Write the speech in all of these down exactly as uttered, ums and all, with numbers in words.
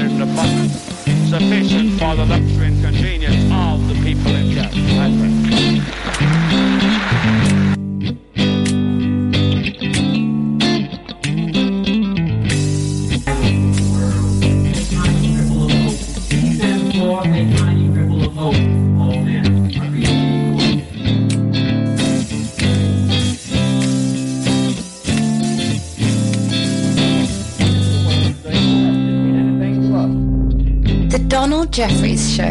and abundance, sufficient for the luxury and convenience of the people in charge. That's The Donald Jeffries Show.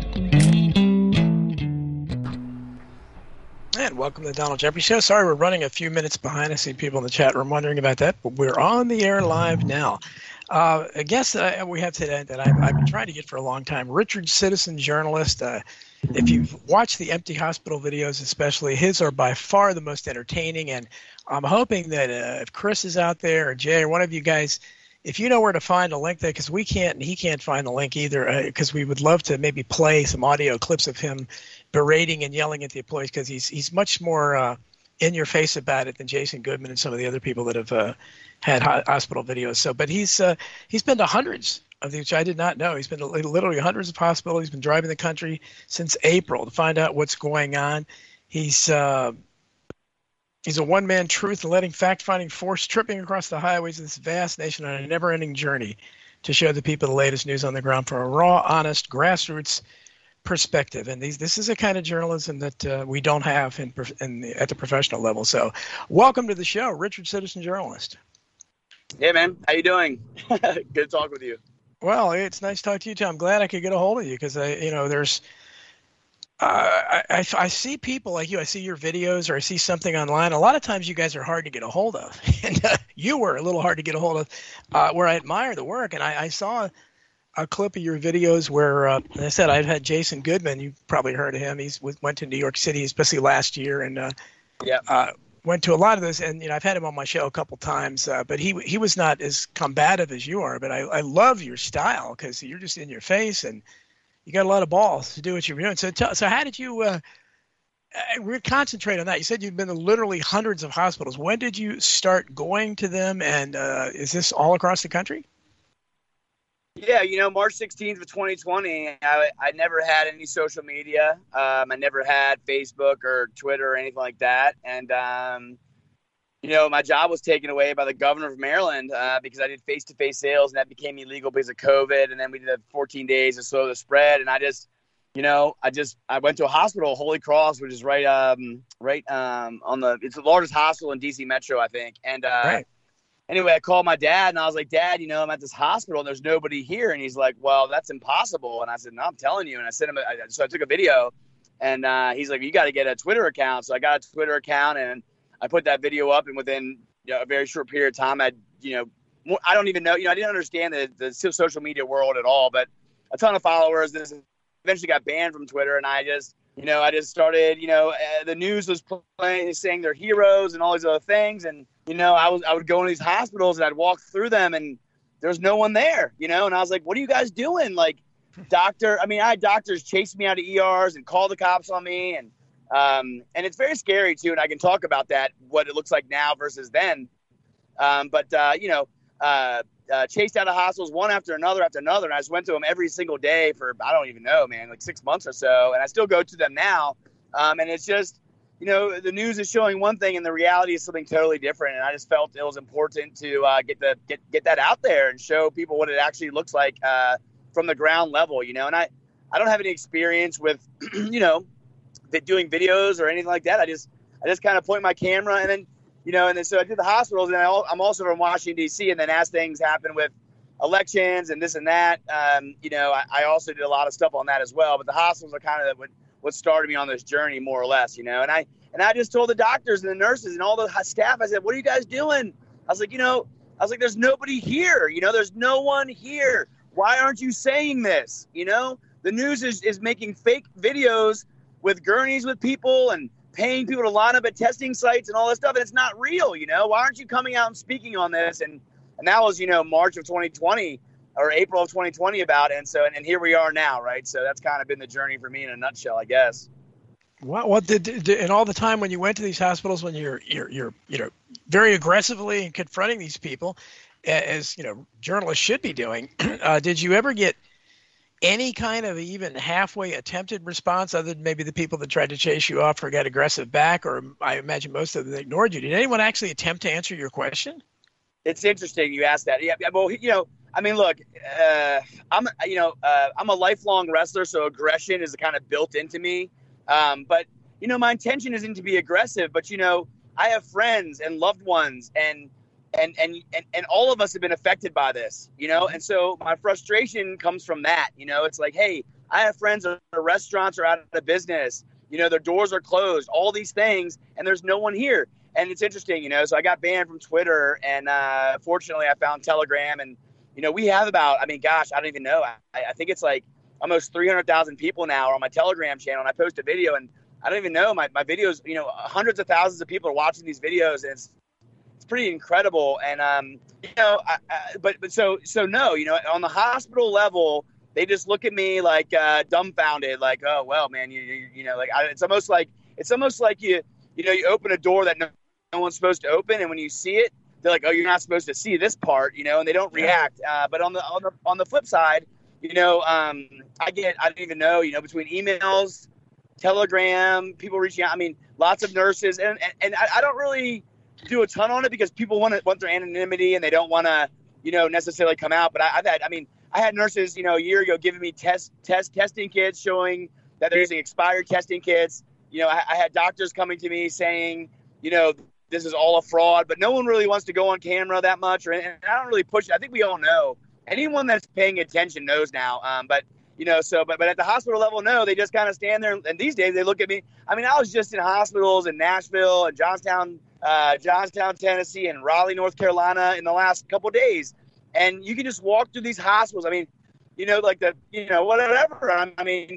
And welcome to the Donald Jeffries Show. Sorry, we're running a few minutes behind. I see people in the chat room wondering about that, but we're on the air live now. Uh, a guest uh, we have today that I've, I've been trying to get for a long time, Richard Citizen, journalist. Uh, if you've watched the Empty Hospital videos especially, his are by far the most entertaining, and I'm hoping that uh, if Chris is out there or Jay or one of you guys, if you know where to find a link there, because we can't and he can't find the link either, because uh, we would love to maybe play some audio clips of him berating and yelling at the employees, because he's he's much more uh, in your face about it than Jason Goodman and some of the other people that have uh, had ho- hospital videos. So, but he's uh, he's been to hundreds of these, which I did not know. He's been to literally hundreds of hospitals. He's been driving the country since April to find out what's going on. He's uh, He's a one-man truth and letting fact-finding force tripping across the highways of this vast nation on a never-ending journey to show the people the latest news on the ground from a raw, honest, grassroots perspective. And these, this is a kind of journalism that uh, we don't have in, in the, at the professional level. So welcome to the show, Richard Citizen, journalist. Hey, man. How you doing? Good to talk with you. Well, it's nice to talk to you, too. I'm glad I could get a hold of you because, I, you know, there's uh, I, I, I see people like you. I see your videos or I see something online. A lot of times you guys are hard to get a hold of. And uh, you were a little hard to get a hold of uh, where I admire the work. And I, I saw a clip of your videos where, uh, as I said, I've had Jason Goodman. You've probably heard of him. He went to New York City, especially last year, and uh, yeah. uh, went to a lot of this. And you know, I've had him on my show a couple times, uh, but he he was not as combative as you are. But I, I love your style because you're just in your face and you got a lot of balls to do what you're doing. So, t- so how did you? Uh, we're concentrate on that. You said you've been to literally hundreds of hospitals. When did you start going to them? And uh, is this all across the country? Yeah, you know, March sixteenth of twenty twenty, I, I never had any social media. Um, I never had Facebook or Twitter or anything like that. And, um, you know, my job was taken away by the governor of Maryland uh, because I did face-to-face sales, and that became illegal because of COVID. And then we did fourteen days to slow the spread. And I just, you know, I just I went to a hospital, Holy Cross, which is right um, right um, on the – it's the largest hospital in D C Metro, I think. And uh, right. Anyway, I called my dad, and I was like, Dad, you know, I'm at this hospital, and there's nobody here. And he's like, well, that's impossible. And I said, no, I'm telling you. And I sent him, a, so I took a video, and uh, he's like, you got to get a Twitter account. So I got a Twitter account, and I put that video up, and within you know, a very short period of time, I, you know, more, I don't even know, you know, I didn't understand the, the social media world at all, but a ton of followers. This eventually got banned from Twitter, and I just, you know, I just started, you know, uh, the news was playing, saying they're heroes and all these other things, and you know, I was I would go into these hospitals and I'd walk through them and there's no one there, you know, and I was like, what are you guys doing? Like, doctor, I mean, I had doctors chase me out of E Rs and call the cops on me, and um, and it's very scary too, and I can talk about that, what it looks like now versus then. Um, but uh, you know, uh, uh, chased out of hospitals one after another after another, and I just went to them every single day for I don't even know, man, like six months or so, and I still go to them now, um, and it's just. You know, the news is showing one thing and the reality is something totally different. And I just felt it was important to uh, get the get, get that out there and show people what it actually looks like uh, from the ground level, you know. And I, I don't have any experience with, you know, doing videos or anything like that. I just I just kind of point my camera and then, you know, and then so I did the hospitals. And I, I'm also from Washington, D C. And then as things happen with elections and this and that, um, you know, I, I also did a lot of stuff on that as well. But the hospitals are kind of what what started me on this journey, more or less, you know. And I and I just told the doctors and the nurses and all the staff, I said, what are you guys doing? I was like, you know, I was like, there's nobody here. You know, there's no one here. Why aren't you saying this? You know, the news is, is making fake videos with gurneys with people and paying people to line up at testing sites and all this stuff. And it's not real, you know. Why aren't you coming out and speaking on this? And and that was, you know, March of twenty twenty. Or April of twenty twenty about it. And so, and, and here we are now, right? So that's kind of been the journey for me in a nutshell, I guess. What, what did, did, and all the time when you went to these hospitals, when you're, you're, you're, you know, very aggressively confronting these people, as you know, journalists should be doing. Uh, did you ever get any kind of even halfway attempted response, other than maybe the people that tried to chase you off or got aggressive back, or I imagine most of them ignored you? Did anyone actually attempt to answer your question? It's interesting you asked that. Yeah, well, you know, I mean, look, uh, I'm, you know, uh, I'm a lifelong wrestler, so aggression is kind of built into me. Um, but you know, my intention isn't to be aggressive, but you know, I have friends and loved ones, and and and and, and all of us have been affected by this, you know. And so my frustration comes from that. You know, it's like, hey, I have friends that are restaurants are out of business. You know, their doors are closed. All these things, and there's no one here. And it's interesting, you know. So I got banned from Twitter, and uh, fortunately, I found Telegram, and you know, we have about, I mean, gosh, I don't even know. I, I think it's like almost three hundred thousand people now are on my Telegram channel, and I post a video, and I don't even know, my, my videos, you know, hundreds of thousands of people are watching these videos, and it's it's pretty incredible. And, um, you know, I, I, but but so, so no, you know, on the hospital level, they just look at me like uh, dumbfounded, like, oh, well, man, you, you, you know, like, I, it's almost like, it's almost like you, you know, you open a door that no, no one's supposed to open, and when you see it, they're like, oh, you're not supposed to see this part, you know, and they don't react. Uh, but on the, on the on the flip side, you know, um, I get, I don't even know, you know, between emails, Telegram, people reaching out. I mean, lots of nurses, and and, and I, I don't really do a ton on it because people want to want their anonymity and they don't want to, you know, necessarily come out. But I, I've had, I mean, I had nurses, you know, a year ago giving me test test testing kits showing that they're using expired testing kits. You know, I, I had doctors coming to me saying, you know, this is all a fraud, but no one really wants to go on camera that much. Or, and I don't really push it. I think we all know. Anyone that's paying attention knows now. Um, but, you know, so, but, but at the hospital level, no, they just kind of stand there. And these days they look at me. I mean, I was just in hospitals in Nashville and Johnstown, uh, Johnstown, Tennessee, and Raleigh, North Carolina in the last couple of days. And you can just walk through these hospitals. I mean, you know, like the, you know, whatever. I mean,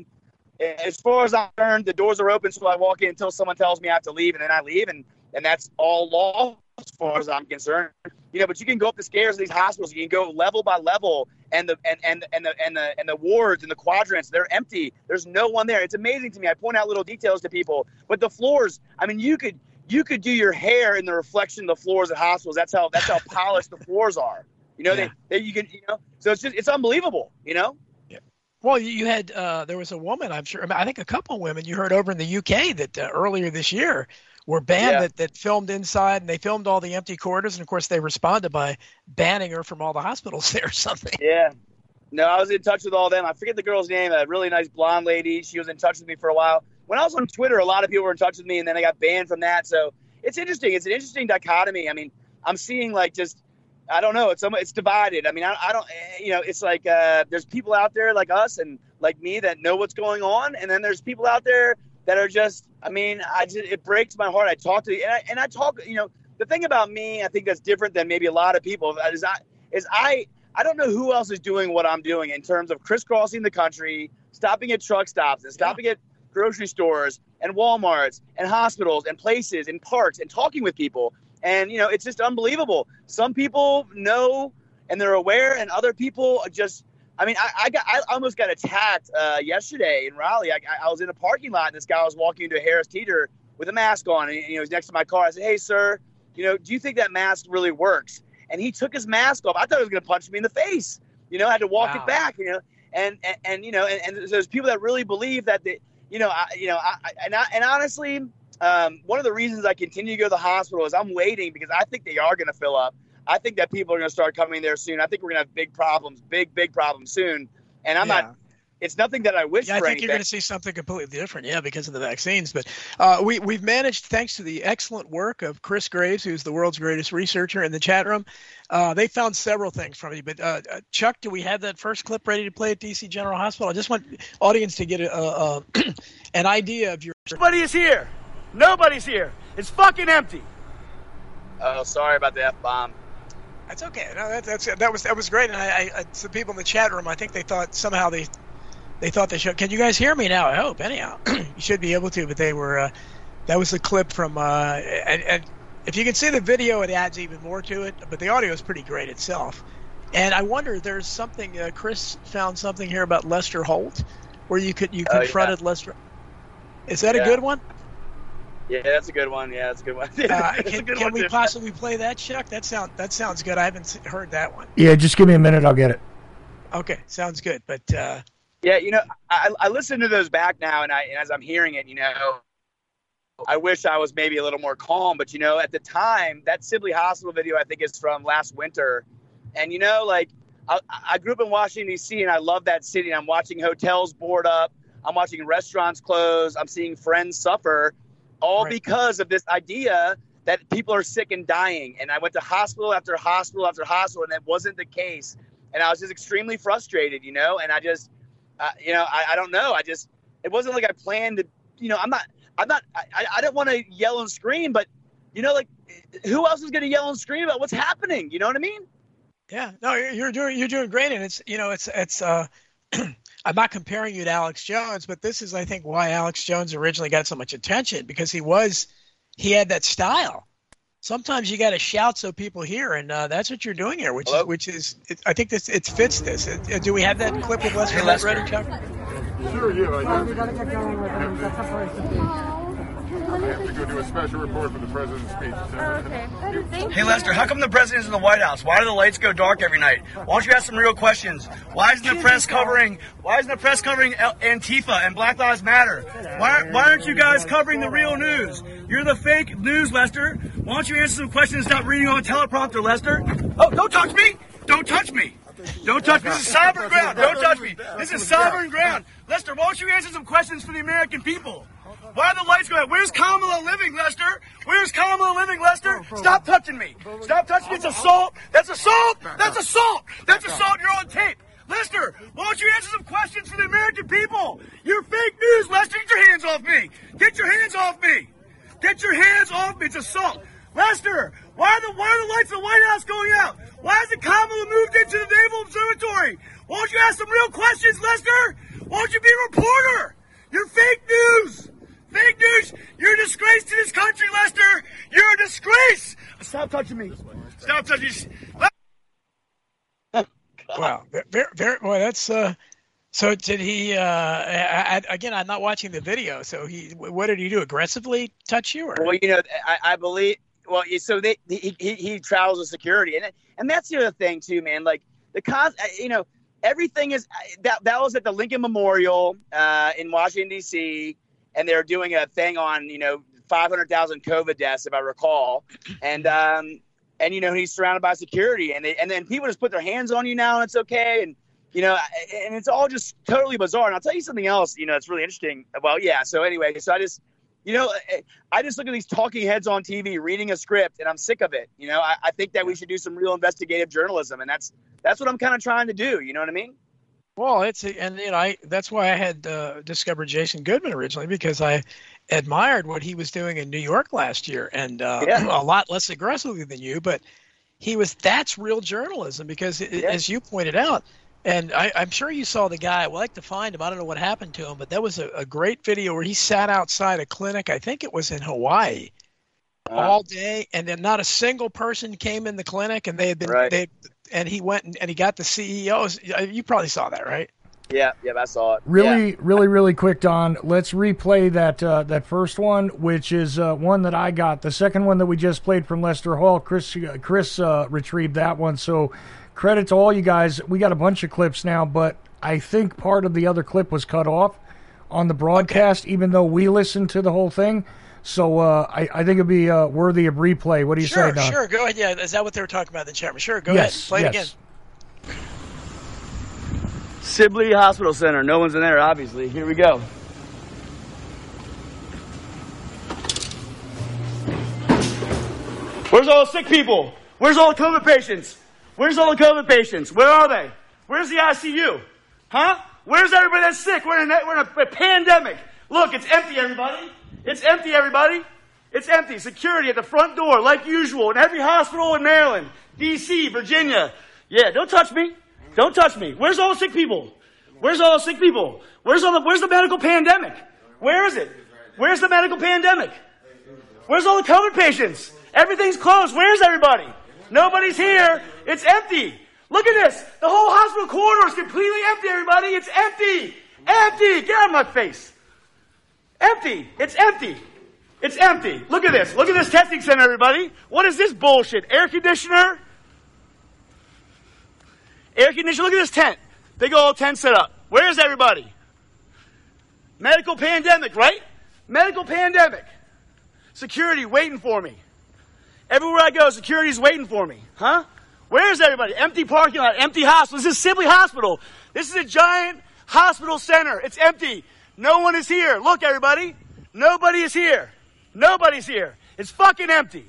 as far as I'm concerned, the doors are open. So I walk in until someone tells me I have to leave, and then I leave. And, and that's all law as far as I'm concerned. You know, but you can go up the stairs of these hospitals. You can go level by level, and the and, and and the and the and the wards and the quadrants, they're empty. There's no one there. It's amazing to me. I point out little details to people, but the floors. I mean, you could you could do your hair in the reflection of the floors at hospitals. That's how that's how polished the floors are. You know, yeah. they, they you can you know. So it's just it's unbelievable. You know. Yeah. Well, you had uh, there was a woman. I'm sure. I, mean, I think a couple of women you heard over in the U K that uh, earlier this year were banned yeah. that, that filmed inside, and they filmed all the empty corridors, and of course they responded by banning her from all the hospitals there or something. Yeah. No, I was in touch with all them. I forget the girl's name, a really nice blonde lady. She was in touch with me for a while. When I was on Twitter, a lot of people were in touch with me, and then I got banned from that. So it's interesting. It's an interesting dichotomy. I mean, I'm seeing like just, I don't know, it's it's divided. I mean, I, I don't, you know, it's like uh, there's people out there like us and like me that know what's going on, and then there's people out there that are just, I mean, I just, it breaks my heart. I talk to, and I, and I talk, you know, the thing about me, I think that's different than maybe a lot of people is I, is I, I don't know who else is doing what I'm doing in terms of crisscrossing the country, stopping at truck stops and stopping yeah. at grocery stores and Walmarts and hospitals and places and parks and talking with people. And, you know, it's just unbelievable. Some people know and they're aware, and other people just, I mean, I, I got, I almost got attacked uh, yesterday in Raleigh. I, I was in a parking lot, and this guy was walking into a Harris Teeter with a mask on, and you know, he was next to my car. I said, "Hey, sir, you know, do you think that mask really works?" And he took his mask off. I thought he was going to punch me in the face. You know, I had to walk wow. it back. You know, and and, and you know, and, and there's people that really believe that they, you know, I, you know, I, and I, and honestly, um, one of the reasons I continue to go to the hospital is I'm waiting because I think they are going to fill up. I think that people are going to start coming there soon. I think we're going to have big problems, big, big problems soon. And I'm yeah. not, it's nothing that I wish yeah, for I think anything. You're going to see something completely different, yeah, because of the vaccines. But uh, we, we've managed, thanks to the excellent work of Chris Graves, who's the world's greatest researcher in the chat room, uh, they found several things from you. But uh, Chuck, do we have that first clip ready to play at D C General Hospital? I just want audience to get a, a, a an idea of your... Nobody is here. Nobody's here. It's fucking empty. Oh, sorry about the F-bomb. That's okay. No, that, that's that was that was great. And I, I, some people in the chat room, I think they thought somehow they, they thought they should. Can you guys hear me now? I hope. Anyhow, you should be able to. But they were. Uh, that was the clip from. Uh, and, and if you can see the video, it adds even more to it. But the audio is pretty great itself. And I wonder, there's something. Uh, Chris found something here about Lester Holt, where you could you oh, confronted yeah. Lester. Is that yeah. a good one? Yeah, that's a good one. Yeah, that's a good one. Uh, That's a can good can one, we too. possibly play that, Chuck? That sound that sounds good. I haven't s- heard that one. Yeah, just give me a minute. I'll get it. Okay, sounds good. But uh, Yeah, you know, I, I listen to those back now, and, I, and as I'm hearing it, you know, I wish I was maybe a little more calm. But, you know, at the time, that Sibley Hospital video, I think, is from last winter. And, you know, like, I, I grew up in Washington, D C, and I love that city. And I'm watching hotels board up. I'm watching restaurants close. I'm seeing friends suffer, all Right. because of this idea that people are sick and dying. And I went to hospital after hospital after hospital, and that wasn't the case. And I was just extremely frustrated, you know, and I just, uh, you know, I, I don't know. I just, it wasn't like I planned to, you know, I'm not, I'm not, I, I didn't want to yell and scream, but, you know, like, who else is going to yell and scream about what's happening? You know what I mean? yeah, no, you're, you're doing you're doing great, and it's you know it's it's. Uh, I'm not comparing you to Alex Jones, but this is I think why Alex Jones originally got so much attention, because he was he had that style. Sometimes you got to shout so people hear, and uh, that's what you're doing here, which Hello? is which is it, I think this it fits this. It, it- do we have that clip with Lester Hey, Lester. ready, Chuck? Sure, yeah. I Well, have we to, gotta get going with them. That's a first. I have to go do a special report for the president's speech. So Okay. Thank Hey, Lester, how come the president's in the White House? Why do the lights go dark every night? Why don't you ask some real questions? Why isn't the press covering? Why isn't the press covering L- Antifa and Black Lives Matter? Why, why aren't you guys covering the real news? You're the fake news, Lester. Why don't you answer some questions? Stop reading on a teleprompter, Lester. Oh, don't touch me! Don't touch me! Don't touch me! This is sovereign ground. Don't touch me! This is sovereign ground. Lester, why don't you answer some questions for the American people? Why are the lights going out? Where's Kamala living, Lester? Where's Kamala living, Lester? Stop touching me. Stop touching me. It's assault. That's assault. That's assault. That's assault. You're on tape. Lester, why don't you answer some questions for the American people? You're fake news, Lester. Get your hands off me. Get your hands off me. Get your hands off me. It's assault. Lester, why are the, why are the lights in the White House going out? Why hasn't Kamala moved into the Naval Observatory? Why don't you ask some real questions, Lester? Why don't you be a reporter? You're fake news. Fake news! You're a disgrace to this country, Lester! You're a disgrace! Stop touching me. Stop touching me. Wow, very, very boy. That's uh. So did he? Uh, I, I, again, I'm not watching the video. So he, what did he do? Aggressively touch you, or? Well, you know, I, I believe. Well, so they he, he he travels with security, and and that's the other thing too, man. Like the cons, you know, everything is that that was at the Lincoln Memorial uh, in Washington D C, and they're doing a thing on you know five hundred thousand COVID deaths, if I recall, and um and you know he's surrounded by security, and they, and then people just put their hands on you now, and it's okay, and you know, and it's all just totally bizarre. And I'll tell you something else, you know, it's really interesting. Well, yeah. So anyway, so I just. You know, I just look at these talking heads on T V reading a script, and I'm sick of it. You know, I, I think that we should do some real investigative journalism, and that's that's what I'm kind of trying to do. You know what I mean? Well, it's and you know, I that's why I had uh, discovered Jason Goodman originally, because I admired what he was doing in New York last year, and uh, Yeah. a lot less aggressively than you, but he was that's real journalism, because it, Yeah. as you pointed out. And I, I'm sure you saw the guy. I would like to find him. I don't know what happened to him, but that was a, a great video where he sat outside a clinic. I think it was in Hawaii, Uh, all day, and then not a single person came in the clinic. And they had been, Right. they, and he went and, and he got the C E Os. You probably saw that, right? yeah, yeah, I saw it. Really, Yeah. really, really quick, Don. Let's replay that uh, that first one, which is uh, one that I got. The second one that we just played from Lester Hall, Chris uh, Chris uh, retrieved that one. So credit to all you guys. We got a bunch of clips now, but I think part of the other clip was cut off on the broadcast, okay. even though we listened to the whole thing. So uh, I, I think it'd be uh, worthy of replay. What do you sure, say, Don? Sure, go ahead. Yeah, is that what they were talking about in the chat room? Sure, go yes, ahead. Play yes. it again. Sibley Hospital Center. No one's in there, obviously. Here we go. Where's all the sick people? Where's all the COVID patients? Where's all the COVID patients? Where are they? Where's the I C U? Huh? Where's everybody that's sick? We're in a, we're in a, a pandemic. Look, it's empty, everybody. It's empty, everybody. It's empty. Security at the front door, like usual, in every hospital in Maryland, D C, Virginia. Yeah, don't touch me. Don't touch me. Where's all the sick people? Where's all the sick people? Where's all the, where's the medical pandemic? Where is it? Where's the medical pandemic? Where's all the COVID patients? Everything's closed. Where's everybody? Nobody's here. It's empty. Look at this. The whole hospital corridor is completely empty, everybody. It's empty. Empty. Get out of my face. Empty. It's empty. It's empty. Look at this. Look at this testing center, everybody. What is this bullshit? Air conditioner? Air conditioner. Look at this tent. Big old tent set up. Where's everybody? Medical pandemic, right? Medical pandemic. Security waiting for me. Everywhere I go, security's waiting for me. Huh? Where's everybody? Empty parking lot, empty hospital. This is Sibley Hospital. This is a giant hospital center. It's empty. No one is here. Look, everybody. Nobody is here. Nobody's here. It's fucking empty.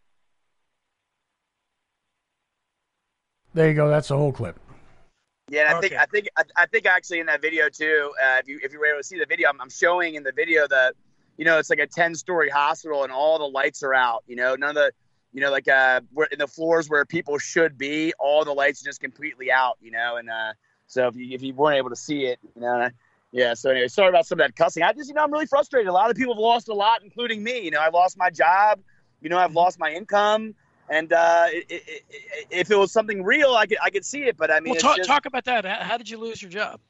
There you go. That's the whole clip. Yeah, and I Okay. think I think I, I think actually in that video too, uh, if you if you were able to see the video, I'm, I'm showing in the video that, you know, it's like a ten story hospital and all the lights are out. You know, none of the, you know, like uh, where in the floors where people should be, all the lights are just completely out. You know, and uh, so if you if you weren't able to see it, you know, and I, yeah. So anyway, sorry about some of that cussing. I just, you know, I'm really frustrated. A lot of people have lost a lot, including me. You know, I've lost my job. You know, I've lost my income. And uh, it, it, it, if it was something real, I could I could see it. But I mean, Well, it's talk, just, talk about that. How, how did you lose your job?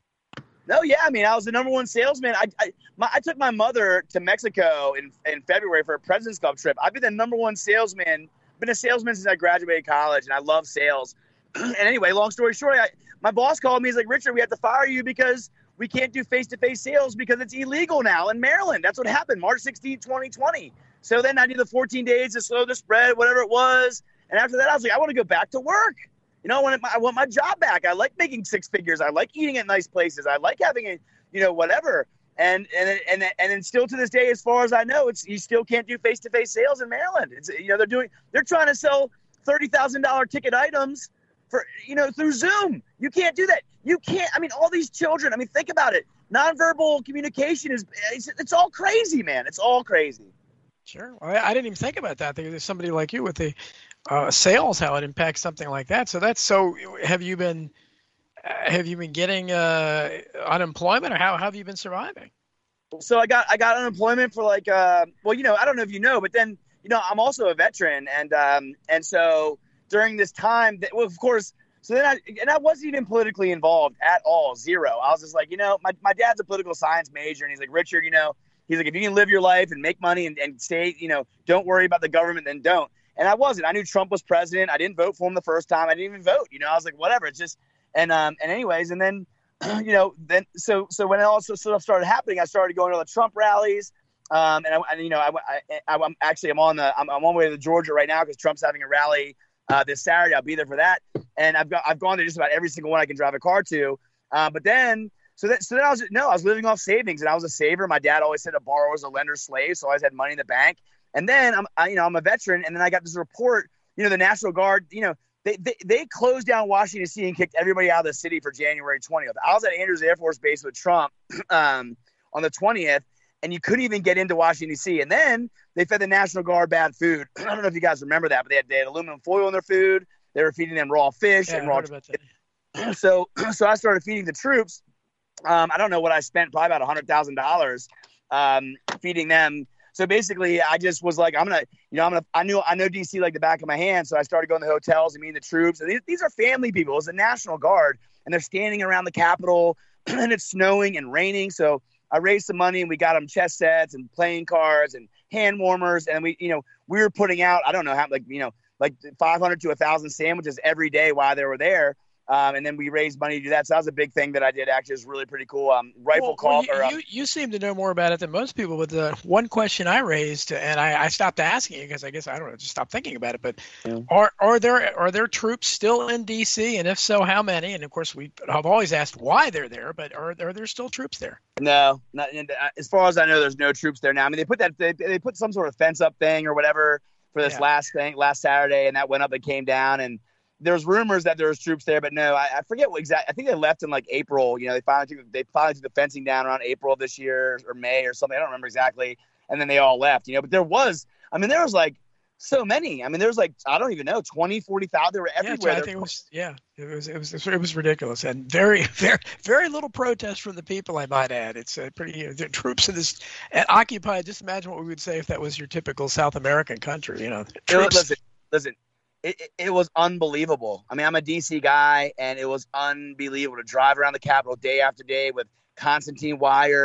no, yeah. I mean, I was the number one salesman. I I, my, I took my mother to Mexico in in February for a President's Club trip. I've been the number one salesman. Been a salesman since I graduated college, and I love sales. And anyway, long story short, I, my boss called me. He's like, Richard, we have to fire you because we can't do face-to-face sales because it's illegal now in Maryland. That's what happened, March sixteenth, twenty twenty. So then I did the fourteen days to slow the spread, whatever it was. And after that, I was like, I want to go back to work. You know, I want, my, I want my job back. I like making six figures. I like eating at nice places. I like having a, you know, whatever. And and and and then still to this day, as far as I know, it's you still can't do face-to-face sales in Maryland. It's, you know, they're doing they're trying to sell thirty thousand dollar ticket items for, you know, through Zoom. You can't do that. You can't. I mean, all these children. I mean, think about it. Nonverbal communication is it's, it's all crazy, man. It's all crazy. Sure. Well, I, I didn't even think about that. There's somebody like you with the uh, sales, how it impacts something like that. So that's so. Have you been uh, have you been getting uh, unemployment, or how, how have you been surviving? So I got I got unemployment for like uh well, you know, I don't know if you know, but then, you know, I'm also a veteran, and um and so during this time that, well, of course, so then I and I wasn't even politically involved at all, zero. I was just like, you know, my, my dad's a political science major, and he's like, Richard, you know, he's like, if you can live your life and make money and, and stay, you know, don't worry about the government, then don't. And I wasn't. I knew Trump was president. I didn't vote for him the first time. I didn't even vote. You know, I was like, whatever. It's just and um and anyways, and then you know, then so so when all this stuff started happening, I started going to the Trump rallies, um, and I, and you know, I, I, I'm actually I'm on the I'm, I'm on my way to Georgia right now because Trump's having a rally uh, this Saturday. I'll be there for that, and I've got I've gone to just about every single one I can drive a car to. Uh, but then so that so then I was no, I was living off savings, and I was a saver. My dad always said a borrower is a lender's slave, so I always had money in the bank. And then I'm I, you know I'm a veteran, and then I got this report. You know, the National Guard, you know. They, they they closed down Washington, D C and kicked everybody out of the city for January twentieth. I was at Andrews Air Force Base with Trump um, on the twentieth, and you couldn't even get into Washington, D C. And then they fed the National Guard bad food. I don't know if you guys remember that, but they had, they had aluminum foil in their food. They were feeding them raw fish Yeah, and I raw heard about that. So, so I started feeding the troops. Um, I don't know what I spent, probably about one hundred thousand dollars um, feeding them. So basically, I just was like, I'm gonna, you know, I'm gonna. I knew, I know D C like the back of my hand, so I started going to hotels and meeting the troops. And these, these are family people. It's the National Guard, and they're standing around the Capitol, and it's snowing and raining. So I raised some money, and we got them chess sets and playing cards and hand warmers, and we, you know, we were putting out, I don't know how, like, you know, like five hundred to a thousand sandwiches every day while they were there. Um, and then we raised money to do that. So that was a big thing that I did. Actually, it was really pretty cool. Um, rifle Well, call. well, you, or, um, you, you seem to know more about it than most people. But the one question I raised, and I, I stopped asking you because I guess I don't know, just stopped thinking about it. But Yeah. are are there are there troops still in D C? And if so, how many? And of course, we have always asked why they're there. But are are there still troops there? No, not and, uh, as far as I know, there's no troops there now. I mean, they put that they, they put some sort of fence up thing or whatever for this Yeah. last thing last Saturday, and that went up and came down. And there's rumors that there's troops there, but no, I, I forget what exact. I think they left in like April. You know, they finally took they finally took the fencing down around April of this year or May or something. I don't remember exactly. And then they all left. You know, but there was. I mean, there was like so many. I mean, there was like I don't even know twenty, forty thousand. They were Yeah, everywhere. I think it was. Yeah, it was. It was. It was ridiculous, and very, very, very little protest from the people. I might add. It's uh, pretty. You know, the troops in this and occupied. Just imagine what we would say if that was your typical South American country. You know, troops. Listen, listen. It, it, it was unbelievable. I mean, I'm a D C guy, and it was unbelievable to drive around the Capitol day after day with Constantine Wire,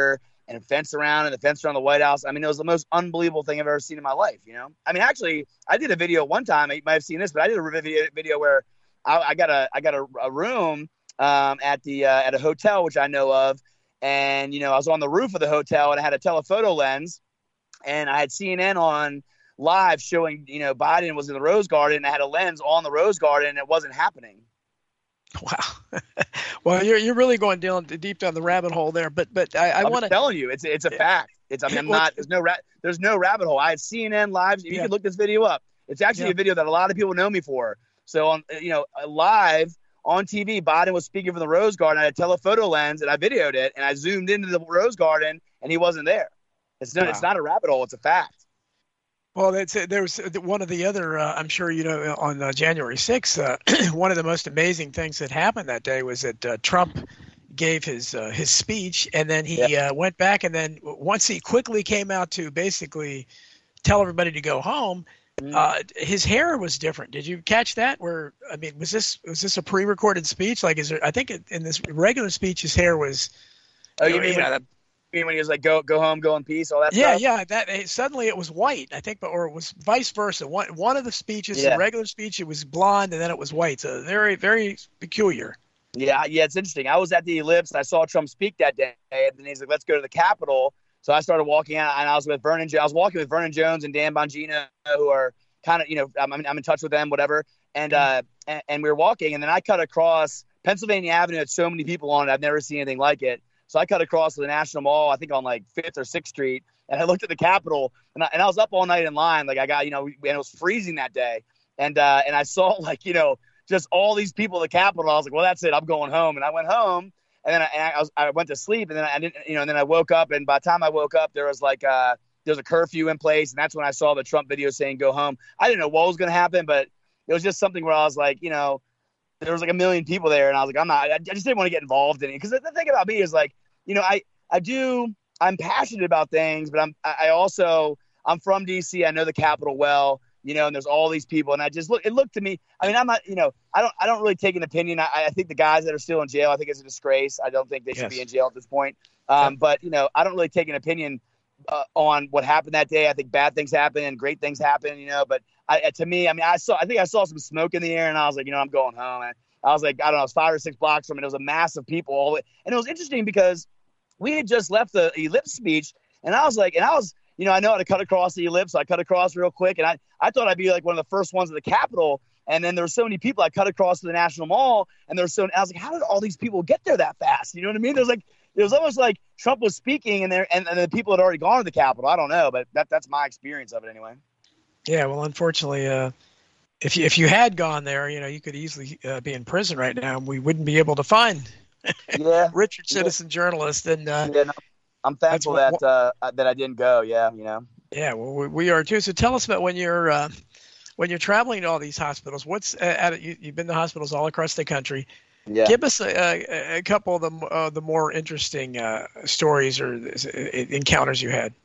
and fence around and the fence around the White House. I mean, it was the most unbelievable thing I've ever seen in my life, you know? I mean, actually, I did a video one time. You might have seen this, but I did a video, video where I, I got a I got a, a room um, at the uh, at a hotel, which I know of. And, you know, I was on the roof of the hotel and I had a telephoto lens and I had C N N on live showing, you know, Biden was in the Rose Garden and I had a lens on the Rose Garden and it wasn't happening. Wow. Well, you're you're really going down deep down the rabbit hole there, but but I, I want to tell you, it's it's a fact. It's I mean, I'm well, not. There's no ra- there's no rabbit hole. I had C N N live. You yeah. can look this video up. It's actually yeah. a video that a lot of people know me for. So on you know live on T V, Biden was speaking from the Rose Garden. I had a telephoto lens and I videoed it and I zoomed into the Rose Garden and he wasn't there. It's not. Wow. It's not a rabbit hole. It's a fact. Well, that's, there was one of the other, uh, I'm sure you know, on uh, January sixth, uh, one of the most amazing things that happened that day was that uh, Trump gave his uh, his speech, and then he yeah. uh, went back, and then once he quickly came out to basically tell everybody to go home, mm. uh, his hair was different. Did you catch that? Where I mean, was this was this a pre-recorded speech? Like, is there? I think in this regular speech, his hair was. Oh, you mean? Uh, when he was like, go go home, go in peace, all that yeah, stuff? Yeah, yeah. That suddenly it was white, I think, but or it was vice versa. One one of the speeches, yeah. the regular speech, it was blonde, and then it was white. So very, very peculiar. Yeah, yeah, it's interesting. I was at the Ellipse. I saw Trump speak that day, and then he's like, let's go to the Capitol. So I started walking out, and I was with Vernon. I was walking with Vernon Jones and Dan Bongino, who are kind of, you know, I'm, I'm in touch with them, whatever. And, uh, and and we were walking, and then I cut across Pennsylvania Avenue. Had so many people on it. I've never seen anything like it. So I cut across to the National Mall, I think on like Fifth or Sixth Street, and I looked at the Capitol, and I, and I was up all night in line. Like I got, you know, and it was freezing that day, and uh, and I saw like, you know, just all these people at the Capitol. I was like, well, that's it. I'm going home, and I went home, and then I, and I, was, I went to sleep, and then I didn't, you know, and then I woke up, and by the time I woke up, there was like uh, there was a curfew in place, and that's when I saw the Trump video saying go home. I didn't know what was going to happen, but it was just something where I was like, you know, there was like a million people there, and I was like, I'm not. I just didn't want to get involved in it because the, the thing about me is like, you know, I. I do, I'm passionate about things, but I'm, I also, I'm from D C. I know the Capitol well, you know, and there's all these people. And I just look, it looked to me, I mean, I'm not, you know, I don't, I don't really take an opinion. I, I think the guys that are still in jail, I think it's a disgrace. I don't think they should yes. be in jail at this point. Um, yeah. But, you know, I don't really take an opinion uh, on what happened that day. I think bad things happen and great things happen, you know, but I, to me, I mean, I saw, I think I saw some smoke in the air and I was like, you know, I'm going home. And I was like, I don't know, it was five or six blocks from it. It was a mass of people all the way. And it was interesting because we had just left the Ellipse speech, and I was like, and I was, you know, I know how to cut across the Ellipse, so I cut across real quick, and I, I thought I'd be like one of the first ones at the Capitol, and then there were so many people, I cut across to the National Mall, and there was so, I was like, how did all these people get there that fast? You know what I mean? There's like, it was almost like Trump was speaking, and there, and, and the people had already gone to the Capitol. I don't know, but that that's my experience of it anyway. Yeah, well, unfortunately, uh, if you if you had gone there, you know, you could easily uh, be in prison right now, and we wouldn't be able to find yeah. Richard Citizen yeah. journalist, and. Uh, yeah, no. I'm thankful what, that uh, that I didn't go. Yeah, you know. Yeah, well, we, we are too. So tell us about when you're uh, when you're traveling to all these hospitals. What's uh, at you, you've been to hospitals all across the country. Yeah. Give us a, a, a couple of the uh, the more interesting uh, stories or encounters you had.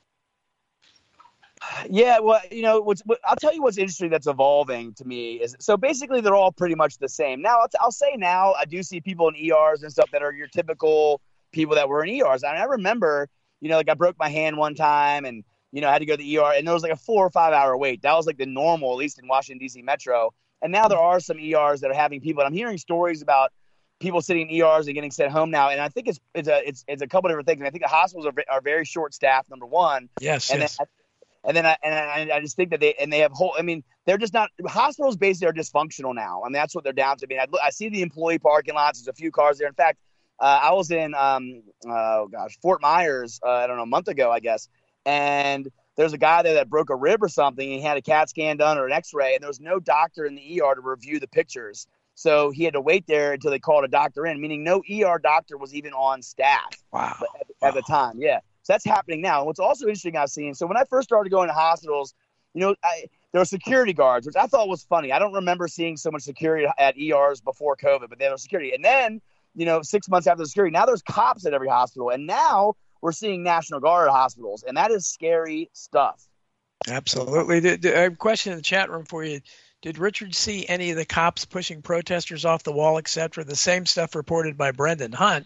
Yeah, well, you know, what's, what, I'll tell you what's interesting that's evolving to me is so basically they're all pretty much the same. Now, I'll, t- I'll say now I do see people in E Rs and stuff that are your typical people that were in E Rs. I mean, I remember, you know, like I broke my hand one time and, you know, I had to go to the E R and there was like a four or five hour wait. That was like the normal, at least in Washington, D C Metro. And now there are some E Rs that are having people, and I'm hearing stories about people sitting in E Rs and getting sent home now. And I think it's it's a it's it's a couple different things. And I think the hospitals are are very short staffed. Number one. Yes. And yes. Then, and then I and I, I just think that they and they have whole. I mean, they're just not hospitals. Basically, are dysfunctional now. I mean, that's what they're down to. I mean, I, look, I see the employee parking lots. There's a few cars there. In fact, uh, I was in um oh gosh Fort Myers. Uh, I don't know a month ago, I guess, and there's a guy there that broke a rib or something. And he had a CAT scan done or an X-ray, and there was no doctor in the E R to review the pictures. So he had to wait there until they called a doctor in, meaning no E R doctor was even on staff. Wow. At, wow. at the time. Yeah. So that's happening now. And what's also interesting I've seen, so when I first started going to hospitals, you know, I, there were security guards, which I thought was funny. I don't remember seeing so much security at E Rs before COVID, but there was security. And then, you know, six months after the security, now there's cops at every hospital. And now we're seeing National Guard at hospitals. And that is scary stuff. Absolutely. The, the, I have a question in the chat room for you. Did Richard see any of the cops pushing protesters off the wall, et cetera? The same stuff reported by Brendan Hunt,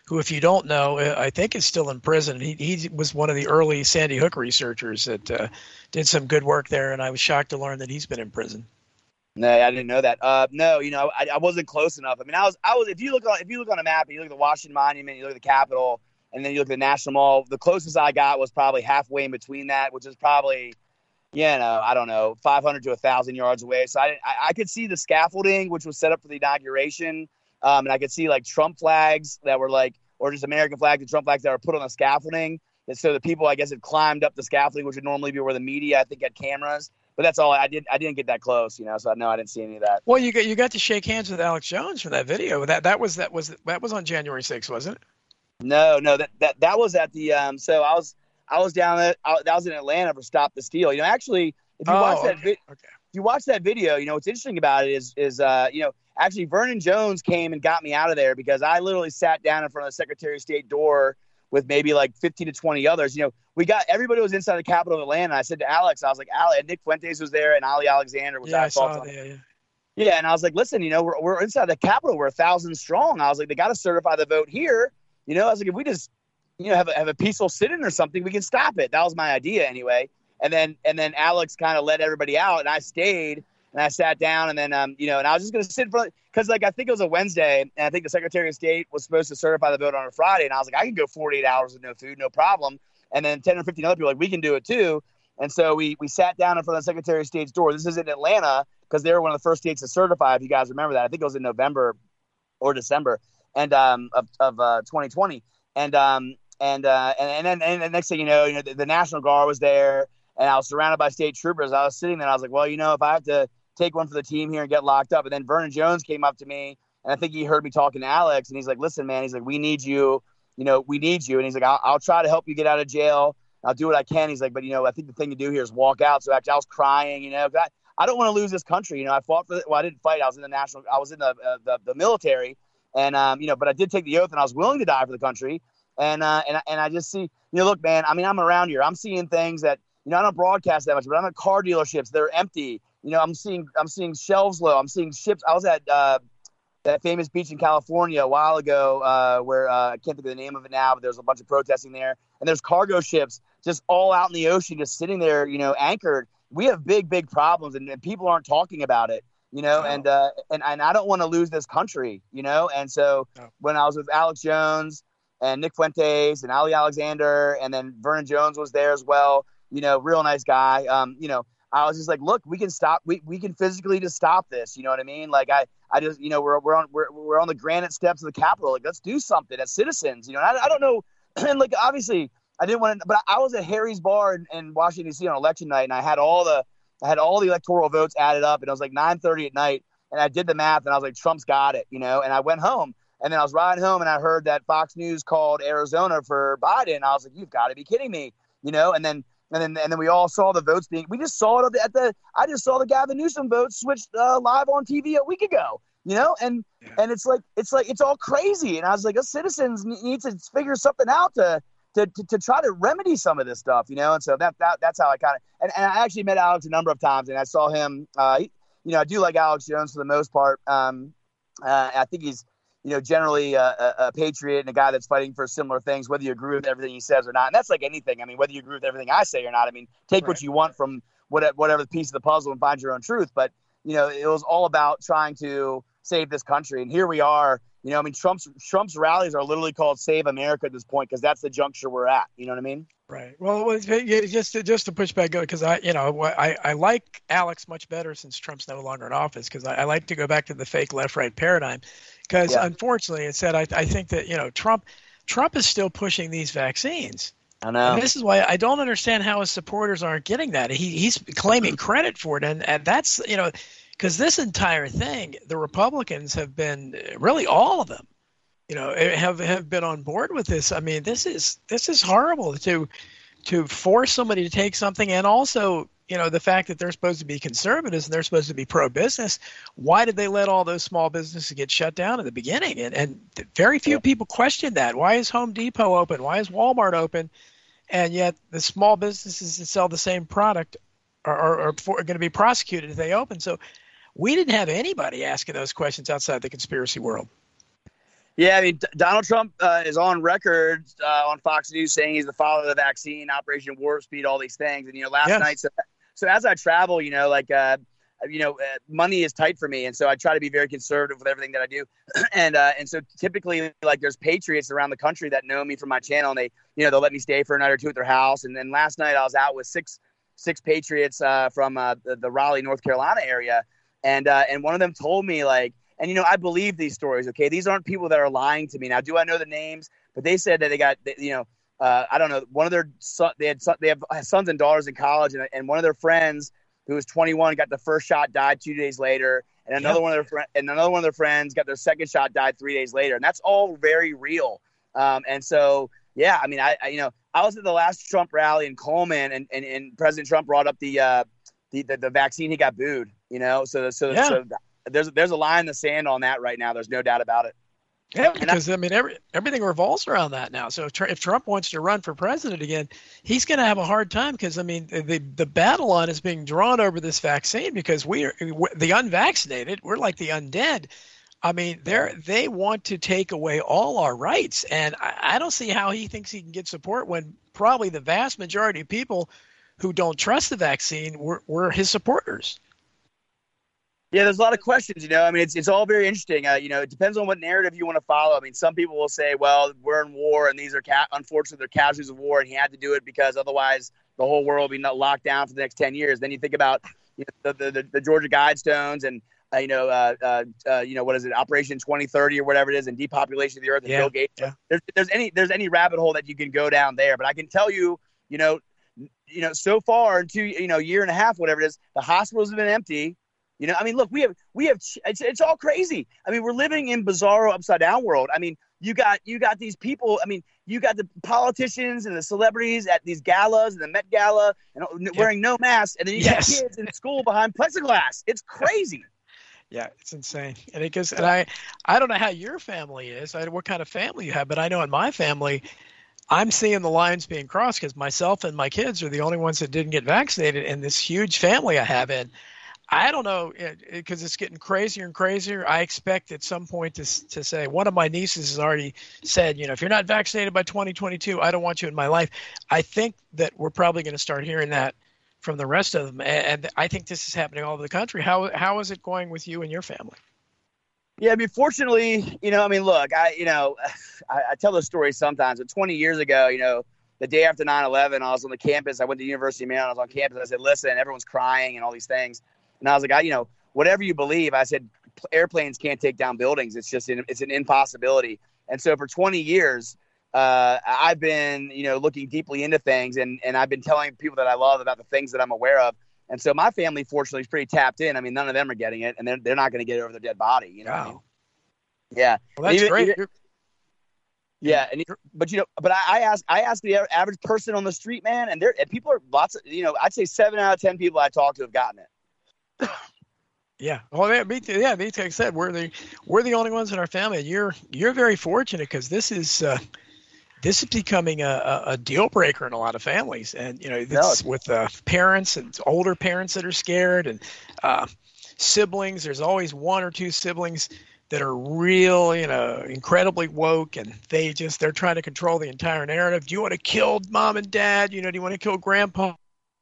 who, if you don't know, I think is still in prison. He he was one of the early Sandy Hook researchers that uh, did some good work there, and I was shocked to learn that he's been in prison. No, I didn't know that. Uh, no, you know, I, I wasn't close enough. I mean, I was, I was. If you look on, if you look on a map, and you look at the Washington Monument, you look at the Capitol, and then you look at the National Mall. The closest I got was probably halfway in between that, which is probably, you know, I don't know, five hundred to a thousand yards away. So I, I, I could see the scaffolding, which was set up for the inauguration, um, and I could see like Trump flags that were like, or just American flags and Trump flags that were put on the scaffolding. And so the people, I guess, had climbed up the scaffolding, which would normally be where the media, I think, had cameras. But that's all I did. I didn't get that close, you know. So no, I didn't see any of that. Well, you got you got to shake hands with Alex Jones for that video. That that was that was that was on January sixth, wasn't it? No, no, that that that was at the. Um, so I was I was down at I, that was in Atlanta for Stop the Steal. You know, actually, if you oh, watch okay. that video, okay. if you watch that video, you know what's interesting about it is is uh, you know actually Vernon Jones came and got me out of there because I literally sat down in front of the Secretary of State door with maybe like fifteen to twenty others. You know, we got everybody was inside the Capitol of Atlanta. I said to Alex, I was like, Alex, and Nick Fuentes was there, and Ali Alexander was yeah, there. I saw that, yeah. Yeah, and I was like, listen, you know, we're we're inside the Capitol. We're a thousand strong. I was like, they got to certify the vote here. You know, I was like, if we just, you know, have a, have a peaceful sit-in or something, we can stop it. That was my idea anyway. And then and then Alex kind of let everybody out, and I stayed. And I sat down, and then, um, you know, and I was just going to sit in front, because, like, I think it was a Wednesday, and I think the Secretary of State was supposed to certify the vote on a Friday, and I was like, I can go forty-eight hours with no food, no problem. And then ten or fifteen other people were like, we can do it too. And so we we sat down in front of the Secretary of State's door. This is in Atlanta, because they were one of the first states to certify, if you guys remember that. I think it was in November or December and um, of, of uh, twenty twenty. And um and uh, and, and then and the next thing you know, you know, the, the National Guard was there, and I was surrounded by state troopers. I was sitting there, and I was like, well, you know, if I have to take one for the team here and get locked up. And then Vernon Jones came up to me, and I think he heard me talking to Alex, and he's like, listen, man, he's like, we need you, you know, we need you. And he's like, I'll, I'll try to help you get out of jail. I'll do what I can. He's like, but, you know, I think the thing to do here is walk out. So actually I was crying, you know, I, I don't want to lose this country. You know, I fought for, the, well, I didn't fight. I was in the national, I was in the, uh, the, the military, and, um, you know, but I did take the oath, and I was willing to die for the country. And, uh, and, and I just see, you know, look, man, I mean, I'm around here. I'm seeing things that, you know, I don't broadcast that much, but I'm at car dealerships. They're empty. You know, I'm seeing I'm seeing shelves low. I'm seeing ships. I was at uh, that famous beach in California a while ago uh, where uh, I can't think of the name of it now, but there's a bunch of protesting there. And there's cargo ships just all out in the ocean, just sitting there, you know, anchored. We have big, big problems, and, and people aren't talking about it, you know, no. and, uh, and and I don't want to lose this country, you know. And so no. when I was with Alex Jones and Nick Fuentes and Ali Alexander, and then Vernon Jones was there as well, you know, real nice guy, um, you know, I was just like, look, we can stop. We, we can physically just stop this. You know what I mean? Like I, I just, you know, we're, we're on, we're, we're on the granite steps of the Capitol. Like, let's do something as citizens, you know, and I, I don't know. And like, obviously I didn't want to, but I was at Harry's bar in, in Washington D C on election night, and I had all the, I had all the electoral votes added up, and it was like nine thirty at night. And I did the math, and I was like, Trump's got it, you know, and I went home, and then I was riding home, and I heard that Fox News called Arizona for Biden. I was like, you've got to be kidding me, you know, and then, And then, and then we all saw the votes being. We just saw it at the. At the I just saw the Gavin Newsom vote switched uh, live on T V a week ago. You know, and yeah. and it's like it's like it's all crazy. And I was like, us citizens need to figure something out to to, to, to try to remedy some of this stuff. You know, and so that, that that's how I kind of. And, and I actually met Alex a number of times, and I saw him. Uh, he, you know, I do like Alex Jones for the most part. Um, uh, I think he's. You know, generally a, a, a patriot and a guy that's fighting for similar things, whether you agree with everything he says or not. And that's like anything. I mean, whether you agree with everything I say or not, I mean, take right. what you want from whatever, whatever piece of the puzzle and find your own truth. But, you know, it was all about trying to save this country. And here we are. You know, I mean, Trump's Trump's rallies are literally called Save America at this point, because that's the juncture we're at. You know what I mean? Right. Well, just to, just to push back, because I, you know, I, I like Alex much better since Trump's no longer in office, because I, I like to go back to the fake left-right paradigm. Because yeah. unfortunately, it said I, I think that you know Trump Trump is still pushing these vaccines. I know. And this is why I don't understand how his supporters aren't getting that. He he's claiming credit for it, and, and that's you know because this entire thing, the Republicans have been really all of them, you know, have have been on board with this. I mean, this is this is horrible to to force somebody to take something, and also. You know, the fact that they're supposed to be conservatives and they're supposed to be pro-business, why did they let all those small businesses get shut down in the beginning? And, and very few people questioned that. Why is Home Depot open? Why is Walmart open? And yet the small businesses that sell the same product are, are, are, for, are going to be prosecuted if they open. So we didn't have anybody asking those questions outside the conspiracy world. Yeah, I mean, D- Donald Trump uh, is on record uh, on Fox News saying he's the father of the vaccine, Operation Warp Speed, all these things. And, you know, last Yes. night, so, so as I travel, you know, like, uh, you know, uh, money is tight for me. And so I try to be very conservative with everything that I do. and uh, and so typically, like, there's patriots around the country that know me from my channel, and they, you know, they'll let me stay for a night or two at their house. And then last night I was out with six six patriots uh, from uh, the, the Raleigh, North Carolina area. And uh, and one of them told me, like, and, you know, I believe these stories, okay? These aren't people that are lying to me. Now, do I know the names? But they said that they got, you know, uh, I don't know, one of their son, they had son, they have sons and daughters in college, and, and one of their friends who was twenty-one got the first shot, died two days later, and another Yeah. one of their friends, and another one of their friends got their second shot, died three days later, and that's all very real. Um, and so, yeah, I mean, I, I you know, I was at the last Trump rally in Coleman, and and, and President Trump brought up the, uh, the the the vaccine. He got booed, you know, so so Yeah. so. There's there's a line in the sand on that right now. There's no doubt about it. Yeah, because I mean, every, everything revolves around that now. So if, Tr- if Trump wants to run for president again, he's going to have a hard time because I mean, the the battle line is being drawn over this vaccine because we are we're, the unvaccinated. We're like the undead. I mean, they they want to take away all our rights, and I, I don't see how he thinks he can get support when probably the vast majority of people who don't trust the vaccine were, were his supporters. Yeah, there's a lot of questions, you know. I mean, it's it's all very interesting. Uh, you know, it depends on what narrative you want to follow. I mean, some people will say, well, we're in war, and these are, ca- unfortunately, they're casualties of war, and he had to do it because otherwise the whole world will be not locked down for the next ten years. Then you think about you know, the, the the Georgia Guidestones and, uh, you know, uh, uh, uh, you know, what is it, Operation twenty thirty or whatever it is, and depopulation of the earth and Yeah, Bill Gates. yeah. There's, there's any there's any rabbit hole that you can go down there. But I can tell you, you know, you know, so far in two, you know, year and a half, whatever it is, the hospitals have been empty. You know, I mean, look, we have, we have, it's, it's all crazy. I mean, we're living in bizarro upside down world. I mean, you got, you got these people. I mean, you got the politicians and the celebrities at these galas and the Met Gala and wearing no masks. And then you Yes. got kids in school behind plexiglass. It's crazy. Yeah, it's insane. And it goes, and I, I don't know how your family is, I, what kind of family you have, but I know in my family, I'm seeing the lines being crossed because myself and my kids are the only ones that didn't get vaccinated in this huge family I have in. I don't know, because it, it's getting crazier and crazier. I expect at some point to to say, one of my nieces has already said, you know, if you're not vaccinated by twenty twenty-two, I don't want you in my life. I think that we're probably going to start hearing that from the rest of them. And, and I think this is happening all over the country. How How is it going with you and your family? Yeah, I mean, fortunately, you know, I mean, look, I, you know, I, I tell those stories sometimes, but twenty years ago, you know, the day after nine eleven, I was on the campus. I went to the University of Maryland. I was on campus. I said, listen, everyone's crying and all these things. And I was like, I, you know, whatever you believe, I said, airplanes can't take down buildings. It's just, an, it's an impossibility. And so for twenty years, uh, I've been, you know, looking deeply into things, and, and I've been telling people that I love about the things that I'm aware of. And so my family, fortunately, is pretty tapped in. I mean, none of them are getting it, and they're, they're not going to get it over their dead body. You know what I mean? Wow. Yeah. Well, that's Even- great. even- Yeah, and but you know, but I, I ask, I ask the average person on the street, man, and there, and people are lots of, you know, I'd say seven out of ten people I talk to have gotten it. Yeah. Well, yeah, me too. Yeah, me too. Like I said, we're the we're the only ones in our family. You're you're very fortunate because this is uh, this is becoming a, a, a deal breaker in a lot of families, and you know, this, No. with uh, parents and older parents that are scared, and uh, siblings. There's always one or two siblings that are real, you know, incredibly woke, and they just they're trying to control the entire narrative. Do you want to kill mom and dad? You know, do you want to kill grandpa?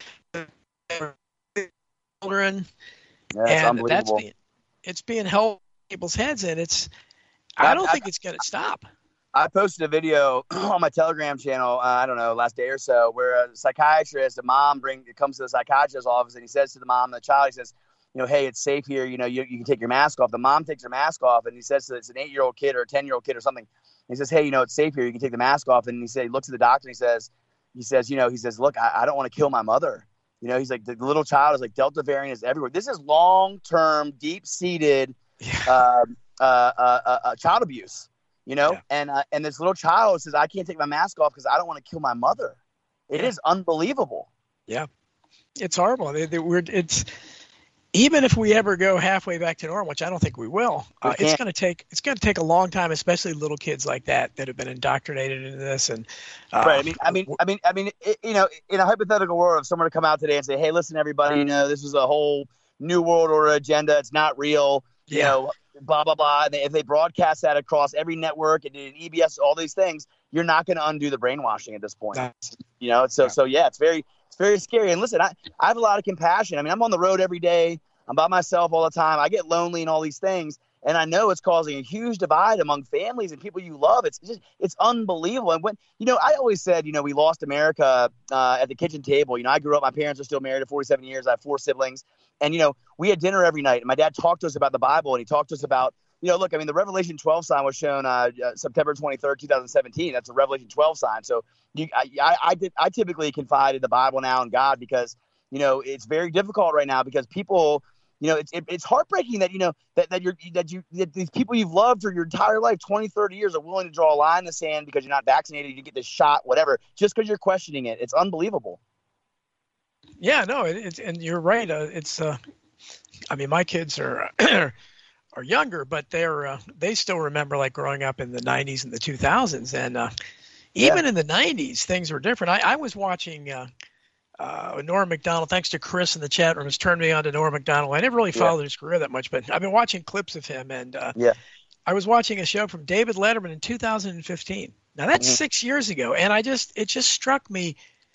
Children. Yeah, it's And that's unbelievable. being, it's being held in people's heads, and it's, I don't I- think it's going to stop. I posted a video on my Telegram channel, uh, I don't know, last day or so, where a psychiatrist, a mom bring comes to the psychiatrist's office, and he says to the mom and the child, he says, you know, hey, it's safe here. You know, you, you can take your mask off. The mom takes her mask off, and he says to, it's an eight-year-old kid or a ten-year-old kid or something. He says, hey, you know, it's safe here. You can take the mask off. And he said, he looks at the doctor, and he says, he says, you know, he says, look, I, I don't want to kill my mother. You know, he's like, the little child is like, Delta variant is everywhere. This is long-term, deep-seated uh, uh, uh, uh, uh, child abuse. You know, Yeah. and uh, and this little child says, I can't take my mask off because I don't want to kill my mother. It Yeah. is unbelievable. Yeah, it's horrible. They, they, we're, it's even if we ever go halfway back to normal, which I don't think we will. We Uh, it's can't. going to take it's going to take a long time, especially little kids like that that have been indoctrinated into this. And uh, Right. I mean, I mean, I mean, I mean, it, you know, in a hypothetical world, if someone were to come out today and say, hey, listen, everybody, you know, this is a whole new world order agenda. It's not real. you Yeah. know, blah, blah, blah. And they, if they broadcast that across every network and E B S, all these things, you're not going to undo the brainwashing at this point. That's- You know, so, Yeah. so yeah, it's very, it's very scary. And listen, I, I have a lot of compassion. I mean, I'm on the road every day. I'm by myself all the time. I get lonely and all these things. And I know it's causing a huge divide among families and people you love. It's just, it's unbelievable. And when, you know, I always said, you know, we lost America uh, at the kitchen table. You know, I grew up, my parents are still married at forty-seven years. I have four siblings. And, you know, we had dinner every night. And my dad talked to us about the Bible, and he talked to us about, you know, look, I mean, the Revelation twelve sign was shown uh, uh, September twenty-third, twenty seventeen. That's a Revelation twelve sign. So you, I, I, I, did, I typically confide in the Bible now and God because, you know, it's very difficult right now because people – you know, it's it, it's heartbreaking that, you know, that, that you're that you that these people you've loved for your entire life, twenty, thirty years, are willing to draw a line in the sand because you're not vaccinated, you get this shot, whatever, just because you're questioning it. It's unbelievable. Yeah, no, it, it's and you're right. Uh, it's, uh, I mean, my kids are are younger, but they're uh, they still remember like growing up in the nineties and the two thousands, and uh, even Yeah. in the nineties, things were different. I, I was watching. Uh, Uh, Norm Macdonald, thanks to Chris in the chat room, has turned me on to Norm Macdonald. I never really followed Yeah. his career that much, but I've been watching clips of him. And uh, Yeah. I was watching a show from David Letterman in two thousand fifteen. Now that's Mhm. six years ago, and I just it just struck me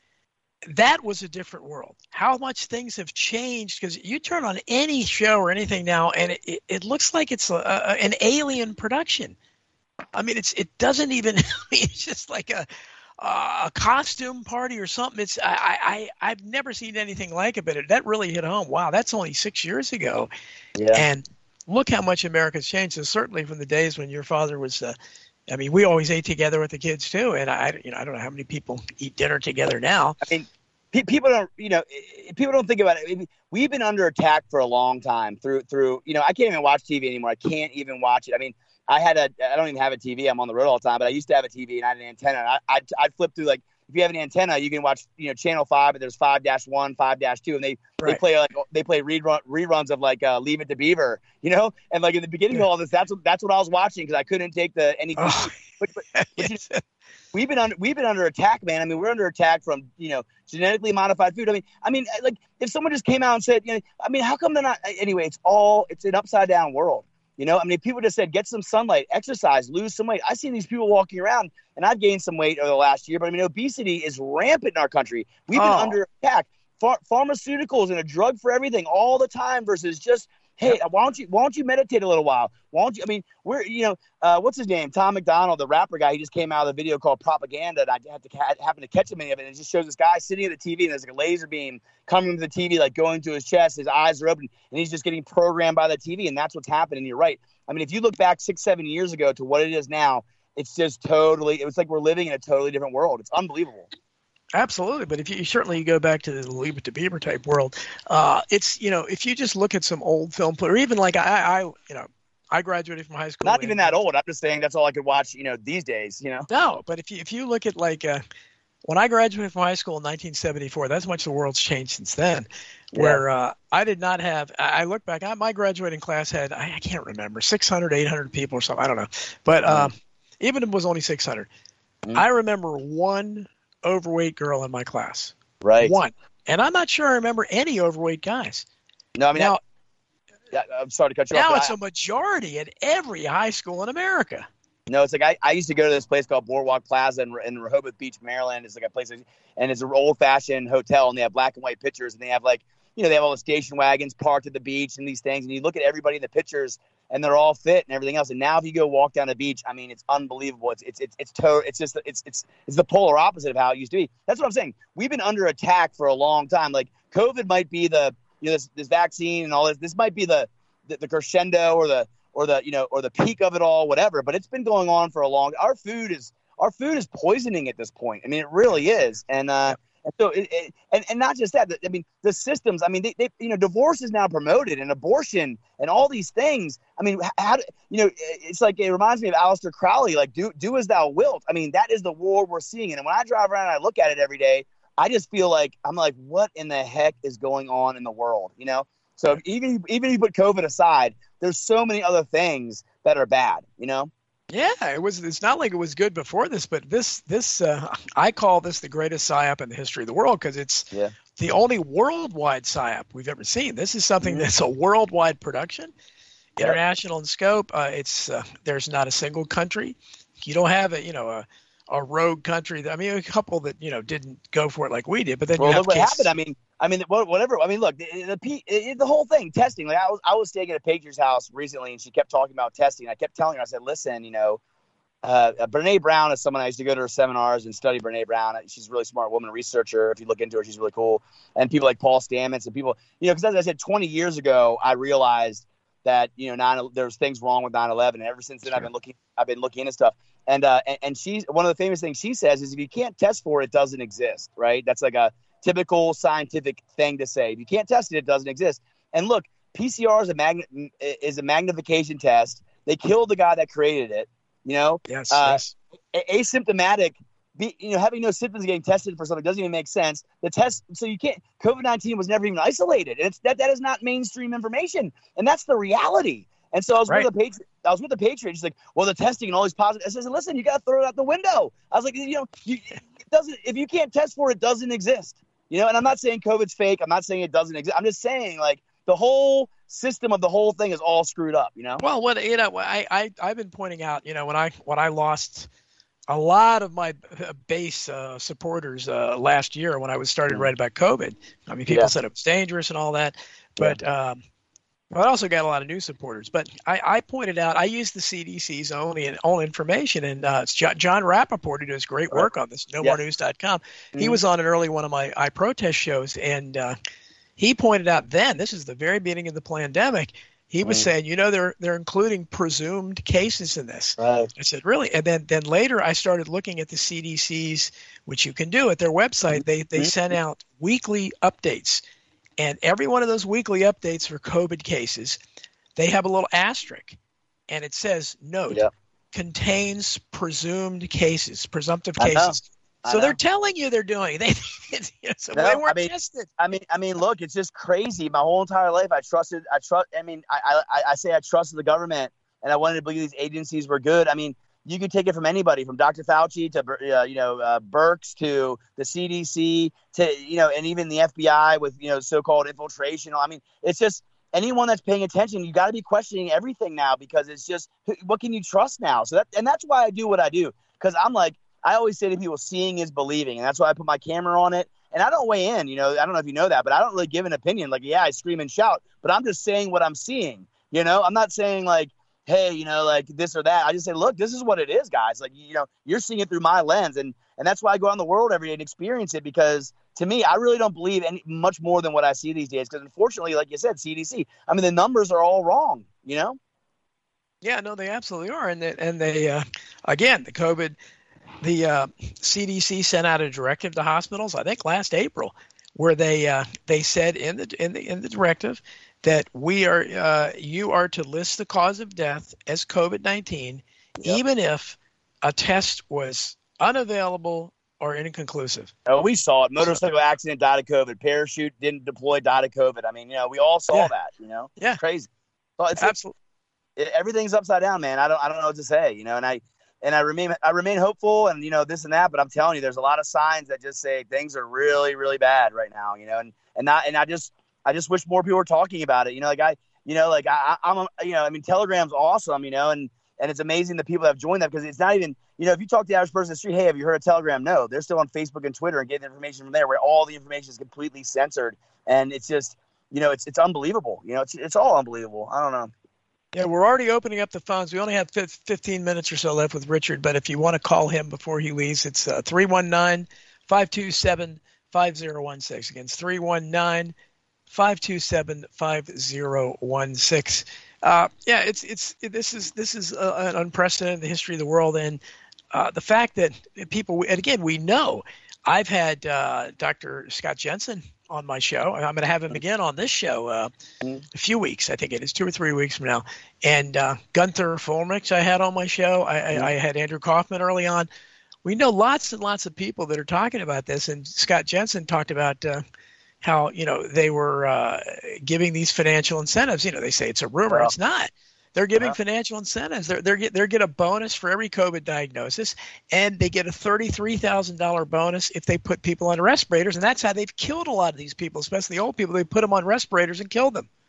that was a different world. How much things have changed, because you turn on any show or anything now, and it, it, it looks like it's a, a, an alien production. I mean, it's it doesn't even. I mean, it's just like a. Uh, a costume party or something. It's I, I I've never seen anything like it, but it, that really hit home. Wow, that's only six years ago, Yeah. and look how much America's changed. And certainly from the days when your father was. Uh, I mean, we always ate together with the kids too, and I you know I don't know how many people eat dinner together now. I mean, pe- people don't, you know, i- people don't think about it. I mean, we've been under attack for a long time through, through, you know, I can't even watch T V anymore. I can't even watch it. I mean, I had a, I don't even have a T V. I'm on the road all the time, but I used to have a T V and I had an antenna. And I, I'd, I'd flip through, like, if you have an antenna, you can watch, you know, channel five, but there's five dash one, five dash two, and they, they Right. play like, they play rerun, reruns of like, uh, Leave It to Beaver, you know? And like in the beginning Yeah. of all this, that's what, that's what I was watching because I couldn't take the, any, Oh, but, but, but you- yes. we've been under we've been under attack, man. I mean, we're under attack from, you know, genetically modified food. I mean, I mean, like if someone just came out and said, you know, I mean, how come they're not? Anyway, it's all it's an upside down world. You know, I mean, if people just said, get some sunlight, exercise, lose some weight. I've seen these people walking around, and I've gained some weight over the last year. But I mean, obesity is rampant in our country. We've been Oh. under attack. Ph- pharmaceuticals and a drug for everything all the time versus just, hey, why don't you why don't you meditate a little while? Why don't you? I mean, we're you know, uh, what's his name? Tom McDonald, the rapper guy. He just came out of a video called Propaganda, and I had to ha- happen to catch him in it. And it just shows this guy sitting at the T V, and there's like a laser beam coming from the T V, like going to his chest. His eyes are open, and he's just getting programmed by the T V. And that's what's happening. And you're right. I mean, if you look back six, seven years ago to what it is now, it's just totally. It was like we're living in a totally different world. It's unbelievable. Absolutely, but if you certainly you go back to the Leave It to Beaver type world, uh, it's you know if you just look at some old film, or even like I, I you know I graduated from high school. Not in- even that old. I'm just saying that's all I could watch. You know, these days. You know. No, but if you if you look at like uh, when I graduated from high school in nineteen seventy-four, that's how much the world's changed since then. Yeah. Where uh, I did not have, I I look back, I, my graduating class had I, I can't remember six hundred, eight hundred people or something. I don't know, but uh, even if it was only six hundred, Mhm. I remember one overweight girl in my class. Right. One. And I'm not sure I remember any overweight guys. No, I mean, Now, I, I'm sorry to cut you now off. it's but a majority at every high school in America. I, no, it's like I, I used to go to this place called Boardwalk Plaza in, in Rehoboth Beach, Maryland. It's like a place, and it's an old-fashioned hotel, and they have black and white pictures, and they have like, you know, they have all the station wagons parked at the beach and these things, and you look at everybody in the pictures, and they're all fit and everything else. And now if you go walk down the beach, I mean, it's unbelievable. It's it's it's it's to, it's just it's it's it's the polar opposite of how it used to be. That's what I'm saying. We've been under attack for a long time. Like COVID might be the you know this this vaccine and all this. This might be the the, the crescendo or the or the you know or the peak of it all, whatever. But it's been going on for a long. Our food is our food is poisoning at this point. I mean, it really is. And uh, and so it, it and and not just that. I mean, the systems. I mean, they, they you know divorce is now promoted and abortion and all these things. I mean, how do, you know? It's like it reminds me of Aleister Crowley. Like, do do as thou wilt. I mean, that is the war we're seeing. And when I drive around and I look at it every day, I just feel like I'm like, what in the heck is going on in the world? You know. So even even if you put COVID aside, there's so many other things that are bad. You know. Yeah, it was. It's not like it was good before this, but this, this, uh, I call this the greatest psyop in the history of the world because it's Yeah. the only worldwide psyop we've ever seen. This is something Mhm. that's a worldwide production, international in scope. Uh, it's uh, there's not a single country. You don't have a you know a a rogue country. That, I mean, a couple that you know didn't go for it like we did. But then well, you have look what cases. happened. I mean, I mean, whatever. I mean, look, the the, the the whole thing, testing. Like I was, I was staying at a Patriots house recently, and she kept talking about testing. I kept telling her, I said, listen, you know, uh, Brene Brown is someone I used to go to her seminars and study. Brene Brown, she's a really smart woman, researcher. If you look into her, she's really cool. And people like Paul Stamets and people, you know, because as I said, twenty years ago, I realized that you know, nine, there's things wrong with nine eleven, and ever since then, sure. I've been looking, I've been looking into stuff. And uh, and, and she's one of the famous things she says is if you can't test for it, it doesn't exist, right? That's like a typical scientific thing to say. If you can't test it, it doesn't exist. And look, P C R is a magn- is a magnification test. They killed the guy that created it. You know, yes, uh, yes. asymptomatic, be, you know, having no symptoms, getting tested for something doesn't even make sense. The test, so you can't. COVID nineteen was never even isolated, and it's that that is not mainstream information, and that's the reality. And so I was right. with the Patriot. I was with the Patriots. She's like, "Well, the testing and all these positive." I said, "Listen, you got to throw it out the window." I was like, "You know, you, it doesn't. If you can't test for it, it doesn't exist." You know, and I'm not saying COVID's fake. I'm not saying it doesn't exist. I'm just saying like the whole system of the whole thing is all screwed up. You know. Well, what you know, I I I've been pointing out, you know, when I when I lost a lot of my base uh, supporters uh, last year when I was started writing about COVID. I mean, people yeah. said it was dangerous and all that, but. Yeah. Um, I also got a lot of new supporters, but I, I pointed out I used the C D C's own, own information, and uh, it's John, John Rappaport who does great work on this, no more news dot com. Mm-hmm. He was on an early one of my I Protest shows, and uh, he pointed out then, this is the very beginning of the pandemic, he was mm-hmm. saying, you know, they're they're including presumed cases in this. Right. I said, really? And then then later I started looking at the C D C's, which you can do at their website. They they mm-hmm. sent out weekly updates. And every one of those weekly updates for COVID cases, they have a little asterisk, and it says, note, yep. contains presumed cases, presumptive I cases. Know. So I they're know. telling you they're doing it. They, so no, they weren't I mean, tested. I mean, I mean, look, it's just crazy. My whole entire life, I trusted, I trust, I mean, I, I, I say I trusted the government, and I wanted to believe these agencies were good. I mean, you can take it from anybody, from Doctor Fauci to, uh, you know, uh, Birx to the C D C to, you know, and even the F B I with, you know, so-called infiltration. I mean, it's just anyone that's paying attention, you got to be questioning everything now because it's just, what can you trust now? So that, and that's why I do what I do. Because I'm like, I always say to people, seeing is believing. And that's why I put my camera on it. And I don't weigh in, you know, I don't know if you know that, but I don't really give an opinion. Like, yeah, I scream and shout, but I'm just saying what I'm seeing. You know, I'm not saying like, hey, you know, like this or that. I just say, look, this is what it is, guys. Like, you know, you're seeing it through my lens. And and that's why I go out in the world every day and experience it, because to me, I really don't believe any much more than what I see these days. Because unfortunately, like you said, C D C, I mean, the numbers are all wrong, you know? Yeah, no, they absolutely are. And they, and they uh, again, the COVID, the uh, C D C sent out a directive to hospitals, I think last April, where they uh, they said in the in the in the directive that we are, uh, you are to list the cause of death as COVID nineteen, yep. even if a test was unavailable or inconclusive. Oh, we saw it. Motorcycle accident, died of COVID. Parachute didn't deploy, died of COVID. I mean, you know, we all saw yeah. that. You know, yeah, it's crazy. Well, it's absolutely. It, everything's upside down, man. I don't, I don't know what to say. You know, and I, and I remain, I remain hopeful, and you know, this and that. But I'm telling you, there's a lot of signs that just say things are really, really bad right now. You know, and and not, and I just. I just wish more people were talking about it. You know, like I, you know, like I, I'm, a, you know, I mean, Telegram's awesome, you know, and, and it's amazing that people have joined that because it's not even, you know, if you talk to the average person in the street, hey, have you heard of Telegram? No, they're still on Facebook and Twitter and getting information from there where all the information is completely censored. And it's just, you know, it's, it's unbelievable. You know, it's, it's all unbelievable. I don't know. Yeah, we're already opening up the phones. We only have fifteen minutes or so left with Richard, but if you want to call him before he leaves, it's uh, three one nine, five two seven, five zero one six. Again, it's three one nine, five two seven, five zero one six. Uh, yeah, it's it's it, this is this is uh, an unprecedented in the history of the world, and uh, the fact that people, and again, we know. I've had uh, Doctor Scott Jensen on my show. I'm going to have him again on this show uh, a few weeks. I think it is two or three weeks from now. And uh, Gunther Fulmich I had on my show. I, I, I had Andrew Kaufman early on. We know lots and lots of people that are talking about this. And Scott Jensen talked about uh, how, you know, they were uh, giving these financial incentives. You know, they say it's a rumor. Well, it's not. They're giving yeah. financial incentives. They're they're get they get a bonus for every COVID diagnosis, and they get a thirty-three thousand dollar bonus if they put people on respirators, and that's how they've killed a lot of these people, especially the old people. They put them on respirators and killed them.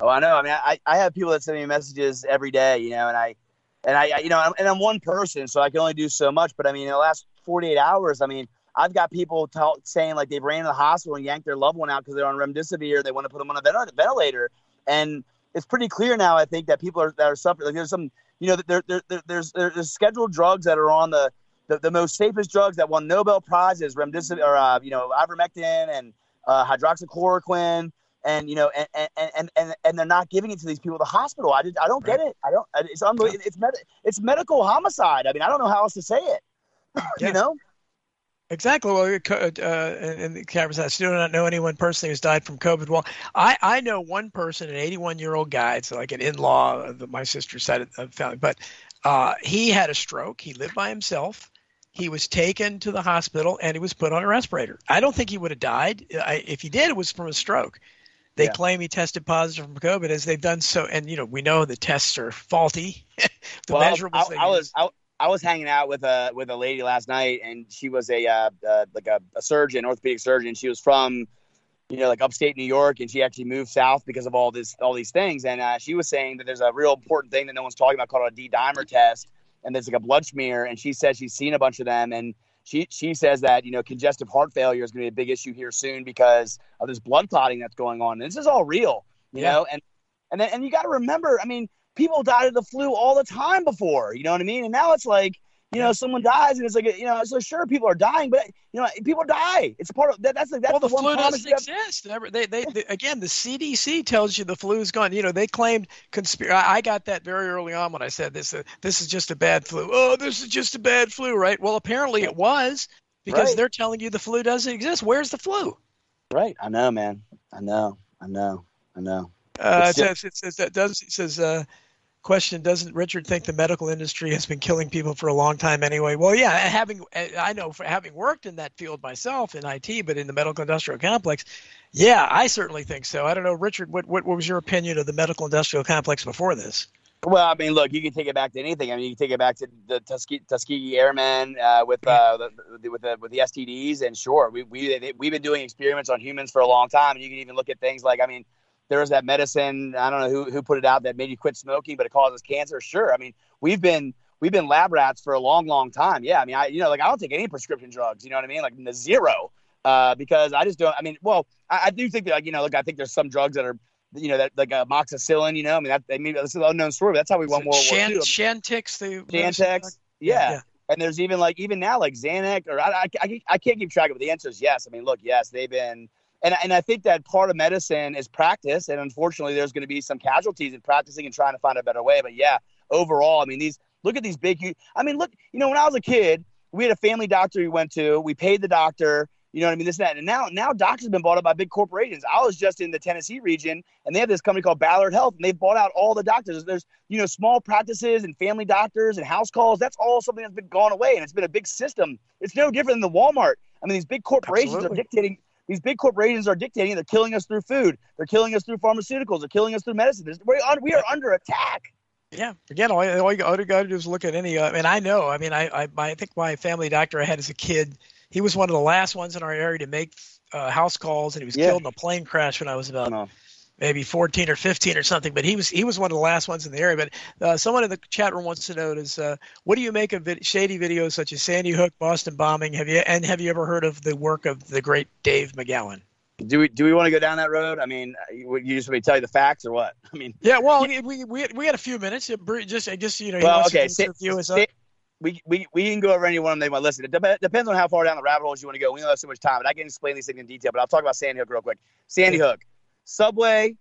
Oh, I know. I mean, I, I have people that send me messages every day, you know, and I, and I, you know, I'm, and I'm one person, so I can only do so much. But I mean, in the last forty-eight hours, I mean, I've got people talk, saying like they've ran to the hospital and yanked their loved one out because they're on remdesivir. They want to put them on a ventilator, and it's pretty clear now, I think, that people are that are suffering. Like there's some, you know, there, there, there there's there's scheduled drugs that are on the, the, the most safest drugs that won Nobel prizes, remdesivir, or uh, you know, ivermectin and uh, hydroxychloroquine. And, you know, and, and, and, and, and they're not giving it to these people at the hospital. I, did, I don't get it. I don't, it's unbelievable. It's, med- it's medical homicide. I mean, I don't know how else to say it, yeah. you know? Exactly. Well, uh, and the cameras, I still do not know anyone personally who's died from COVID. Well, I, I know one person, an eighty-one-year-old guy. It's like an in-law of my sister's side of the family. But uh, he had a stroke. He lived by himself. He was taken to the hospital, and he was put on a respirator. I don't think he would have died. I, if he did, it was from a stroke. They yeah. claim he tested positive from COVID, as they've done so. And, you know, we know the tests are faulty. the well, measurables I, I was I, I was hanging out with a with a lady last night, and she was a uh, uh, like a, a surgeon, orthopedic surgeon. She was from, you know, like upstate New York, and she actually moved south because of all this all these things. And uh, she was saying that there's a real important thing that no one's talking about called a D-dimer test, and there's like a blood smear. And she says she's seen a bunch of them, and She she says that, you know, congestive heart failure is going to be a big issue here soon because of this blood clotting that's going on. And this is all real, you yeah. know, and and then, and you got to remember, I mean, people died of the flu all the time before, you know what I mean? And now it's like, you know, someone dies and it's like, you know, so sure, people are dying, but, you know, people die. It's part of that. That's like, that's well, the, the flu doesn't exist. They, they, they, again, the C D C tells you the flu is gone. You know, they claimed conspiracy. I got that very early on when I said this, uh, this is just a bad flu. Oh, this is just a bad flu, right? Well, apparently it was. Because right. they're telling you the flu doesn't exist. Where's the flu? Right. I know, man. I know. I know. I know. Uh, it, says, it says that does. It says, uh, question: doesn't Richard think the medical industry has been killing people for a long time anyway? Well, yeah. Having I know for having worked in that field myself in I T, but in the medical industrial complex, yeah, I certainly think so. I don't know, Richard. What what, what was your opinion of the medical industrial complex before this? Well, I mean, look, you can take it back to anything. I mean, you can take it back to the Tuskegee, Tuskegee Airmen uh, with uh, the, the, with the with the S T Ds, and sure, we we we've been doing experiments on humans for a long time. And you can even look at things like, I mean, there was that medicine, I don't know who who put it out, that made you quit smoking, but it causes cancer. Sure, I mean, we've been we've been lab rats for a long, long time. Yeah, I mean, I you know, like I don't take any prescription drugs. You know what I mean? Like the zero, uh, because I just don't. I mean, well, I, I do think that, like, you know, like I think there's some drugs that are, you know, that like amoxicillin, you know, I mean, that maybe this is an unknown story, but that's how we won World Shan- War Two. Chantix, the Chantix, yeah. yeah. And there's even like, even now, like Xanax, or I, I, I can't keep track of it. The answer is yes. I mean, look, yes, they've been, and, and I think that part of medicine is practice. And unfortunately, there's going to be some casualties in practicing and trying to find a better way. But yeah, overall, I mean, these, look at these big, I mean, look, you know, when I was a kid, we had a family doctor we went to, we paid the doctor. You know what I mean? This and that. And now, now doctors have been bought up by big corporations. I was just in the Tennessee region, and they have this company called Ballard Health, and they've bought out all the doctors. There's, you know, small practices and family doctors and house calls. That's all something that's been gone away, and it's been a big system. It's no different than the Walmart. I mean, these big corporations Absolutely. are dictating. These big corporations are dictating. They're killing us through food. They're killing us through pharmaceuticals. They're killing us through medicine. We're on, we are under attack. Yeah, again, all, all you got to do is look at any. Uh, and I know. I mean, I, I I think my family doctor I had as a kid, he was one of the last ones in our area to make uh, house calls, and he was yeah. killed in a plane crash when I was about I maybe fourteen or fifteen or something. But he was he was one of the last ones in the area. But uh, someone in the chat room wants to know is uh, what do you make of vid- shady videos such as Sandy Hook, Boston bombing? Have you and have you ever heard of the work of the great Dave McGowan? Do we do we want to go down that road? I mean, you just want me to tell you the facts or what? I mean, yeah. Well, we we we had, we had a few minutes. Just I guess you know. He well, wants okay. To say, review us say, up. We, we we can go over any one of them they want to listen. It de- depends on how far down the rabbit holes you want to go. We don't have so much time, but I can explain these things in detail. But I'll talk about Sandy Hook real quick. Sandy Hook, Subway,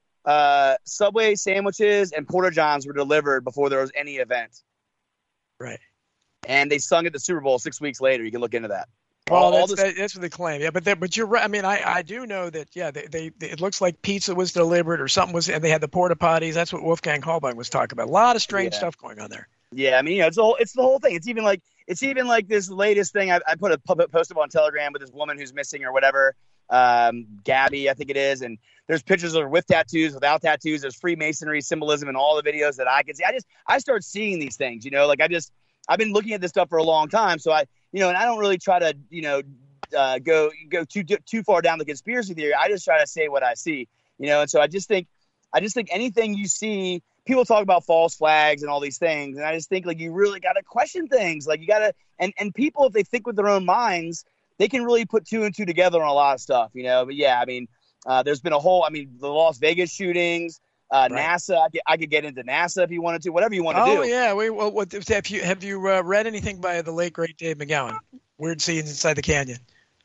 uh, Subway sandwiches and Porta Johns were delivered before there was any event. Right. And they sung at the Super Bowl six weeks later. You can look into that. Well, all, that's, all this- that's what they claim. Yeah, but but you're right. I mean, I, I do know that. Yeah, they, they, they it looks like pizza was delivered or something was, and they had the porta potties. That's what Wolfgang Halbach was talking about. A lot of strange yeah. stuff going on there. Yeah, I mean, you know, it's the whole, it's the whole thing. It's even like it's even like this latest thing. I, I put a post up on Telegram with this woman who's missing or whatever, um, Gabby, I think it is, and there's pictures of her with tattoos, without tattoos. There's Freemasonry symbolism in all the videos that I can see. I just I start seeing these things, you know, like I just I've been looking at this stuff for a long time, so I you know, and I don't really try to you know uh, go go too too far down the conspiracy theory. I just try to say what I see, you know, and so I just think. I just think anything you see, people talk about false flags and all these things, and I just think like you really got to question things. Like you got to, and and people, if they think with their own minds, they can really put two and two together on a lot of stuff, you know. But yeah, I mean, uh, there's been a whole, I mean, the Las Vegas shootings. Uh, right. NASA, I could, I could get into NASA if you wanted to, whatever you want to oh, do. Oh yeah, we well, what, have you have you uh, read anything by the late great Dave McGowan? Weird Scenes Inside the Canyon.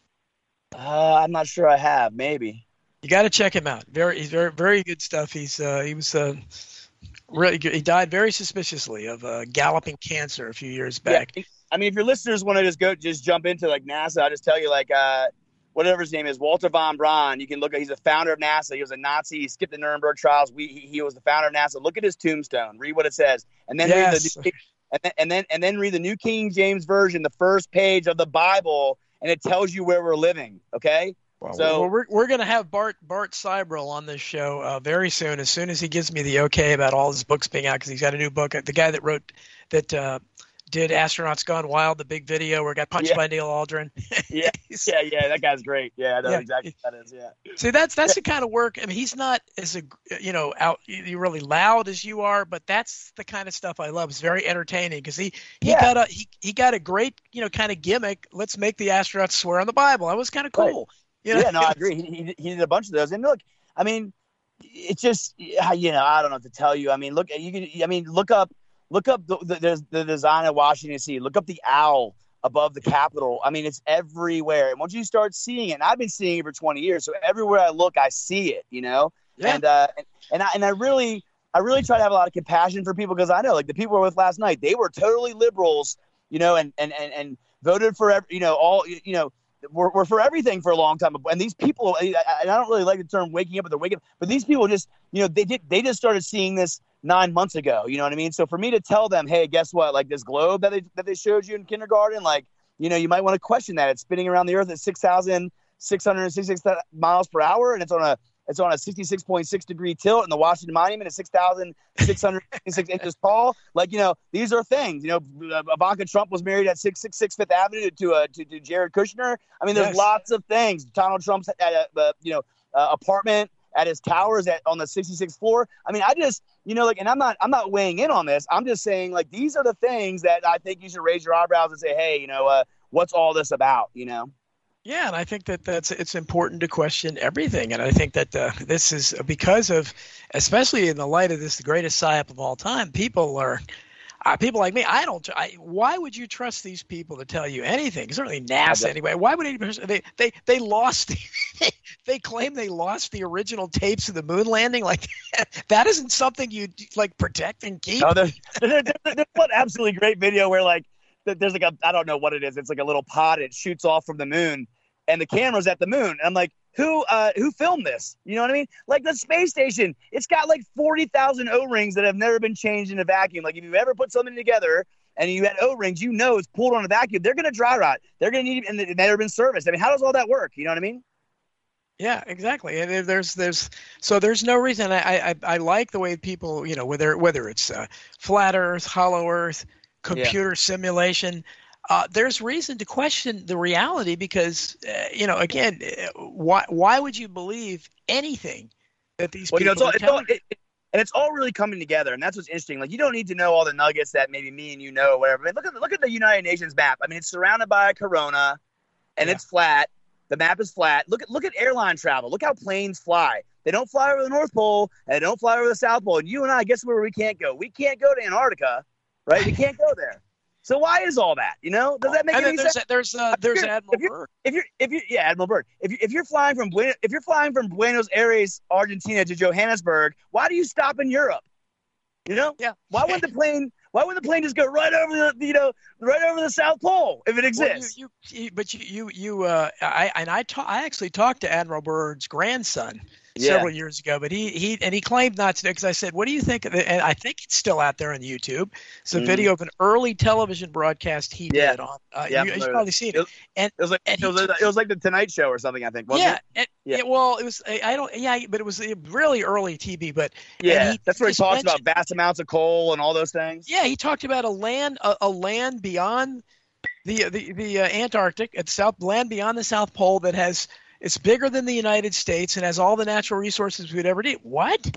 Uh, I'm not sure I have. Maybe you got to check him out. Very, he's very very good stuff. He's uh, he was uh, really good. He died very suspiciously of uh, galloping cancer a few years back. Yeah. I mean, if your listeners want to just go, just jump into like NASA, I'll just tell you like. Uh, Whatever his name is, Walter von Braun. You can look at. He's the founder of NASA. He was a Nazi. He skipped the Nuremberg trials. We he, he was the founder of NASA. Look at his tombstone. Read what it says, and then yes. read the and then, and then and then read the New King James Version, the first page of the Bible, and it tells you where we're living. Okay. Well, so well, we're we're gonna have Bart Bart Sibrel on this show uh, very soon. As soon as he gives me the okay about all his books being out, because he's got a new book. The guy that wrote that. Uh, Did Astronauts Gone Wild, the big video where he got punched yeah. by Neil Aldrin? yeah, yeah, yeah. That guy's great. Yeah, I know yeah. exactly what that is. Yeah. See, that's that's the kind of work. I mean, he's not as a you know out you really loud as you are, but that's the kind of stuff I love. It's very entertaining because he he yeah. got a he, he got a great you know kind of gimmick. Let's make the astronauts swear on the Bible. That was kind of cool. Right. You know? Yeah, no, I agree. He, he he did a bunch of those, and look, I mean, it's just you know I don't know what to tell you. I mean, look, you can I mean look up. Look up the, the, the design of Washington, D C Look up the owl above the Capitol. I mean, it's everywhere. And once you start seeing it, and I've been seeing it for twenty years, so everywhere I look, I see it, you know? Yeah. And, uh, and, and, I, and I really I really try to have a lot of compassion for people because I know, like, the people we were with last night, they were totally liberals, you know, and, and, and, and voted for, you know, all, you know, we're, we're for everything for a long time. And these people, and I don't really like the term waking up, but they're waking up. But these people just, you know, they did, they just started seeing this nine months ago. You know what I mean? So for me to tell them, hey, guess what? Like this globe that they that they showed you in kindergarten, like, you know, you might want to question that. It's spinning around the earth at six thousand six hundred sixty-six miles per hour, and it's on a it's on a sixty-six point six degree tilt, and the Washington Monument is six thousand six hundred sixty-six inches tall. Like, you know, these are things. You know, Ivanka Trump was married at six sixty-six Fifth Avenue to uh, to, to Jared Kushner. I mean, there's yes. lots of things. Donald Trump's at a uh, you know uh, apartment at his towers at on the sixty-sixth floor. I mean, I just, you know, like, and I'm not, I'm not weighing in on this. I'm just saying, like, these are the things that I think you should raise your eyebrows and say, hey, you know, uh, what's all this about, you know? Yeah, and I think that that's it's important to question everything, and I think that uh, this is because of, especially in the light of this, the greatest psyop of all time. People are. Uh, people like me, I don't. I, why would you trust these people to tell you anything? Certainly NASA, anyway. Why would anybody? They they they lost. The, they claim they lost the original tapes of the moon landing. Like that isn't something you like protect and keep. No, there's, there's, there's one absolutely great video where like there's like a I don't know what it is. It's like a little pod. It shoots off from the moon, and the camera's at the moon. And I'm like, who uh, who filmed this? You know what I mean? Like the space station, it's got like forty thousand O-rings that have never been changed in a vacuum. Like if you've ever put something together and you had O-rings, you know it's pulled on a vacuum. They're going to dry rot. They're going to need, and they've never been serviced. I mean, how does all that work? You know what I mean? Yeah, exactly. And there's there's so there's no reason. I I, I like the way people, you know, whether whether it's uh, flat Earth, hollow Earth, computer yeah. simulation. Uh, there's reason to question the reality because, uh, you know, again, uh, why why would you believe anything that these well, people you know, it's all, are it's all, it, it, and it's all really coming together, and that's what's interesting. Like, you don't need to know all the nuggets that maybe me and you know, or whatever. I mean, look at look at the United Nations map. I mean, it's surrounded by a corona, and yeah. it's flat. The map is flat. Look at look at airline travel. Look how planes fly. They don't fly over the North Pole, and they don't fly over the South Pole. And you and I, guess where we can't go? We can't go to Antarctica, right? We can't go there. So why is all that? You know, does that make and any there's, sense? There's uh, there's Admiral if you're, Byrd. If you're if you yeah Admiral Byrd. If you if you're flying from Buen- if you're flying from Buenos Aires, Argentina to Johannesburg, why do you stop in Europe? You know, yeah. Why wouldn't the plane? Why wouldn't the plane just go right over the you know right over the South Pole if it exists? Well, you, you, but you you you uh I and I ta- I actually talked to Admiral Byrd's grandson. Yeah. Several years ago, but he he and he claimed not to, because I said, "What do you think of it?" And I think it's still out there on YouTube. It's a mm. video of an early television broadcast he yeah. did on. Uh, yeah, you, you've probably seen it. It was, and it was like and it was, it was like the Tonight Show or something. I think. Wasn't yeah, it? And, yeah. It, well, it was. I, I don't. Yeah, but it was really early T V. But yeah, he that's where he talks about vast amounts of coal and all those things. Yeah, he talked about a land a, a land beyond the the the uh, Antarctic, at South land beyond the South Pole that has. It's bigger than the United States and has all the natural resources we'd ever need. What?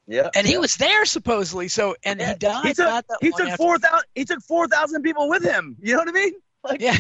Yeah. And he yeah. was there supposedly. So, and Yeah. he died. He took, not that he long took after. four thousand. He took four thousand people with him. You know what I mean? Like, Yeah.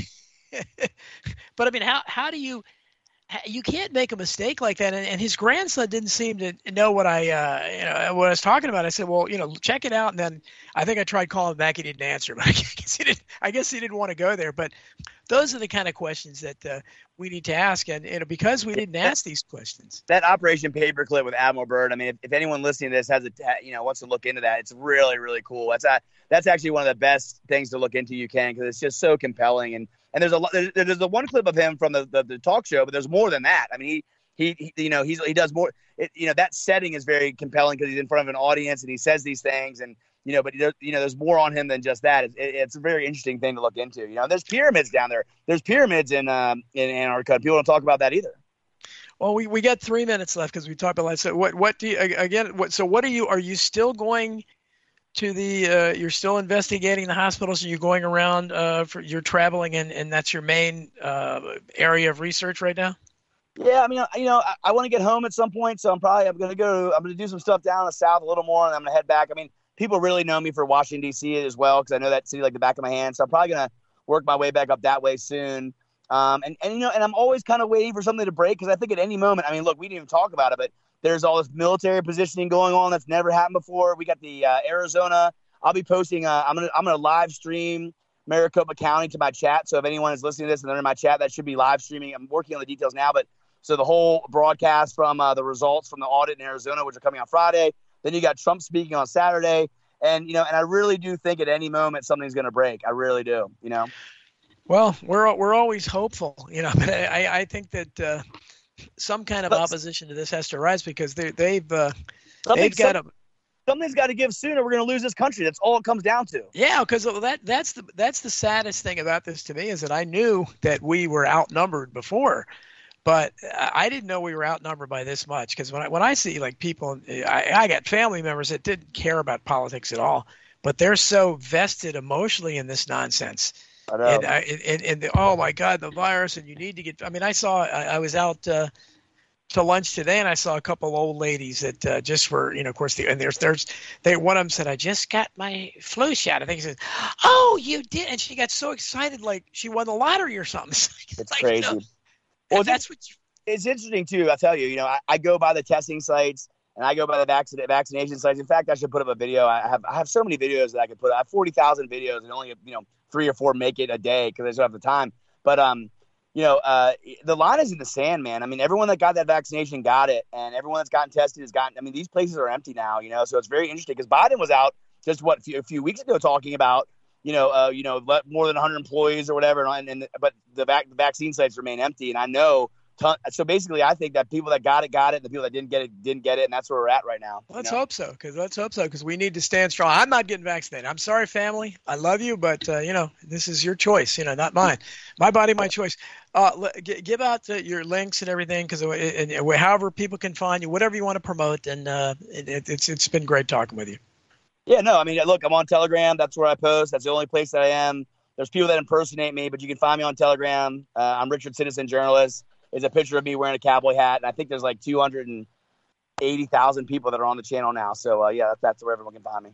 But I mean, how how do you? You can't make a mistake like that. And, and his grandson didn't seem to know what I, uh, you know, what I was talking about. I said, well, you know, check it out. And then I think I tried calling back. He didn't answer. But I guess he didn't. I guess he didn't want to go there. But those are the kind of questions that uh, we need to ask. And you know, because we didn't ask these questions. That Operation Paperclip with Admiral Byrd. I mean, if, if anyone listening to this has a, you know, wants to look into that, it's really, really cool. That's a, that's actually one of the best things to look into. You can, because it's just so compelling. And And there's a there's, there's a one clip of him from the, the, the talk show, but there's more than that. I mean, he he, he you know he's he does more. It, you know that setting is very compelling because he's in front of an audience and he says these things, and you know, but there, you know, there's more on him than just that. It, it, it's a very interesting thing to look into. You know, there's pyramids down there. There's pyramids in um, in Antarctica. People don't talk about that either. Well, we, we got three minutes left because we talked about that. So what what do you again? What so what are you? Are you still going to the? Uh, you're still investigating the hospitals, and you're going around. Uh, for you're traveling, and, and that's your main uh, area of research right now. Yeah, I mean, you know, I, I want to get home at some point, so I'm probably I'm gonna go. I'm gonna do some stuff down in the south a little more, and I'm gonna head back. I mean, people really know me for Washington D C as well because I know that city like the back of my hand. So I'm probably gonna work my way back up that way soon. Um, and and you know, and I'm always kind of waiting for something to break because I think at any moment. I mean, look, we didn't even talk about it, but there's all this military positioning going on that's never happened before. We got the uh, Arizona. I'll be posting. Uh, I'm gonna I'm gonna live stream Maricopa County to my chat. So if anyone is listening to this and they're in my chat, that should be live streaming. I'm working on the details now, but so the whole broadcast from uh, the results from the audit in Arizona, which are coming on Friday. Then you got Trump speaking on Saturday, and you know, and I really do think at any moment something's going to break. I really do. You know. Well, we're we're always hopeful, you know, but I, I think that uh, some kind of But- opposition to this has to rise because they, they've uh, Something- they've got a Something's got to give sooner. We're going to lose this country. That's all it comes down to. yeah, because that that's the that's the saddest thing about this to me is that I knew that we were outnumbered before, but I didn't know we were outnumbered by this much. Because when I when I see like people, I, I got family members that didn't care about politics at all, but they're so vested emotionally in this nonsense. I know. And, I, and, and the, oh my God, the virus, and you need to get. I mean, I saw. I, I was out uh, to lunch today, and I saw a couple old ladies that uh, just were, you know, of course, the, and there's, there's, they. One of them said, "I just got my flu shot." I think he said, "Oh, you did," and she got so excited, like she won the lottery or something. It's like, crazy. You know, Well, and that's what. You, It's interesting too. I'll tell you. You know, I, I go by the testing sites and I go by the vaccine vaccination sites. In fact, I should put up a video. I have I have so many videos that I could put. I have forty thousand videos, and only you know three or four make it a day because I just don't have the time. But um, you know, uh, the line is in the sand, man. I mean, everyone that got that vaccination got it, and everyone that's gotten tested has gotten. I mean, these places are empty now. You know, so it's very interesting because Biden was out just what a few, a few weeks ago talking about. You know, uh, you know, let more than one hundred employees or whatever, and, and but the, vac- the vaccine sites remain empty, and I know. Ton- so basically, I think that people that got it got it, and the people that didn't get it didn't get it, and that's where we're at right now. let's you know? hope so, because let's hope so, because we need to stand strong. I'm not getting vaccinated. I'm sorry, family. I love you, but uh, you know, this is your choice. You know, not mine. My body, my choice. Uh, l- g- give out uh, your links and everything, because and, and however people can find you, whatever you want to promote, and uh, it, it, it's it's been great talking with you. Yeah, no, I mean, look, I'm on Telegram. That's where I post. That's the only place that I am. There's people that impersonate me, but you can find me on Telegram. Uh, I'm Richard Citizen Journalist. There's a picture of me wearing a cowboy hat, and I think there's like two hundred eighty thousand people that are on the channel now. So, uh, yeah, that's, that's where everyone can find me.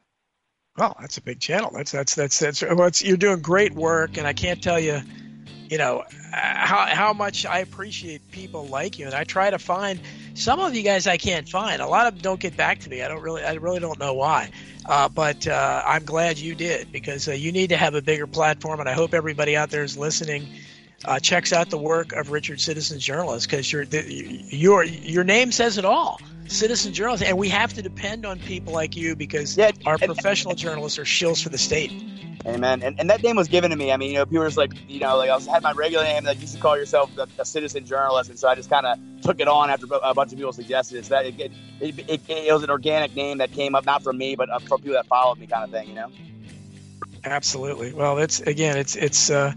Well, that's a big channel. That's that's that's that's. Well, it's, you're doing great work, and I can't tell you, you know, how how much I appreciate people like you. And I try to find some of you guys I can't find. A lot of them don't get back to me. I don't really, I really don't know why. Uh, but uh, I'm glad you did because uh, you need to have a bigger platform, and I hope everybody out there is listening. Uh, checks out the work of Richard Citizen Journalist because your your your name says it all, Citizen Journalist, and we have to depend on people like you because Yeah, our and- professional journalists are shills for the state. Amen. And, and that name was given to me. I mean, you know, people were just like, you know, like I was, had my regular name that used to call yourself a, a citizen journalist. And so I just kind of took it on after a bunch of people suggested it. So that it, it, it, it, it was an organic name that came up, not from me, but uh, from people that followed me kind of thing, you know? Absolutely. Well, it's again, it's it's uh,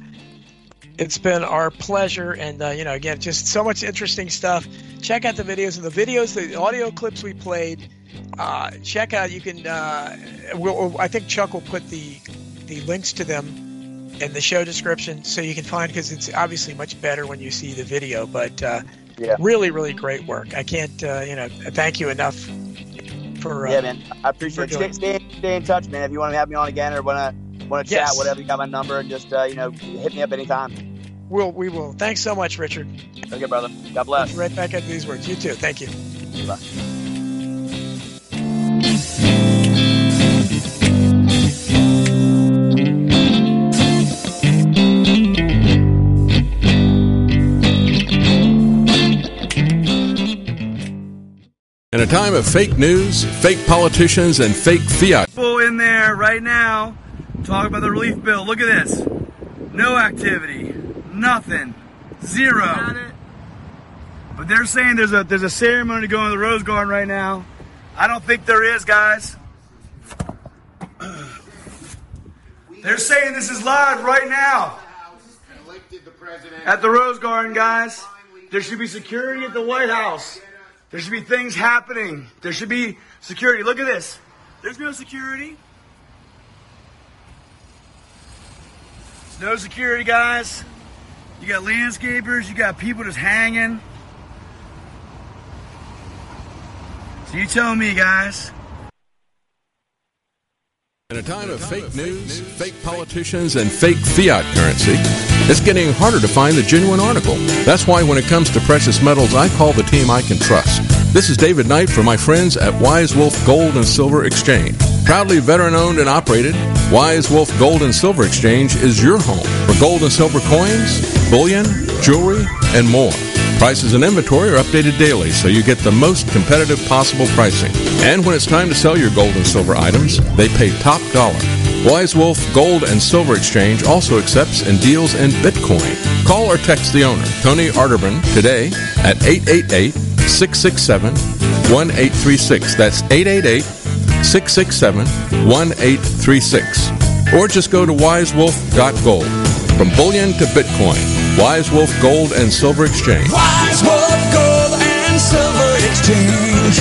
it's been our pleasure, and uh, you know, again, just so much interesting stuff. Check out the videos and the videos, the audio clips we played. Uh, check out. You can. Uh, we'll, I think Chuck will put the the links to them in the show description, so you can find because it's obviously much better when you see the video. But uh, Yeah. really, really great work. I can't, uh, you know, thank you enough for uh, yeah, man. I appreciate it. Stay, doing stay, stay in touch, man. If you want to have me on again or want to want to Yes. chat, whatever, you got my number, and just uh, you know, hit me up anytime. We'll, we will. Thanks so much, Richard. Okay, brother. God bless. Right back at these words. You too. Thank you. Bye. In a time of fake news, fake politicians, and fake fiat. People in there right now talking about the relief bill. Look at this. No activity. Nothing. Zero. But they're saying there's a there's a ceremony going to the Rose Garden right now. I don't think there is, guys. They're saying this is live right now. At the Rose Garden, guys. There should be security at the White House. There should be things happening. There should be security. Look at this. There's no security. No security, guys. You got landscapers. You got people just hanging. So you tell me, guys. In a time of fake news, fake politicians, and fake fiat currency, it's getting harder to find the genuine article. That's why when it comes to precious metals, I call the team I can trust. This is David Knight for my friends at Wise Wolf Gold and Silver Exchange. Proudly veteran-owned and operated, Wise Wolf Gold and Silver Exchange is your home for gold and silver coins, bullion, jewelry, and more. Prices and inventory are updated daily, so you get the most competitive possible pricing. And when it's time to sell your gold and silver items, they pay top dollar. Wise Wolf Gold and Silver Exchange also accepts and deals in Bitcoin. Call or text the owner, Tony Arterburn, today at eight eight eight, six six seven, one eight three six. That's eight eight eight, six six seven, one eight three six. Or just go to wise wolf dot gold. From bullion to Bitcoin, Wise Wolf Gold and Silver Exchange. Wise Wolf Gold and Silver Exchange.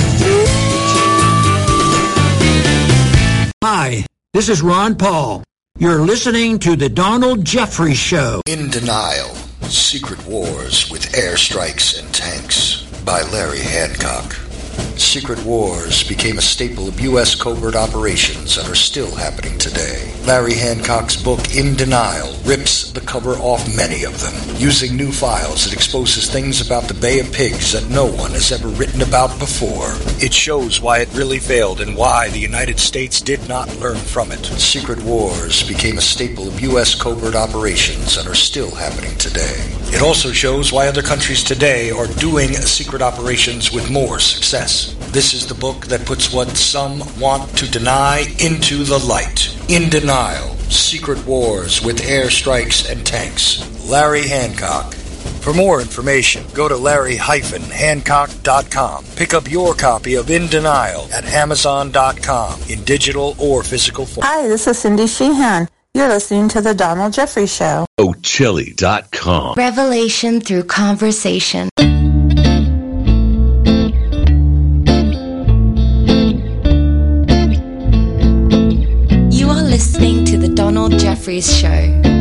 Hi, this is Ron Paul. You're listening to The Donald Jeffrey Show. In Denial, Secret Wars with Airstrikes and Tanks by Larry Hancock. Secret wars became a staple of U S covert operations and are still happening today. Larry Hancock's book, In Denial, rips the cover off many of them. Using new files, it exposes things about the Bay of Pigs that no one has ever written about before. It shows why it really failed and why the United States did not learn from it. Secret wars became a staple of U S covert operations and are still happening today. It also shows why other countries today are doing secret operations with more success. This is the book that puts what some want to deny into the light. In Denial, Secret Wars with Airstrikes and Tanks. Larry Hancock. For more information, go to larry dash hancock dot com. Pick up your copy of In Denial at amazon dot com in digital or physical form. Hi, this is Cindy Sheehan. You're listening to The Donald Jeffrey Show. oh chili dot com. Revelation through conversation. You are listening to The Donald Jeffries Show.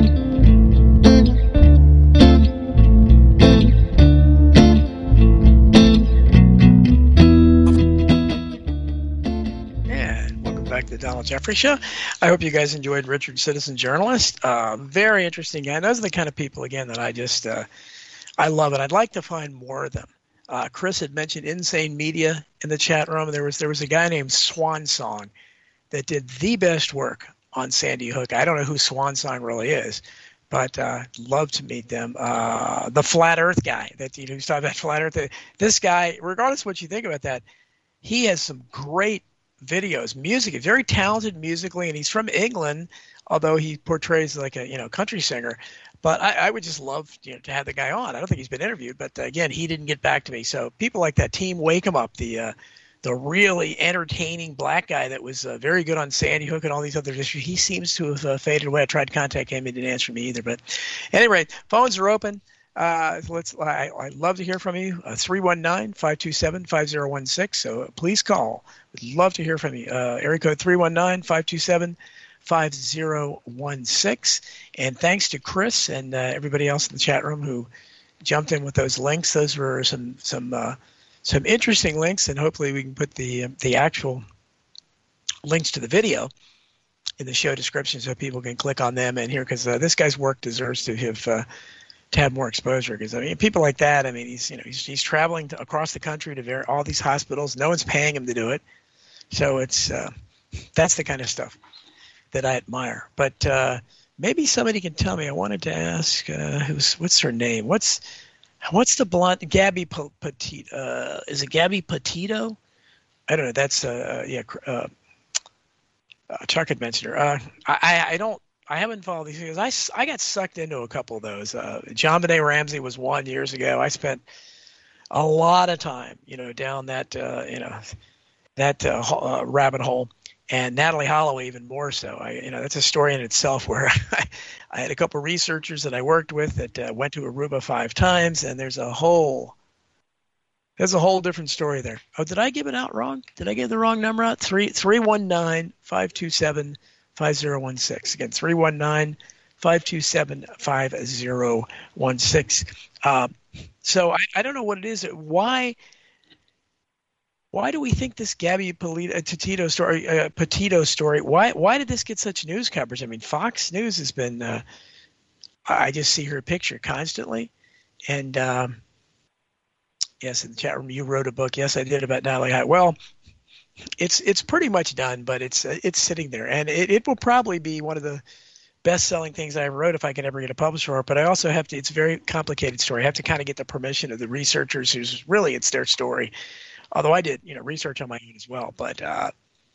Back to the Donald Jeffrey Show. I hope you guys enjoyed Richard, Citizen Journalist. Uh, very interesting guy. Those are the kind of people, again, that I just, uh, I love it. I'd like to find more of them. Uh, Chris had mentioned Insane Media in the chat room. There was there was a guy named Swan Song that did the best work on Sandy Hook. I don't know who Swan Song really is, but uh, love to meet them. Uh, the Flat Earth guy that you know, who's talking about Flat Earth. This guy, regardless of what you think about that, he has some great videos, music, very talented musically, and he's from England, although he portrays like a you know country singer. But I, I would just love you know, to have the guy on. I don't think he's been interviewed, but uh, again, he didn't get back to me. So people like that, Team Wake 'em Up, the uh, the really entertaining black guy that was uh, very good on Sandy Hook and all these other issues, he seems to have uh, faded away. I tried to contact him, he didn't answer me either. But anyway, phones are open. Uh, let's. I, I'd love to hear from you. Uh, three one nine, five two seven, five zero one six. So please call. Would love to hear from you. Uh, area code three one nine, five two seven, five zero one six. And thanks to Chris and uh, everybody else in the chat room who jumped in with those links. Those were some some uh, some interesting links, and hopefully we can put the the actual links to the video in the show description so people can click on them and hear, because uh, this guy's work deserves to have uh, to have more exposure. Because I mean, people like that, I mean, he's you know he's he's traveling to, across the country to ver- all these hospitals. No one's paying him to do it, so it's uh, that's the kind of stuff that I admire. But uh, maybe somebody can tell me. I wanted to ask uh, who's what's her name? What's what's the blonde Gabby Petito? Uh, is it Gabby Petito? I don't know. That's uh, yeah. Uh, Uh, Chuck had mentioned her. Uh, I, I don't. I haven't followed these things. I, I got sucked into a couple of those. Uh, JonBenet Ramsey was one years ago. I spent a lot of time, you know, down that uh, you know that uh, uh, rabbit hole. And Natalie Holloway even more so. I, you know, that's a story in itself where I, I had a couple of researchers that I worked with that uh, went to Aruba five times, and there's a whole. There's a whole different story there. Oh, did I give it out wrong? Did I give the wrong number out? Three three one nine five two seven five zero one six. Again, three one nine five two seven five zero one six. Uh, so I, I don't know what it is. Why why do we think this Gabby Petito story? Uh, Petito story. Why why did this get such news coverage? I mean, Fox News has been. Uh, I just see her picture constantly, and. Um, Yes, in the chat room, you wrote a book. Yes, I did, about Natalie Holloway. Well, it's it's pretty much done, but it's uh, it's sitting there, and it, it will probably be one of the best-selling things I ever wrote if I can ever get a publisher for it. But I also have to. It's a very complicated story. I have to kind of get the permission of the researchers, who's really it's their story. Although I did, you know, research on my own as well. But uh,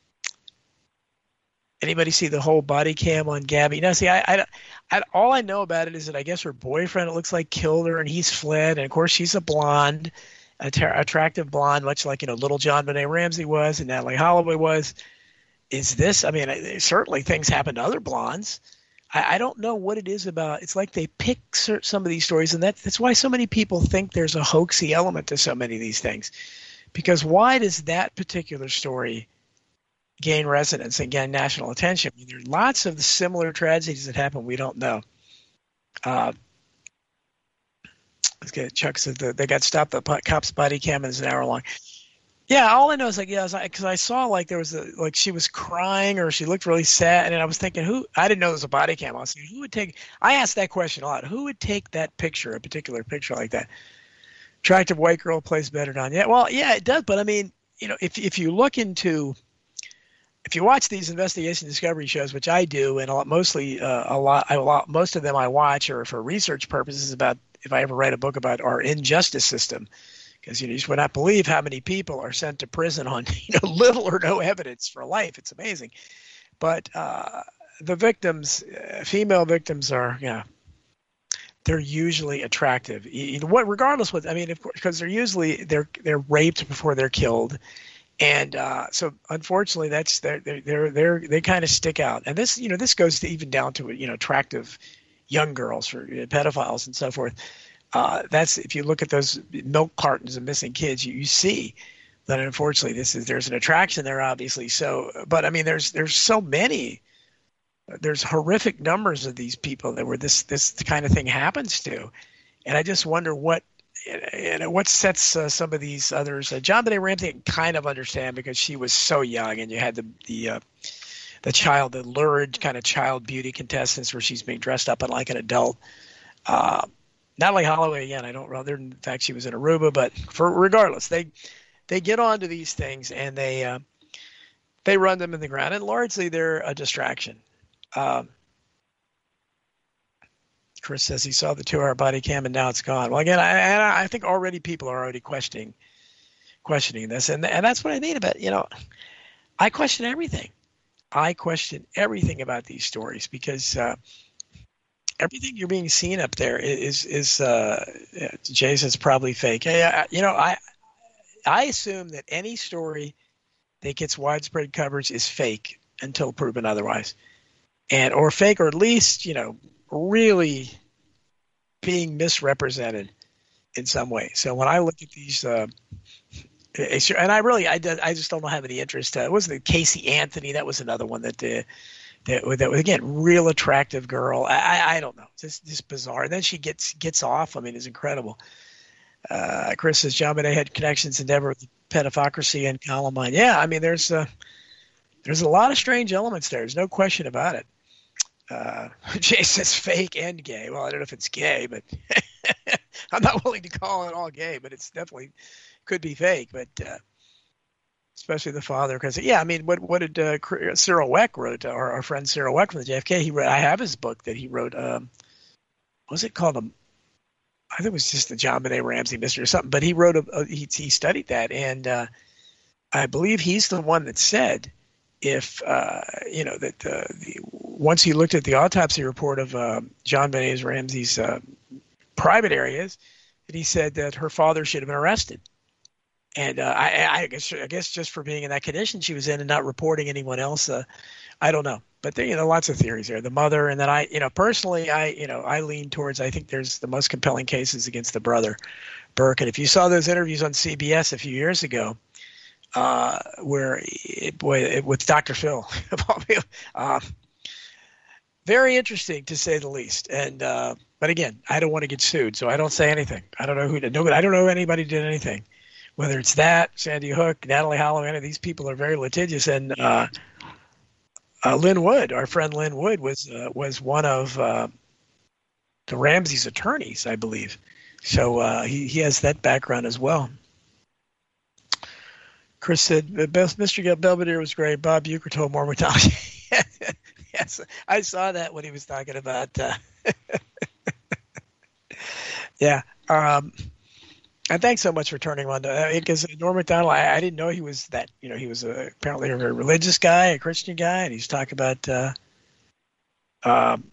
anybody see the whole body cam on Gabby? No, see, I, I, I all I know about it is that I guess her boyfriend, it looks like, killed her, and he's fled. And of course, she's a blonde. Att- attractive blonde, much like, you know, little JonBenet Ramsey was and Natalie Holloway was. Is this, I mean, it, certainly things happen to other blondes. I, I don't know what it is about. It's like they pick cert- some of these stories, and that, that's why so many people think there's a hoaxy element to so many of these things. Because why does that particular story gain resonance and gain national attention? I mean, there are lots of the similar tragedies that happen we don't know. Uh, Chuck said that they got stopped. The cop's body cam is an hour long. Yeah, all I know is like yeah, because I, I saw like there was a like she was crying or she looked really sad, and I was thinking who I didn't know there was a body cam. I was thinking who would take. I asked that question a lot. Who would take that picture, a particular picture like that? Attractive white girl plays better on. Yeah, well, yeah, it does. But I mean, you know, if if you look into, if you watch these investigation discovery shows, which I do, and a lot, mostly uh, a lot, a lot, most of them I watch are for research purposes about. If I ever write a book about our injustice system, because you, know, you just would not believe how many people are sent to prison on you know little or no evidence for life. It's amazing. But uh, the victims, uh, female victims, are yeah, they're usually attractive. You know, what, regardless what I mean, of course, because they're usually they're they're raped before they're killed, and uh, so unfortunately that's they're they're they're, they're they kind of stick out. And this you know this goes to even down to you know attractive. Young girls for you know, pedophiles and so forth. Uh, that's if you look at those milk cartons of missing kids, you, you see that unfortunately this is there's an attraction there, obviously. So, but I mean, there's there's so many, there's horrific numbers of these people that where this this kind of thing happens to, and I just wonder what you know what sets uh, some of these others. Uh, JonBenet Ramsey I can kind of understand because she was so young, and you had the the. Uh, The child, the lurid kind of child beauty contestants where she's being dressed up like an adult. Uh, Natalie Holloway, again, I don't know. In fact, she was in Aruba, but for regardless, they they get onto these things and they uh, they run them in the ground, and largely they're a distraction. Um, Chris says he saw the two-hour body cam and now it's gone. Well, again, I, I think already people are already questioning questioning this, and and that's what I mean about you know, I question everything. I question everything about these stories because uh, everything you're being seen up there is is uh, Jason's probably fake. Hey, you know, I I assume that any story that gets widespread coverage is fake until proven otherwise, and or fake or at least you know really being misrepresented in some way. So when I look at these. Uh, And I really, I, I just don't have any interest. Uh, it wasn't Casey Anthony. That was another one that, uh, that, that was, again, real attractive girl. I, I don't know. Just, just bizarre. And then she gets gets off. I mean, it's incredible. Uh, Chris says John Bonet had connections in Denver with pedophilia and Columbine. Yeah, I mean, there's uh, there's a lot of strange elements there. There's no question about it. Uh, Jay says fake and gay. Well, I don't know if it's gay, but I'm not willing to call it all gay, but it's definitely could be fake. But uh, especially the father, because yeah, I mean, what what did uh, Cyril Weck wrote? Our, our friend Cyril Weck from the J F K. He wrote. I have his book that he wrote. Um, what was it called? Um, I think it was just the John Bonet Ramsey mystery or something. But he wrote. A, a, he he studied that, and uh, I believe he's the one that said if uh, you know that uh, the, once he looked at the autopsy report of uh, John Bonet Ramsey's uh, private areas, that he said that her father should have been arrested. And uh, I, I guess I guess just for being in that condition she was in and not reporting anyone else, uh, I don't know. But there, you know, lots of theories there. The mother, and then I, you know, personally, I, you know, I lean towards. I think there's the most compelling cases against the brother, Burke. And if you saw those interviews on C B S a few years ago, uh, where it, boy, it, with Doctor Phil, uh, very interesting to say the least. And uh, but again, I don't want to get sued, so I don't say anything. I don't know who did. Nobody. I don't know anybody did anything. Whether it's that, Sandy Hook, Natalie Hollow, any of these people are very litigious. And uh, uh, Lynn Wood, our friend Lynn Wood, was uh, was one of uh, the Ramsey's attorneys, I believe. So uh, he, he has that background as well. Chris said, Mister Belvedere was great. Bob Uecker told more mythology. Yes, I saw that when he was talking about. Uh, yeah. Um, And thanks so much for turning on to because uh, Norm Macdonald, I, I didn't know he was that. You know, he was a, apparently a very religious guy, a Christian guy, and he's talking about. Uh, um,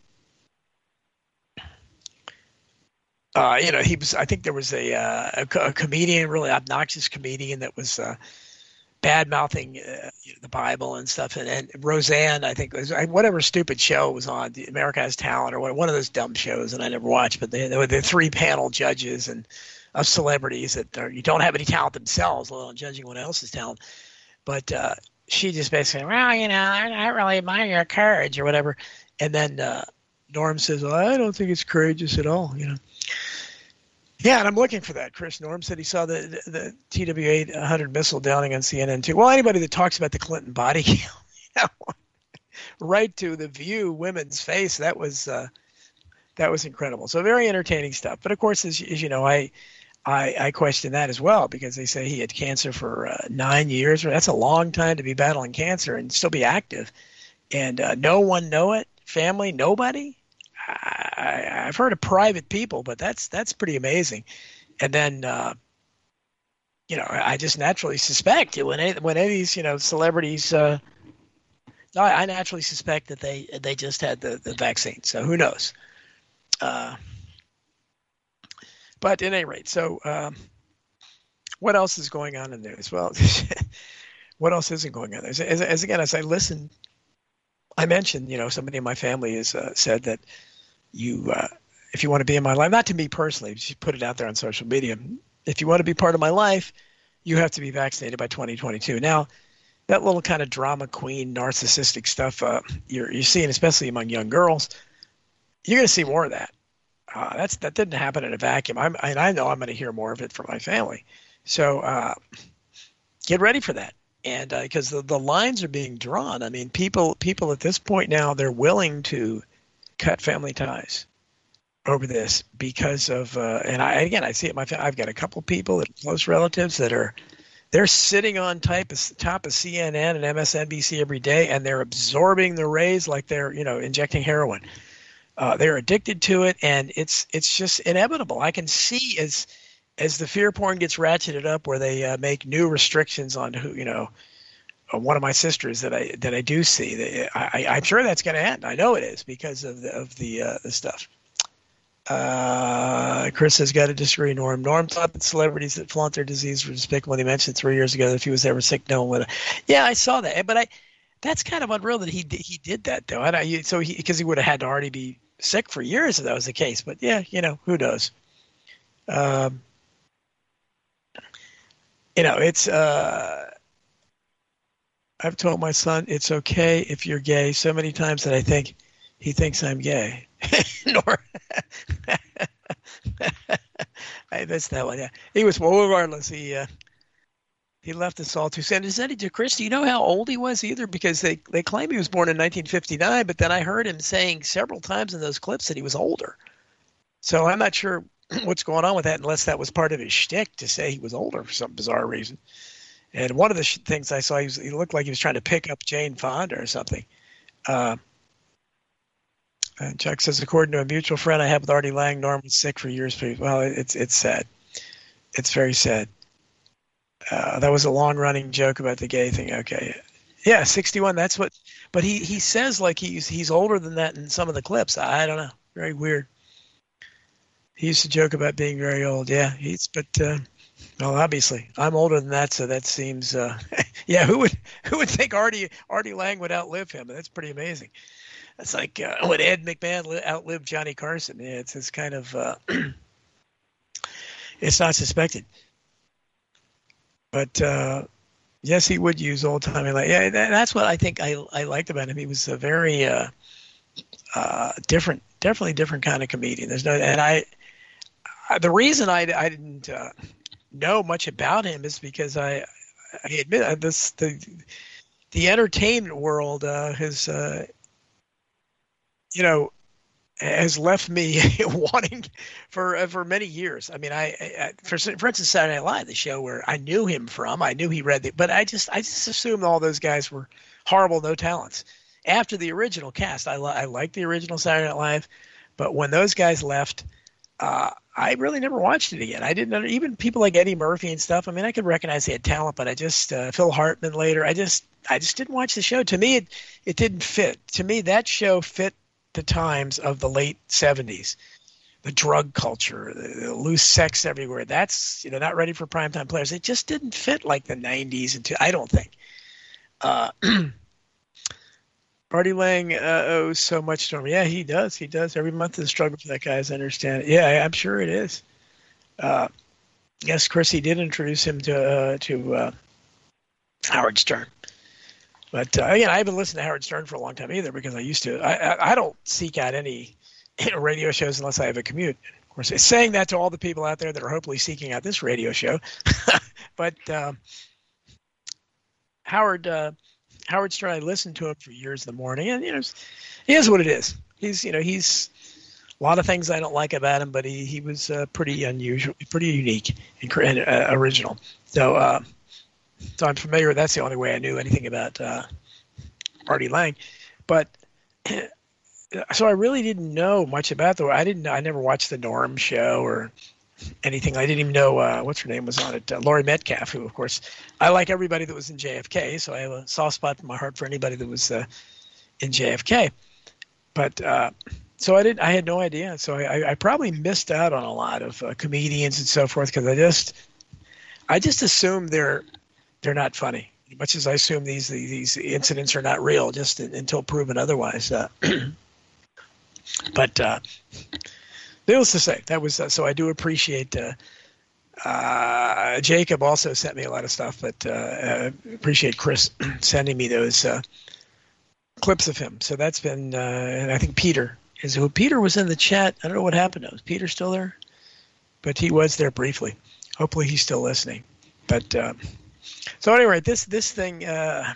uh, you know, he was. I think there was a, uh, a, a comedian, really obnoxious comedian, that was uh, bad mouthing uh, the Bible and stuff. And, and Roseanne, I think, was whatever stupid show was on, America Has Talent, or one of those dumb shows, and I never watched. But they, they were the three panel judges and. Of celebrities that are, you don't have any talent themselves, let alone judging anyone else's talent. But uh, she just basically, well, you know, I, I really admire your courage or whatever. And then uh, Norm says, well, I don't think it's courageous at all, you know. Yeah, and I'm looking for that. Chris Norm said he saw the the T W eight hundred missile downing on C N N too. Well, anybody that talks about the Clinton body count, you know, right to the View women's face, that was uh, that was incredible. So very entertaining stuff. But of course, as, as you know, I. I, I question that as well because they say he had cancer for uh, nine years. That's a long time to be battling cancer and still be active. And uh, no one know it, family, nobody. I, I've heard of private people, but that's that's pretty amazing. And then, uh, you know, I just naturally suspect when any, when any of these, you know, celebrities, uh, I, I naturally suspect that they they just had the, the vaccine. So who knows? Uh But at any rate, so um, what else is going on in there as well? What else isn't going on there? As, as, as again, as I listen, I mentioned, you know, somebody in my family has uh, said that you, uh, if you want to be in my life, not to me personally, just put it out there on social media. If you want to be part of my life, you have to be vaccinated by twenty twenty-two. Now, that little kind of drama queen, narcissistic stuff uh, you're, you're seeing, especially among young girls, you're going to see more of that. Uh, that's that didn't happen in a vacuum. I'm, and I know I'm going to hear more of it from my family. So uh, get ready for that. And because uh, the, the lines are being drawn. I mean, people people at this point now, they're willing to cut family ties over this because of uh, – and I again, I see it. My I've got a couple people, that close relatives that are – they're sitting on type of, top of C N N and M S N B C every day, and they're absorbing the rays like they're, you know, injecting heroin. Uh, they're addicted to it, and it's it's just inevitable. I can see as as the fear porn gets ratcheted up, where they uh, make new restrictions on who, you know, uh, one of my sisters that I that I do see. That I, I'm sure that's going to end. I know it is because of the of the uh, the stuff. Uh, Chris has got to disagree. Norm Norm thought that celebrities that flaunt their disease were despicable. He mentioned three years ago that if he was ever sick, no one would. Yeah, I saw that, but I. That's kind of unreal that he he did that though. And I, so he because he would have had to already be sick for years if that was the case. But yeah, you know, who knows? Um, you know, it's. Uh, I've told my son it's okay if you're gay so many times that I think he thinks I'm gay. Nor, I missed that one. Yeah, he was. Well, regardless, he uh, he left us all too soon. Is that Chris? Do you know how old he was either? Because they they claim he was born in nineteen fifty-nine, but then I heard him saying several times in those clips that he was older. So I'm not sure what's going on with that, unless that was part of his shtick to say he was older for some bizarre reason. And one of the sh- things I saw, he, was, he looked like he was trying to pick up Jane Fonda or something. Uh, and Chuck says, according to a mutual friend I have with Artie Lang, Norm was sick for years. Well, it's it's sad. It's very sad. Uh, that was a long-running joke about the gay thing. Okay, yeah, sixty-one. That's what. But he, he says like he's he's older than that in some of the clips. I don't know. Very weird. He used to joke about being very old. Yeah, he's. But uh, well, obviously, I'm older than that, so that seems. Uh, yeah, who would who would think Artie Artie Lang would outlive him? That's pretty amazing. It's like uh, when Ed McMahon li- outlived Johnny Carson. Yeah, it's it's kind of. Uh, it's not suspected. But uh, yes, he would use old timey like yeah. That, that's what I think I I liked about him. He was a very uh, uh, different, definitely different kind of comedian. There's no, and I the reason I I didn't uh, know much about him is because I I admit this the the entertainment world uh, has uh, you know. has left me wanting for uh, for many years. I mean, I, I for for instance, Saturday Night Live, the show where I knew him from, I knew he read the, but I just I just assumed all those guys were horrible, no talents. After the original cast, I I liked the original Saturday Night Live, but when those guys left, uh, I really never watched it again. I didn't even people like Eddie Murphy and stuff. I mean, I could recognize they had talent, but I just uh, Phil Hartman later. I just I just didn't watch the show. To me, it it didn't fit. To me, that show fit the times of the late seventies, the drug culture, the, the loose sex everywhere. That's, you know, not ready for primetime players. It just didn't fit like the nineties. And I don't think. Uh, Artie Lang uh, owes so much to him. Yeah, he does. He does. Every month is a struggle for that guy, as I understand it. Yeah, I, I'm sure it is. Uh, yes, Chrissy did introduce him to uh, to uh, Howard Stern. But uh, again, I haven't listened to Howard Stern for a long time either because I used to. I, I, I don't seek out any radio shows unless I have a commute. Of course, it's saying that to all the people out there that are hopefully seeking out this radio show. But uh, Howard uh, Howard Stern, I listened to him for years in the morning, and you know, he is what it is. He's you know he's a lot of things I don't like about him, but he he was uh, pretty unusual, pretty unique and, and uh, original. So. Uh, So I'm familiar. That's the only way I knew anything about uh, Artie Lang, but so I really didn't know much about the. I didn't. I never watched the Norm show or anything. I didn't even know uh, what's her name was on it. Uh, Laurie Metcalf, who of course I like everybody that was in J F K. So I have a soft spot in my heart for anybody that was uh, in J F K. But uh, so I didn't. I had no idea. So I, I probably missed out on a lot of uh, comedians and so forth because I just I just assumed they're. They're not funny, much as I assume these these incidents are not real, just until proven otherwise. Uh, but uh, needless to say, that was uh, so. I do appreciate. Uh, uh, Jacob also sent me a lot of stuff, but uh, uh, appreciate Chris sending me those uh, clips of him. So that's been, uh, and I think Peter is who. Peter was in the chat. I don't know what happened to him. Is Peter still there? But he was there briefly. Hopefully, he's still listening. But. Uh, So anyway, this this thing, uh,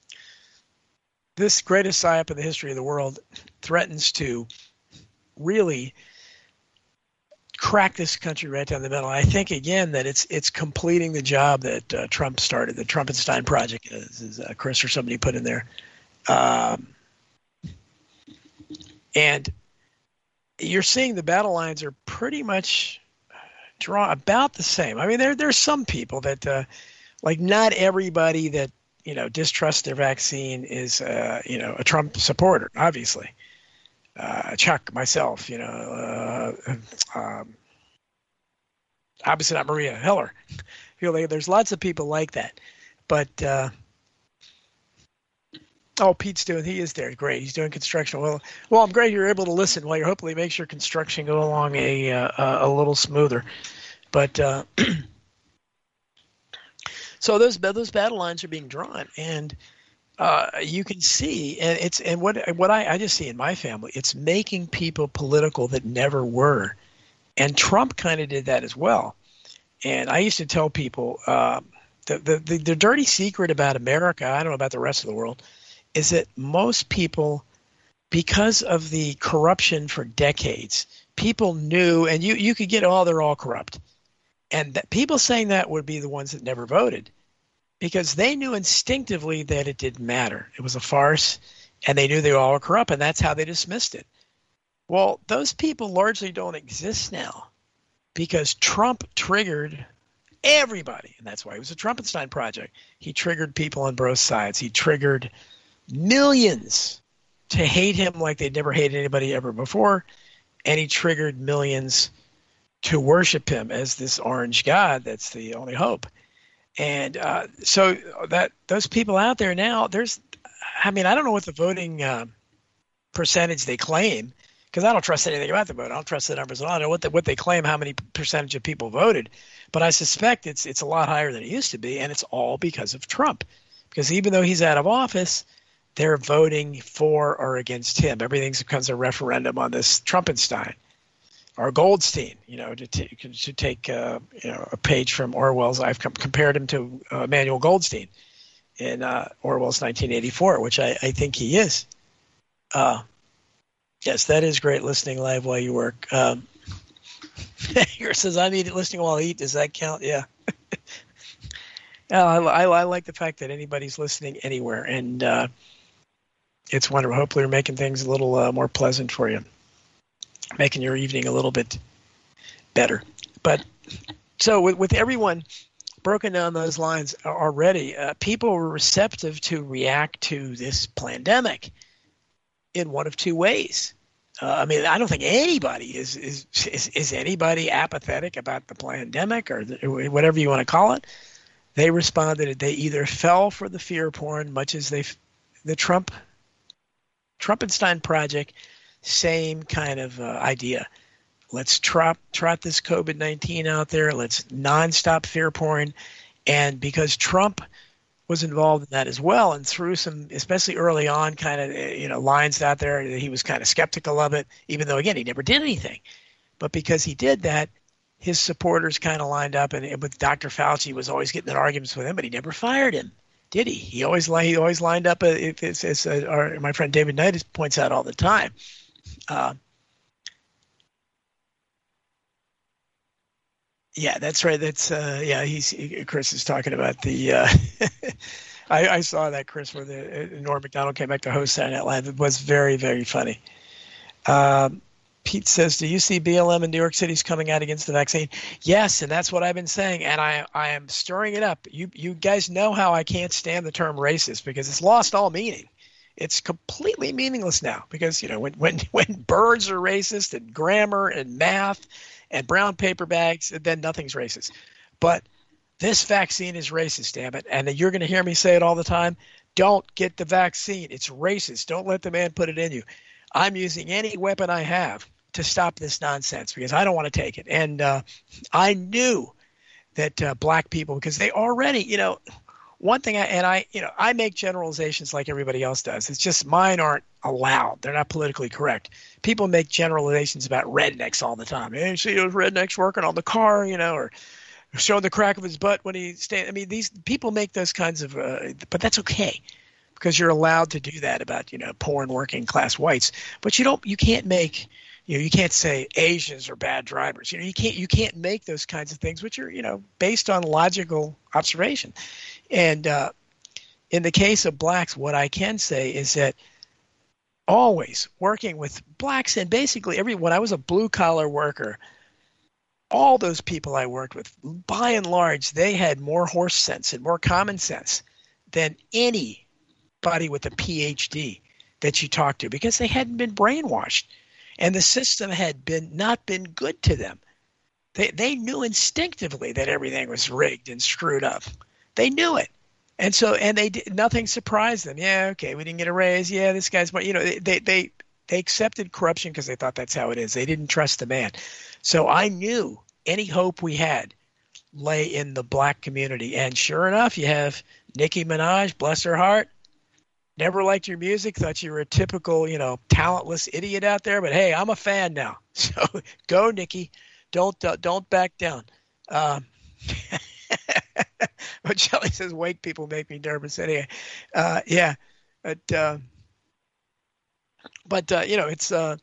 this greatest psyop in the history of the world threatens to really crack this country right down the middle. I think, again, that it's it's completing the job that uh, Trump started, the Trumpenstein Project, as, as uh, Chris or somebody put in there. Um, and you're seeing the battle lines are pretty much drawn about the same. I mean, there there's some people that... Uh, Like not everybody that, you know, distrusts their vaccine is, uh, you know, a Trump supporter, obviously. Uh, Chuck, myself, you know, uh, um, obviously not Maria Heller. Feel like there's lots of people like that. But, uh, oh, Pete's doing, he is there. Great. He's doing construction. Well, well, I'm glad you're able to listen while you're hopefully makes your construction go along a, uh, a little smoother. But, uh, So those those battle lines are being drawn, and uh, you can see, and it's and what what I, I just see in my family, it's making people political that never were And Trump kind of did that as well. And I used to tell people uh, the, the, the, the dirty secret about America, I don't know about the rest of the world, is that most people, because of the corruption for decades, people knew, and you, you could get, oh, they're all corrupt. And that people saying that would be the ones that never voted, because they knew instinctively that it didn't matter. It was a farce, and they knew they were all corrupt, and that's how they dismissed it. Well, those people largely don't exist now because Trump triggered everybody, and that's why it was a Trumpenstein project. He triggered people on both sides. He triggered millions to hate him like they'd never hated anybody ever before, and he triggered millions to worship him as this orange god that's the only hope. And uh, so that those people out there now, there's, I mean, I don't know what the voting uh, percentage they claim, because I don't trust anything about the vote. I don't trust the numbers at all. I don't know what, the, what they claim, how many percentage of people voted. But I suspect it's it's a lot higher than it used to be, and it's all because of Trump. Because even though he's out of office, they're voting for or against him. Everything becomes a referendum on this Trumpenstein. Or Goldstein, you know, to, t- to take uh, you know a page from Orwell's. I've com- compared him to uh, Emmanuel Goldstein in uh, Orwell's nineteen eighty-four, which I, I think he is. Uh, yes, that is great, listening live while you work. Um, here says, I'm eating, listening while I eat. Does that count? Yeah. yeah I, I, I like the fact that anybody's listening anywhere, and uh, it's wonderful. Hopefully we're making things a little uh, more pleasant for you, making your evening a little bit better. But so with, with everyone broken down those lines already, uh, people were receptive to react to this pandemic in one of two ways. Uh, I mean, I don't think anybody is, is is is anybody apathetic about the pandemic or the, whatever you want to call it. They responded. They either fell for the fear porn, much as they, the Trump, Trumpenstein project, same kind of uh, idea. Let's trot trot this COVID nineteen out there. Let's nonstop fear porn, and because Trump was involved in that as well, and threw some, especially early on, kind of you know lines out there that he was kind of skeptical of it, even though again he never did anything. But because he did that, his supporters kind of lined up, and, and with Doctor Fauci was always getting in arguments with him, but he never fired him, did he? He always he always lined up. If it's, it's uh, our, my friend David Knight points out all the time. Uh, Yeah, that's right. That's uh, yeah. He's he, Chris is talking about the. Uh, I, I saw that, Chris, where the uh, Norm Macdonald came back to host Saturday Night Live. It was very very funny. Um, Pete says, "Do you see B L M in New York City is coming out against the vaccine?" Yes, and that's what I've been saying, and I I am stirring it up. You you guys know how I can't stand the term racist because it's lost all meaning. It's completely meaningless now because you know when when when birds are racist and grammar and math and brown paper bags, then nothing's racist. But this vaccine is racist, damn it. And you're going to hear me say it all the time. Don't get the vaccine. It's racist. Don't let the man put it in you. I'm using any weapon I have to stop this nonsense because I don't want to take it. And uh, I knew that uh, black people, because they already, you know, one thing I, and I, you know, I make generalizations like everybody else does. It's just mine aren't allowed. They're not politically correct. People make generalizations about rednecks all the time. Hey, you see those rednecks working on the car, you know, or showing the crack of his butt when he stand. I mean, these people make those kinds of, uh, but that's okay because you're allowed to do that about, you know, poor and working class whites. But you don't, you can't make, you know, you can't say Asians are bad drivers. You know, you can't, you can't make those kinds of things, which are, you know, based on logical observation. And uh, in the case of blacks, what I can say is that always working with blacks and basically every, when I was a blue collar worker, all those people I worked with, by and large, they had more horse sense and more common sense than anybody with a P H D that you talk to because they hadn't been brainwashed and the system had been not been good to them. They they knew instinctively that everything was rigged and screwed up. They knew it. And so, and they did, nothing surprised them. Yeah, okay, we didn't get a raise. Yeah, this guy's, you know, they they they accepted corruption because they thought that's how it is. They didn't trust the man. So I knew any hope we had lay in the black community. And sure enough, you have Nicki Minaj, bless her heart, never liked your music, thought you were a typical, you know, talentless idiot out there. But hey, I'm a fan now. So go, Nicki. don't uh, don't back down. Um, but Shelley says, "Wake people make me nervous." Anyway, uh, yeah, but uh, but uh, you know, it's uh,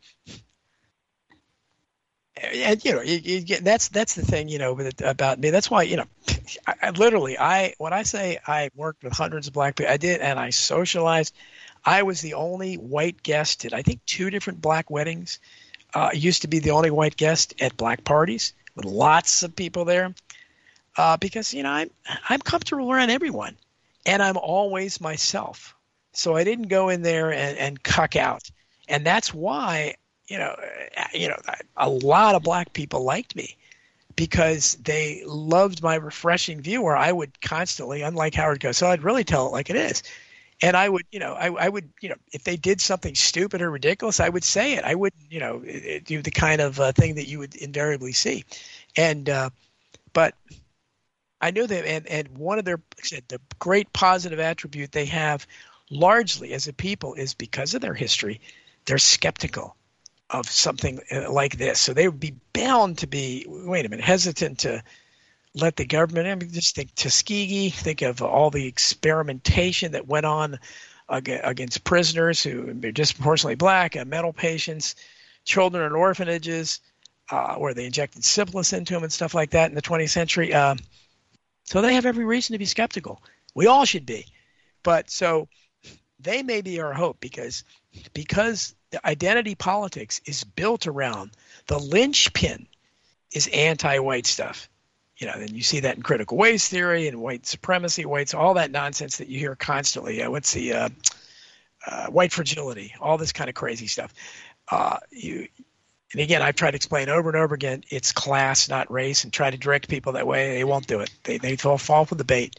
and you know, you, you get, that's that's the thing, you know, with it, about me. That's why, you know, I, I literally, I when I say I worked with hundreds of black people, I did, and I socialized. I was the only white guest at I think two different black weddings. Uh, I used to be the only white guest at black parties with lots of people there, uh, because you know I'm I'm comfortable around everyone, and I'm always myself. So I didn't go in there and, and cuck out, and that's why you know you know a lot of black people liked me because they loved my refreshing view, where I would constantly, unlike Howard Cosell, I'd really tell it like it is. And I would, you know, I, I would, you know, if they did something stupid or ridiculous, I would say it. I wouldn't, you know, do the kind of uh, thing that you would invariably see. And, uh, but I knew that, and, and one of their, like I said, the great positive attribute they have largely as a people is because of their history, they're skeptical of something like this. So they would be bound to be, wait a minute, hesitant to let the government, I mean, just think Tuskegee, think of all the experimentation that went on against prisoners who are disproportionately black, uh, mental patients, children in orphanages, uh, where they injected syphilis into them and stuff like that in the twentieth century. Uh, so they have every reason to be skeptical. We all should be. But so they may be our hope because, because the identity politics is built around the linchpin is anti-white stuff. You know, then you see that in critical race theory and white supremacy, whites, all that nonsense that you hear constantly. Uh, what's the uh, uh, white fragility, all this kind of crazy stuff. Uh, you, and again, I've tried to explain over and over again, it's class, not race, and try to direct people that way. They won't do it. They they fall, fall for the bait.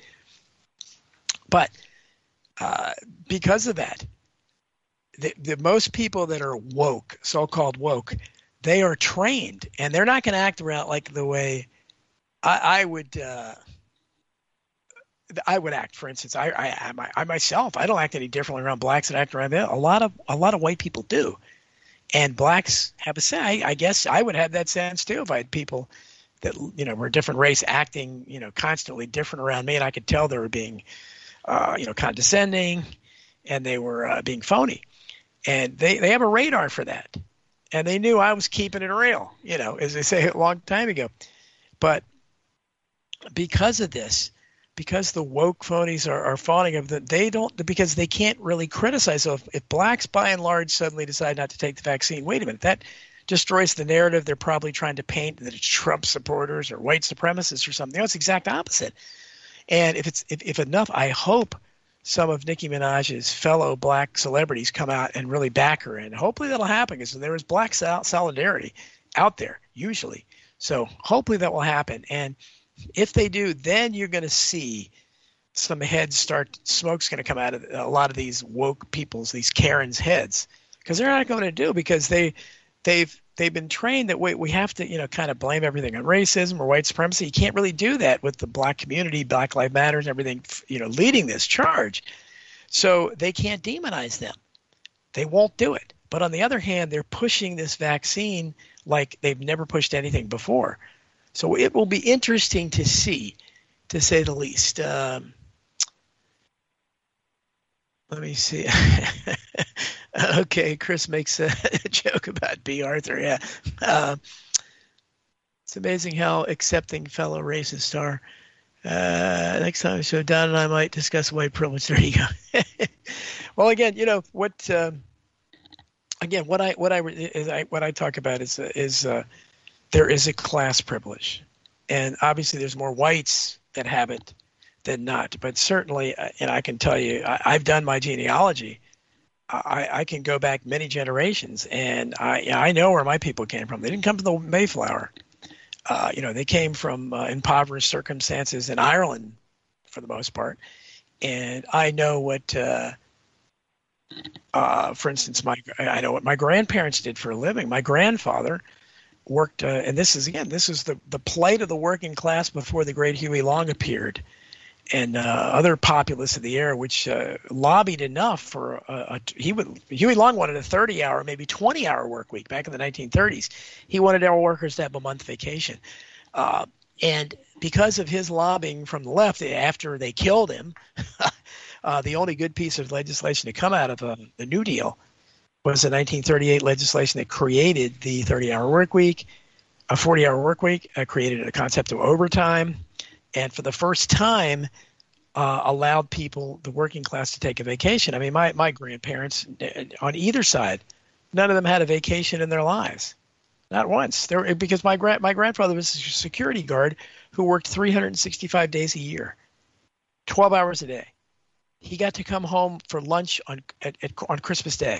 But uh, because of that, the, the most people that are woke, so-called woke, they are trained, and they're not going to act around like the way I, I would uh, I would act. For instance, I, I, I, I myself, I don't act any differently around blacks than I act around them. A lot of a lot of white people do, and blacks have a say. I, I guess I would have that sense too if I had people that you know were a different race acting you know constantly different around me, and I could tell they were being uh, you know condescending, and they were uh, being phony, and they they have a radar for that, and they knew I was keeping it real. You know, as they say a long time ago, but because of this, because the woke phonies are, are fawning of that, they don't, because they can't really criticize. So if, if blacks by and large suddenly decide not to take the vaccine, wait a minute, that destroys the narrative they're probably trying to paint that it's Trump supporters or white supremacists or something. No, it's the exact opposite. And if it's if, if enough, I hope some of Nicki Minaj's fellow black celebrities come out and really back her, and hopefully that'll happen because there is black solidarity out there usually. So hopefully that will happen. And if they do, then you're going to see some heads start, smoke's going to come out of a lot of these woke people's, these Karens' heads, because they're not going to do, because they, they've they've been trained that, wait, we have to, you know, kind of blame everything on racism or white supremacy. You can't really do that with the black community, Black Lives Matter and everything, you know, leading this charge. So they can't demonize them. They won't do it. But on the other hand, they're pushing this vaccine like they've never pushed anything before. So it will be interesting to see, to say the least. Um, let me see. Okay, Chris makes a joke about B. Arthur. Yeah, uh, it's amazing how accepting fellow racists are. Uh, next time, so Don and I might discuss white privilege. There you go. Well, again, you know what? Um, again, what I what I, is I what I talk about is is. Uh, There is a class privilege, and obviously there's more whites that have it than not. But certainly, and I can tell you, I, I've done my genealogy. I, I can go back many generations, and I I know where my people came from. They didn't come from the Mayflower. Uh, you know, they came from uh, impoverished circumstances in Ireland, for the most part. And I know what, uh, uh, for instance, my I know what my grandparents did for a living. My grandfather worked, uh, and this is, again, this is the, the plight of the working class before the great Huey Long appeared. and uh, other populists of the era, which uh, lobbied enough for a, a he would Huey Long wanted a thirty-hour, maybe twenty-hour work week back in the nineteen thirties. He wanted all workers to have a month vacation, uh, and because of his lobbying from the left, after they killed him, uh, the only good piece of legislation to come out of uh, the New Deal was the nineteen thirty-eight legislation that created the thirty-hour work week, a forty-hour work week, uh, created a concept of overtime. And for the first time, uh, allowed people, the working class, to take a vacation. I mean, my, my grandparents on either side, none of them had a vacation in their lives, not once. There, because my gra- my grandfather was a security guard who worked three hundred sixty-five days a year, twelve hours a day. He got to come home for lunch on at, at, on Christmas Day.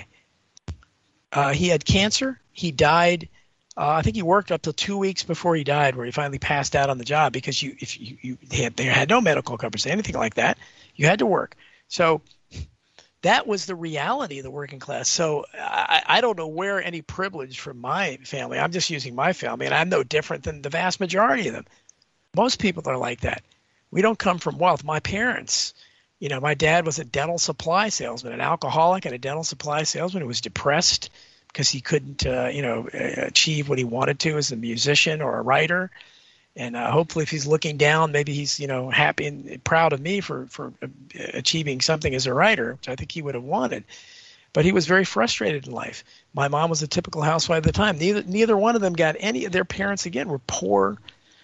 Uh, he had cancer. He died. Uh, I think he worked up to two weeks before he died, where he finally passed out on the job because you, if you, you they had, they had no medical coverage, anything like that. You had to work. So that was the reality of the working class. So I, I don't know where any privilege from my family. I'm just using my family, and I'm no different than the vast majority of them. Most people are like that. We don't come from wealth. My parents, you know, my dad was a dental supply salesman, an alcoholic and a dental supply salesman who was depressed because he couldn't, uh, you know, achieve what he wanted to as a musician or a writer. And uh, hopefully if he's looking down, maybe he's, you know, happy and proud of me for, for achieving something as a writer, which I think he would have wanted. But he was very frustrated in life. My mom was a typical housewife at the time. Neither neither one of them got any. Their parents, again, were poor,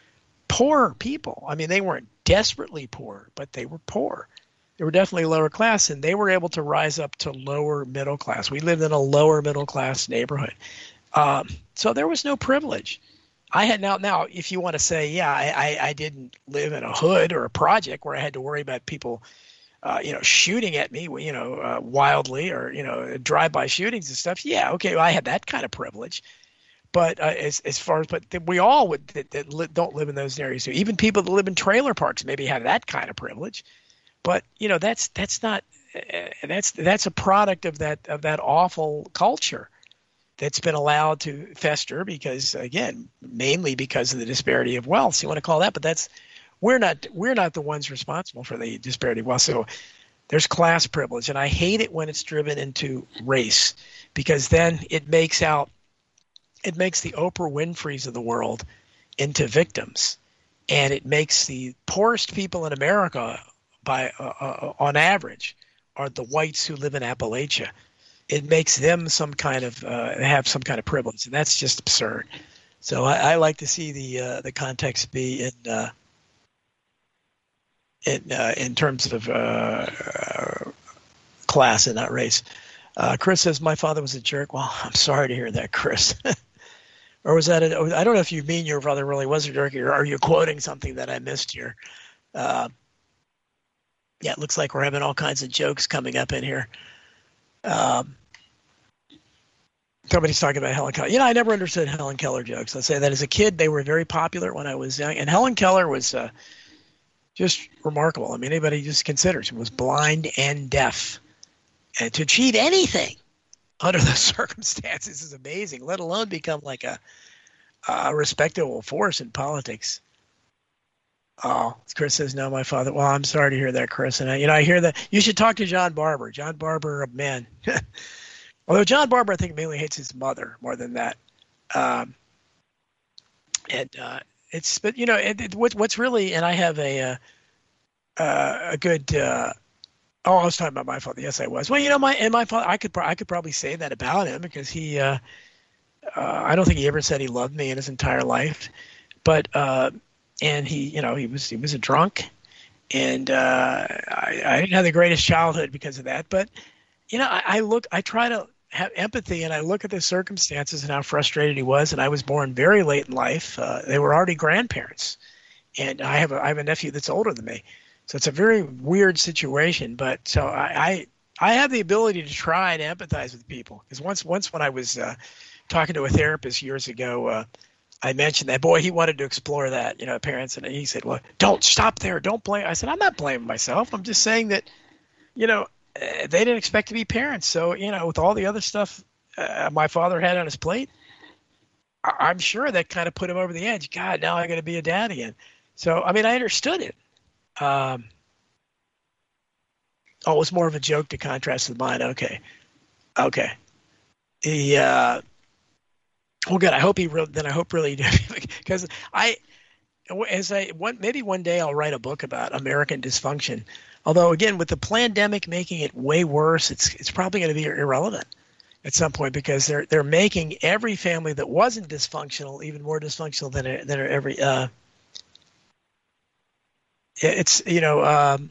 poor people. I mean, they weren't desperately poor, but they were poor. They were definitely lower class, and they were able to rise up to lower middle class. We lived in a lower middle class neighborhood. Um, so there was no privilege. I had now, now, if you want to say, yeah, I, I, I didn't live in a hood or a project where I had to worry about people, uh, you know, shooting at me, you know, uh, wildly, or, you know, drive-by shootings and stuff. Yeah, okay, well, I had that kind of privilege. But uh, as as far as, but we all would that, that li- don't live in those areas. So even people that live in trailer parks maybe have that kind of privilege. But you know, that's that's not uh, that's that's a product of that of that awful culture that's been allowed to fester because, again, mainly because of the disparity of wealth. So you want to call that, but that's we're not we're not the ones responsible for the disparity of wealth. So there's class privilege, and I hate it when it's driven into race, because then it makes out it makes the Oprah Winfreys of the world into victims, and it makes the poorest people in America, by uh, uh, on average, are the whites who live in Appalachia. It makes them some kind of uh, have some kind of privilege, and that's just absurd. So I, I like to see the uh, the context be in uh, in uh, in terms of uh, uh, class and not race. Uh, Chris says my father was a jerk. Well, I'm sorry to hear that, Chris. Or was that? A, I don't know if you mean your father really was a jerk, or are you quoting something that I missed here? Uh, yeah, it looks like we're having all kinds of jokes coming up in here. Um, somebody's talking about Helen Keller. You know, I never understood Helen Keller jokes. I'll say that as a kid, they were very popular when I was young. And Helen Keller was uh, just remarkable. I mean, anybody just considers she was blind and deaf. And to achieve anything under those circumstances is amazing, let alone become like a, a respectable force in politics. Oh, Chris says, no, my father. Well, I'm sorry to hear that, Chris. And, I, you know, I hear that. You should talk to John Barber. John Barber, man. Although John Barber, I think, mainly hates his mother more than that. Um, and uh, it's, but, you know, it, it, what, what's really, and I have a, uh, uh, a good, uh, oh, I was talking about my father. Yes, I was. Well, you know, my, and my father, I could, I could probably say that about him, because he, uh, uh, I don't think he ever said he loved me in his entire life. But, uh, and he, you know, he was he was a drunk, and uh, I, I didn't have the greatest childhood because of that. But, you know, I, I look, I try to have empathy, and I look at the circumstances and how frustrated he was. And I was born very late in life. Uh, they were already grandparents, and I have a I have a nephew that's older than me, so it's a very weird situation. But so I I, I have the ability to try and empathize with people, because once once when I was uh, talking to a therapist years ago. Uh, I mentioned that, boy, he wanted to explore that, you know, parents. And he said, well, don't stop there. Don't blame. I said, I'm not blaming myself. I'm just saying that, you know, they didn't expect to be parents. So, you know, with all the other stuff uh, my father had on his plate, I- I'm sure that kind of put him over the edge. God, now I got to be a dad again. So, I mean, I understood it. Um, Oh, it was more of a joke to contrast with mine. Okay. Okay. He, uh, well, good. I hope he really, then I hope really, because I, as I, one, maybe one day I'll write a book about American dysfunction. Although, again, with the pandemic making it way worse, it's it's probably going to be irrelevant at some point because they're they're making every family that wasn't dysfunctional even more dysfunctional than than every. Uh, it's you know. Um,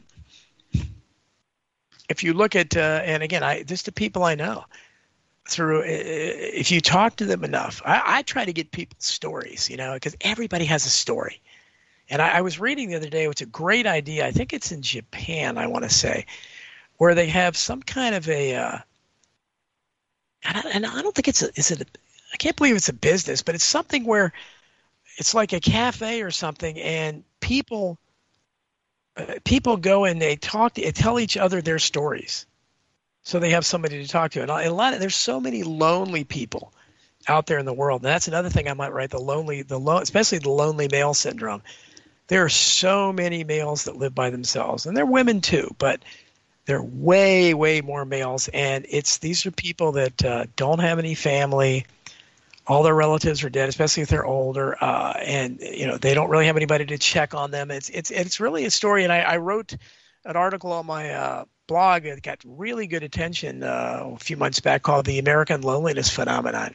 If you look at, uh, and again, I just the people I know, through, uh, if you talk to them enough, I, I try to get people's stories, you know, because everybody has a story. And I, I was reading the other day, it's a great idea. I think it's in Japan, I want to say, where they have some kind of a, uh, and, I, and I don't think it's a, is it a, I can't believe it's a business, but it's something where it's like a cafe or something, and people. Uh, people go and they talk to, tell each other their stories, so they have somebody to talk to. And a lot of there's so many lonely people out there in the world. And that's another thing I might write: the lonely, the lo- especially the lonely male syndrome. There are so many males that live by themselves, and they're women too, but they're way, way more males. And it's these are people that uh, don't have any family. All their relatives are dead, especially if they're older, uh, and you know they don't really have anybody to check on them. It's it's it's really a story, and I, I wrote an article on my uh, blog that got really good attention uh, a few months back called "The American Loneliness Phenomenon."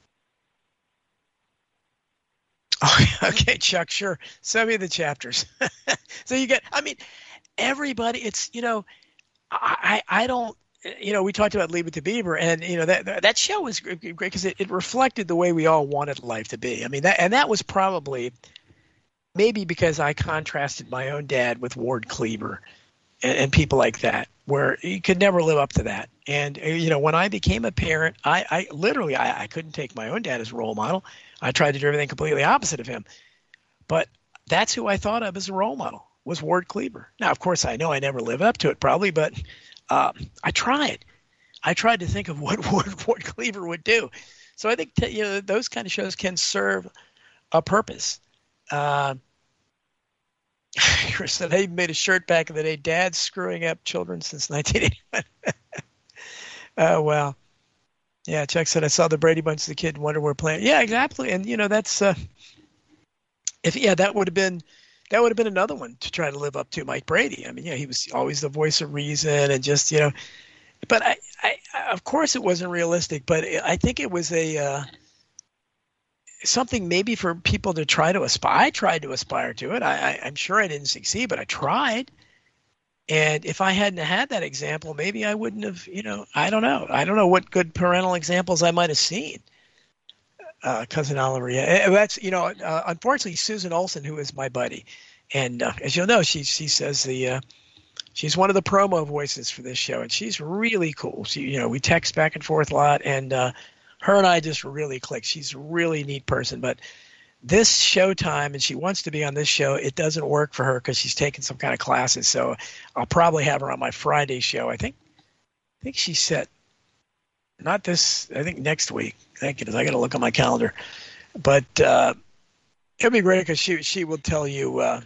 Oh, okay, Chuck, sure. Send me the chapters. So you get, I mean, everybody. It's you know, I I don't. You know, we talked about Leave It to Beaver, and you know that that show was great because it, it reflected the way we all wanted life to be. I mean, that and that was probably maybe because I contrasted my own dad with Ward Cleaver and, and people like that, where you could never live up to that. And you know, when I became a parent, I, I literally I, I couldn't take my own dad as a role model. I tried to do everything completely opposite of him, but that's who I thought of as a role model was Ward Cleaver. Now, of course, I know I never lived up to it, probably, but. Uh, I tried. I tried to think of what Ward, Ward Cleaver would do. So I think t- you know those kind of shows can serve a purpose. Uh, Chris said, "Hey, made a shirt back in the day. Dad's screwing up children since nineteen eighty-one." Oh well, yeah. Chuck said, "I saw the Brady Bunch as a kid and wonder where playing." Yeah, exactly. And you know that's uh, if yeah that would have been. That would have been another one to try to live up to, Mike Brady. I mean, yeah, he was always the voice of reason and just, you know, but I, I, of course it wasn't realistic, but I think it was a, uh, something maybe for people to try to aspire. I tried to aspire to it. I, I, I'm sure I didn't succeed, but I tried. And if I hadn't had that example, maybe I wouldn't have, you know, I don't know. I don't know what good parental examples I might have seen. Uh, Cousin Oliver, yeah, that's you know. Uh, unfortunately, Susan Olsen, who is my buddy, and uh, as you'll know, she she says the uh, she's one of the promo voices for this show, and she's really cool. She you know we text back and forth a lot, and uh, her and I just really click. She's a really neat person, but this Showtime, and she wants to be on this show. It doesn't work for her because she's taking some kind of classes. So I'll probably have her on my Friday show. I think I think she's set. Not this, I think next week. Thank you. I got to look on my calendar. But uh, it'll be great because she she will tell you uh,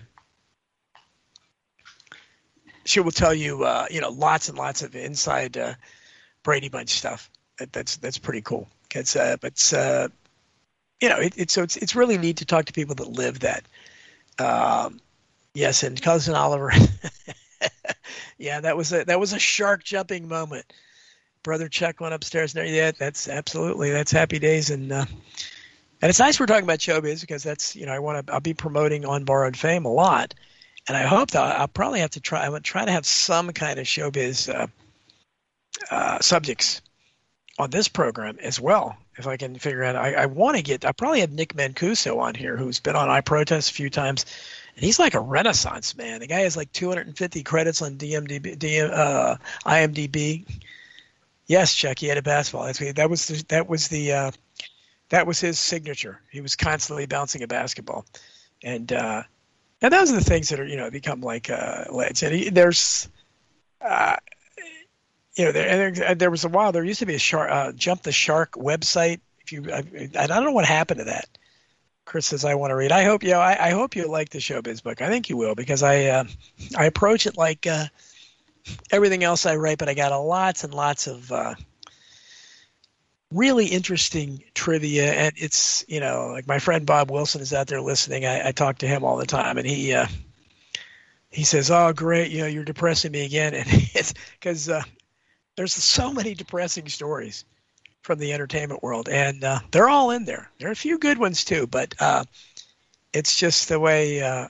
she will tell you uh, you know lots and lots of inside uh, Brady Bunch stuff. That, that's that's pretty cool. It's uh, but uh, you know it, it's so it's it's really neat to talk to people that live that. Um, yes, and Cousin Oliver. Yeah, that was a that was a shark jumping moment. Brother Chuck went upstairs. And yeah, that's absolutely that's happy days, and uh, and it's nice we're talking about showbiz because that's you know I want to I'll be promoting On Borrowed Fame a lot, and I hope that I'll probably have to try I would try to have some kind of showbiz uh, uh, subjects on this program as well if I can figure out. I, I want to get I probably have Nick Mancuso on here who's been on I Protest a few times, and he's like a renaissance man. The guy has like two hundred fifty credits on D M D B, D M, uh, I M D B. Yes, Chuck, he had a basketball. That's, that was the, that was the uh, that was his signature. He was constantly bouncing a basketball, and uh, and those are the things that are you know become like uh, legends. And he, there's, uh, you know, there, and there there was a while there used to be a shark, uh, Jump the Shark website. If you, I, I don't know what happened to that. Chris says I want to read. I hope you know, I, I hope you like the Showbiz book. I think you will because I uh, I approach it like. Uh, everything else I write, but I got a lots and lots of uh, really interesting trivia. And it's, you know, like my friend Bob Wilson is out there listening. I, I talk to him all the time, and he uh, he says, "Oh, great, you know, you're depressing me again." And it's because uh, there's so many depressing stories from the entertainment world, and uh, they're all in there. There are a few good ones too, but uh, it's just the way. Uh,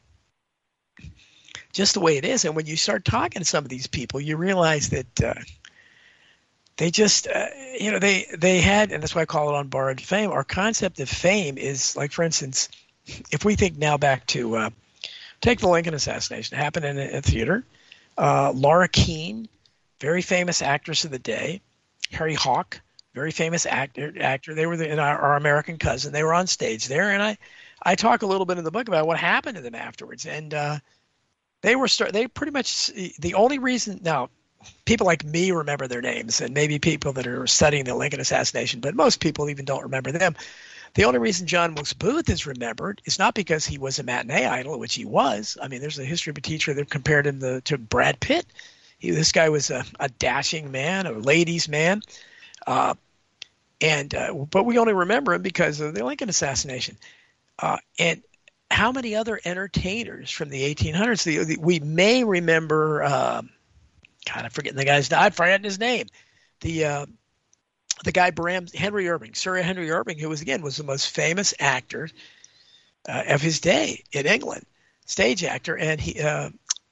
just the way it is. And when you start talking to some of these people, you realize that uh, they just, uh, you know, they, they had, and that's why I call it on borrowed fame. Our concept of fame is like, for instance, if we think now back to, uh, take the Lincoln assassination, it happened in a, a theater. Uh, Laura Keene, very famous actress of the day. Harry Hawk, very famous actor, actor. They were the, our, our American cousin. They were on stage there. And I, I talk a little bit in the book about what happened to them afterwards. And, uh, They were start. They pretty much the only reason now. People like me remember their names, and maybe people that are studying the Lincoln assassination, but most people even don't remember them. The only reason John Wilkes Booth is remembered is not because he was a matinee idol, which he was. I mean, there's a history of a teacher that compared him to, to Brad Pitt. He, this guy was a, a dashing man, a ladies' man, uh, and uh, but we only remember him because of the Lincoln assassination, uh, and. How many other entertainers from the eighteen hundreds? The, the, we may remember, um, God, I'm forgetting the guy's name. I've forgotten his name. The uh, the guy Bram Henry Irving, Sir Henry Irving, who was again was the most famous actor uh, of his day in England, stage actor, and he uh,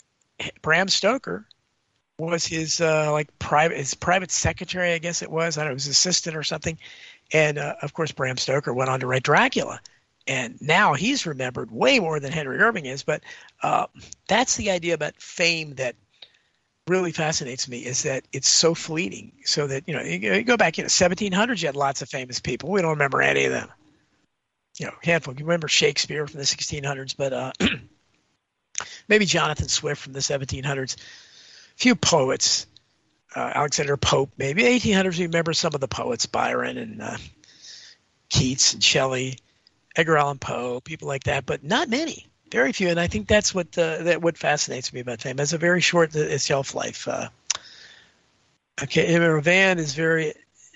Bram Stoker was his uh, like private his private secretary, I guess it was. I don't know, his assistant or something. And uh, of course, Bram Stoker went on to write Dracula. And now he's remembered way more than Henry Irving is. But uh, that's the idea about fame that really fascinates me, is that it's so fleeting. So that, you know, you, you go back in the seventeen hundreds, you had lots of famous people. We don't remember any of them. You know, handful. You remember Shakespeare from the sixteen hundreds, but uh, maybe Jonathan Swift from the seventeen hundreds. A few poets, uh, Alexander Pope, maybe. eighteen hundreds, you remember some of the poets, Byron and uh, Keats and Shelley. Edgar Allan Poe, people like that, but not many, very few. And I think that's what uh, that what fascinates me about fame. It's a very short uh, shelf life. Uh, okay, Van is very,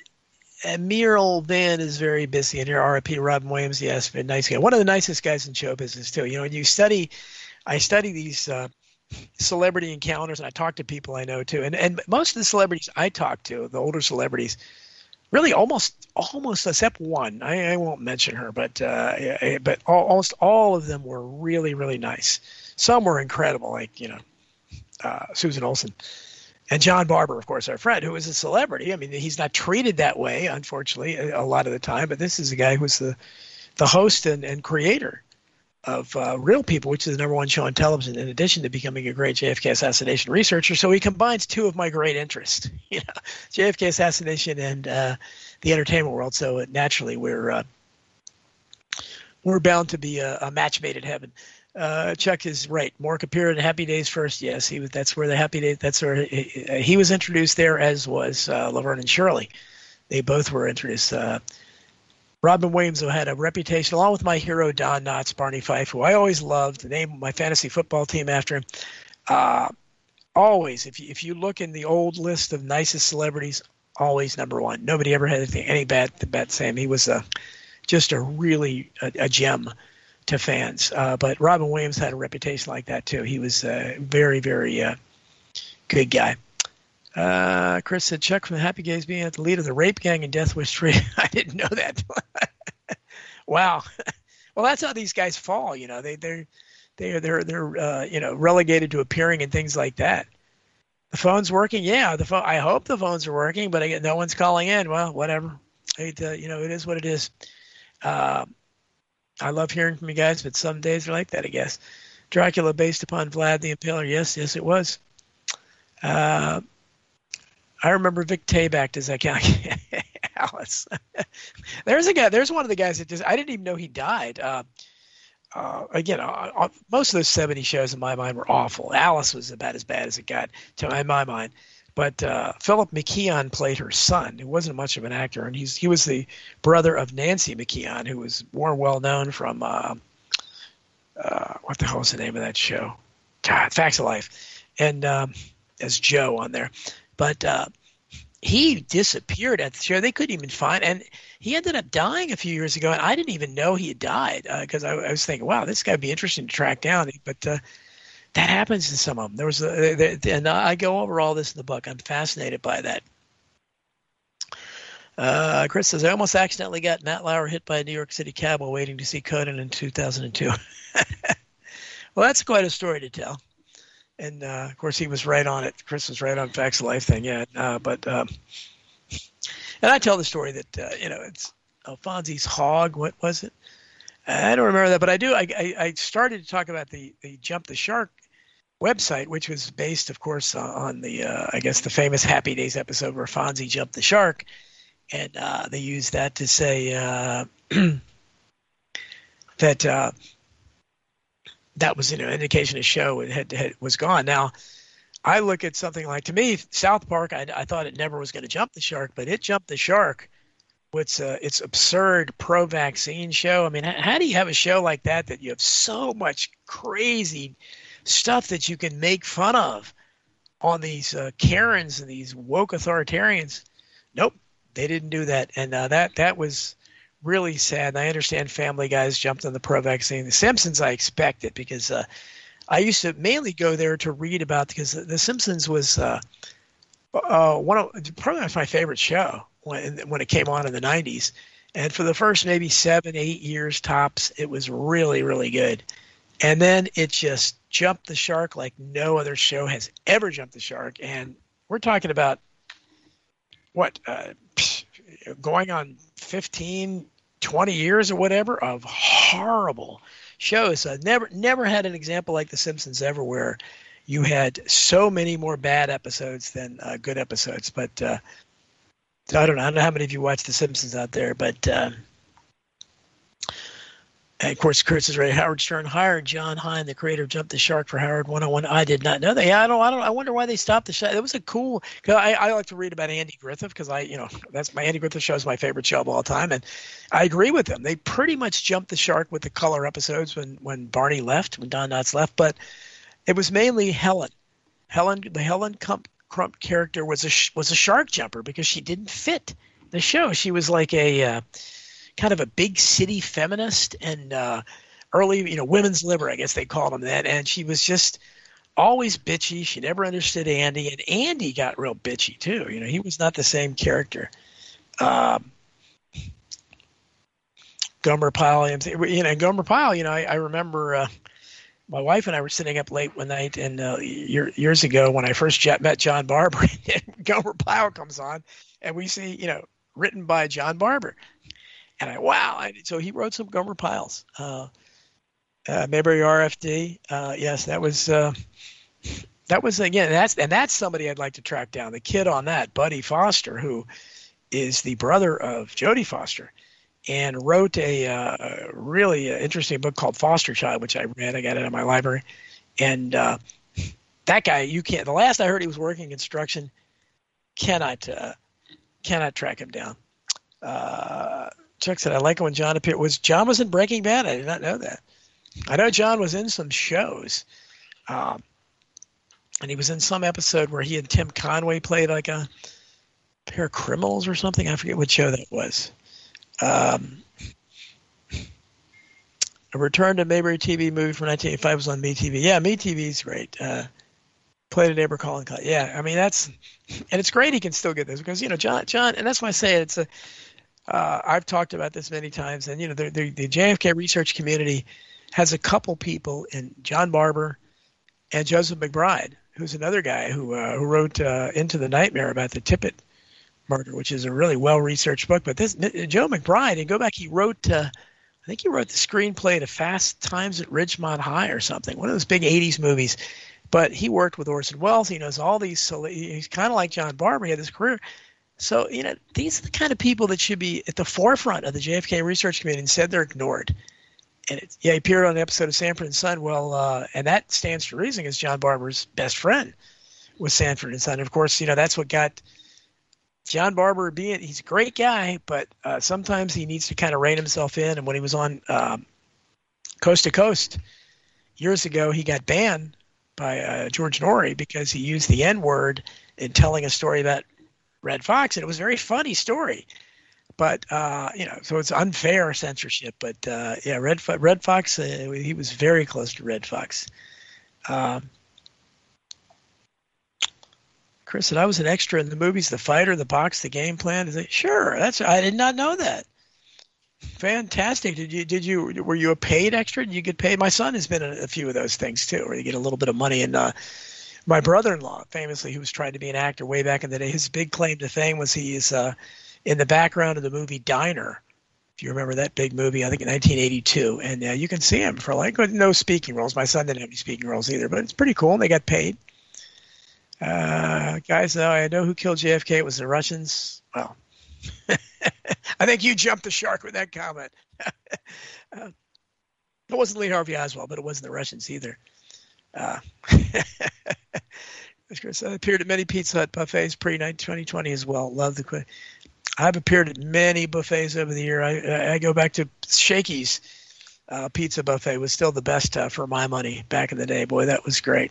Emil Van is very busy in here. R I P Robin Williams, yes, very nice guy. One of the nicest guys in show business too. You know, when you study, I study these uh, celebrity encounters, and I talk to people I know too. And and most of the celebrities I talk to, the older celebrities. Really, almost, almost except one. I, I won't mention her, but uh, but all, almost all of them were really, really nice. Some were incredible, like you know, uh, Susan Olsen, and John Barber, of course, our friend, who is a celebrity. I mean, he's not treated that way, unfortunately, a, a lot of the time. But this is a guy who's the the host and, and creator of uh, Real People, which is the number one show on television, in addition to becoming a great J F K assassination researcher. So he combines two of my great interests, you know, J F K assassination and uh, the entertainment world. So naturally, we're uh, we're bound to be a, a match made in heaven. Uh, Chuck is right. Mork appeared in Happy Days first. Yes, he was. That's where the Happy Days. That's where he, he was introduced there, as was uh, Laverne and Shirley. They both were introduced. Uh, Robin Williams, who had a reputation, along with my hero, Don Knotts, Barney Fife, who I always loved, to name my fantasy football team after him. Uh, always, if you, if you look in the old list of nicest celebrities, always number one. Nobody ever had anything, any bad, bad to say him. He was a, just a really a, a gem to fans. Uh, but Robin Williams had a reputation like that, too. He was a very, very uh, good guy. Uh, Chris said, Chuck from the Happy Gays being at the lead of the rape gang in Death Wish three. I didn't know that. Wow. Well, that's how these guys fall. You know, they, they're, they're, they're, they're, uh, you know, relegated to appearing in things like that. The phone's working. Yeah. The phone, I hope the phones are working, but I get no one's calling in. Well, whatever. It, uh, you know, it is what it is. Uh, I love hearing from you guys, but some days are like that, I guess. Dracula based upon Vlad the Impaler. Yes, yes, it was. Uh, I remember Vic Tayback as that guy, Alice. There's a guy. There's one of the guys that just I didn't even know he died. Uh, uh, again, uh, most of those seventies shows in my mind were awful. Alice was about as bad as it got, to in my mind. But uh, Philip McKeon played her son, who wasn't much of an actor, and he's he was the brother of Nancy McKeon, who was more well known from uh, uh, what the hell is the name of that show? God, Facts of Life, and. Um, as Joe on there. But uh, he disappeared at the show. They couldn't even find, and he ended up dying a few years ago, and I didn't even know he had died because uh, I, I was thinking, wow, this guy would be interesting to track down. But uh, that happens to some of them. There was, a, there, and I go over all this in the book. I'm fascinated by that. Uh, Chris says, I almost accidentally got Matt Lauer hit by a New York City cab while waiting to see Conan in two thousand two. Well, that's quite a story to tell. And, uh, of course, he was right on it. Chris was right on Facts of Life thing, yeah. Uh, but, um, and I tell the story that, uh, you know, it's Alphonse's Hog. What was it? I don't remember that, but I do. I, I, I started to talk about the, the Jump the Shark website, which was based, of course, on the, uh, I guess, the famous Happy Days episode where Fonzie jumped the shark. And uh, they used that to say uh, that uh, that was, you know, indication of show it had, had was gone. Now, I look at something like, to me, South Park, I, I thought it never was going to jump the shark, but it jumped the shark with uh, its absurd pro-vaccine show. I mean, how, how do you have a show like that that you have so much crazy stuff that you can make fun of on these uh, Karens and these woke authoritarians? Nope. They didn't do that, and uh, that that was really sad. And I understand Family Guys jumped on the pro-vaccine. The Simpsons, I expected, because uh, I used to mainly go there to read about, because The Simpsons was uh, uh, one of probably my favorite show when when it came on in the nineties. And for the first maybe seven, eight years tops, it was really, really good. And then it just jumped the shark like no other show has ever jumped the shark. And we're talking about what, uh, going on fifteen, twenty years or whatever of horrible shows. I never, never had an example like The Simpsons ever where you had so many more bad episodes than uh, good episodes. But uh, I don't know. I don't know how many of you watch The Simpsons out there, but uh, and of course, Kurtz is ready. Howard Stern hired John Hine, the creator of Jump the Shark, for Howard one oh one. I did not know that. Yeah, I don't. I don't. I wonder why they stopped the show. It was a cool. Cause I, I like to read about Andy Griffith because I, you know, that's my Andy Griffith show is my favorite show of all time, and I agree with them. They pretty much jumped the shark with the color episodes when when Barney left, when Don Knotts left, but it was mainly Helen. Helen, the Helen Crump, Crump character was a was a shark jumper because she didn't fit the show. She was like a uh, kind of a big city feminist and uh, early, you know, women's liber, I guess they called them that. And she was just always bitchy. She never understood Andy, and Andy got real bitchy too. You know, he was not the same character. Um, Gomer Pyle, you know, Gomer Pyle. You know, I, I remember uh, my wife and I were sitting up late one night, and uh, year, years ago when I first met John Barber, Gomer Pyle comes on, and we see, you know, written by John Barber. And I, wow. I, so he wrote some Gomer Pyles. Uh, uh, Mayberry R F D. Uh, yes, that was, uh, that was, again, that's, and that's somebody I'd like to track down. The kid on that, Buddy Foster, who is the brother of Jodie Foster, and wrote a uh, really interesting book called Foster Child, which I read. I got it in my library. And uh, that guy, you can't, the last I heard he was working construction, cannot, uh, cannot track him down. Uh, Chuck said, I like it when John appeared. Was John was in Breaking Bad? I did not know that. I know John was in some shows. Um, and he was in some episode where he and Tim Conway played like a pair of criminals or something. I forget what show that was. Um, a Return to Mayberry T V movie from nineteen eighty-five was on MeTV. Yeah, MeTV is great. Uh, played a neighbor calling. Yeah, I mean, that's, and it's great he can still get this because, you know, John, John, and that's why I say it's a, Uh, I've talked about this many times, and you know the, the, the J F K research community has a couple people in John Barber and Joseph McBride, who's another guy who uh, who wrote uh, Into the Nightmare about the Tippit murder, which is a really well-researched book. But this Joe McBride, and go back, he wrote, uh, I think he wrote the screenplay to Fast Times at Ridgemont High or something, one of those big eighties movies. But he worked with Orson Welles. He knows all these. So he's kind of like John Barber. He had this career. So, you know, these are the kind of people that should be at the forefront of the J F K research community. Instead, they're ignored. And it's, yeah, he appeared on an episode of Sanford and Son. Well, uh, and that stands to reason because John Barber's best friend was Sanford and Son. And of course, you know, that's what got John Barber being, he's a great guy, but uh, sometimes he needs to kind of rein himself in. And when he was on um, Coast to Coast years ago, he got banned by uh, George Norrie because he used the N-word in telling a story about Red Fox, and it was a very funny story. But, uh, you know, so it's unfair censorship. But, uh, yeah, Red, Fo- Red Fox, uh, he was very close to Red Fox. Um, Chris said, I was an extra in the movies, The Fighter, The Box, The Game Plan. Is it? Sure, that's I did not know that. Fantastic. Did you, did you, were you a paid extra? Did you get paid? My son has been in a few of those things, too, where you get a little bit of money. And uh, my brother-in-law, famously, who was trying to be an actor way back in the day, his big claim to fame was he is uh, – in the background of the movie Diner, if you remember that big movie, I think in nineteen eighty-two. And uh, you can see him for like no speaking roles. My son didn't have any speaking roles either, but it's pretty cool. And they got paid. Uh, guys, uh, I know who killed J F K. It was the Russians. Well, I think you jumped the shark with that comment. uh, it wasn't Lee Harvey Oswald, but it wasn't the Russians either. Uh, I appeared at many Pizza Hut buffets pre-twenty twenty as well. Love the question. I've appeared at many buffets over the year. I, I go back to Shakey's uh, pizza buffet was still the best uh, for my money back in the day. Boy, that was great.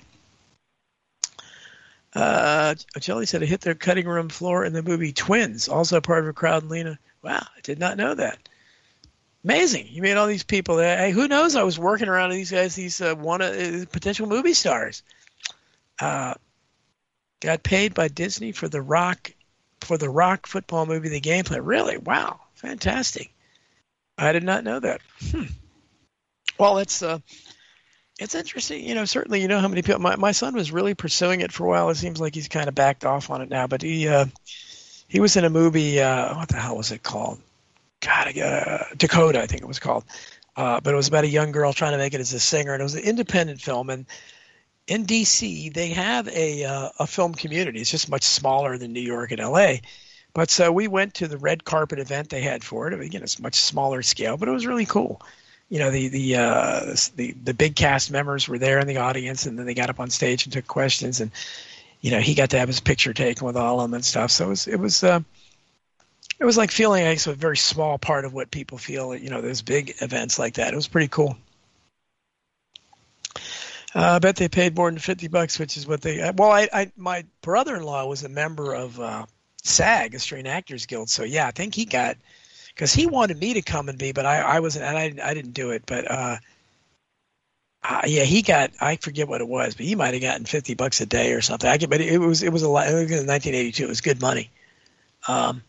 Uh, Jelly said I hit their cutting room floor in the movie Twins, also part of a crowd in Lena. Wow, I did not know that. Amazing. You made all these people. Hey, who knows? I was working around these guys, these uh, one uh, potential movie stars. Uh, got paid by Disney for the Rock for the Rock football movie, The Game Plan. Really? Wow. Fantastic. I did not know that. Hmm. Well, it's uh, it's interesting. You know, certainly you know how many people, my, my son was really pursuing it for a while. It seems like he's kind of backed off on it now, but he uh, he was in a movie, uh, what the hell was it called? God, uh, Dakota, I think it was called. Uh, but it was about a young girl trying to make it as a singer, and it was an independent film, and in D C, they have a uh, a film community. It's just much smaller than New York and L A. But so we went to the red carpet event they had for it. Again, it's much smaller scale, but it was really cool. You know, the the uh, the the big cast members were there in the audience, and then they got up on stage and took questions. And you know, he got to have his picture taken with all of them and stuff. So it was it was uh, it was like feeling like a very small part of what people feel. You know, those big events like that. It was pretty cool. Uh, I bet they paid more than fifty bucks, which is what they. Well, I, I my brother-in-law was a member of uh, SAG, Australian Actors Guild. So yeah, I think he got because he wanted me to come and be, but I, I wasn't, and I I didn't do it. But uh, uh, yeah, he got. I forget what it was, but he might have gotten fifty bucks a day or something. I get, but it was it was a lot. It was in nineteen eighty-two. It was good money. Um,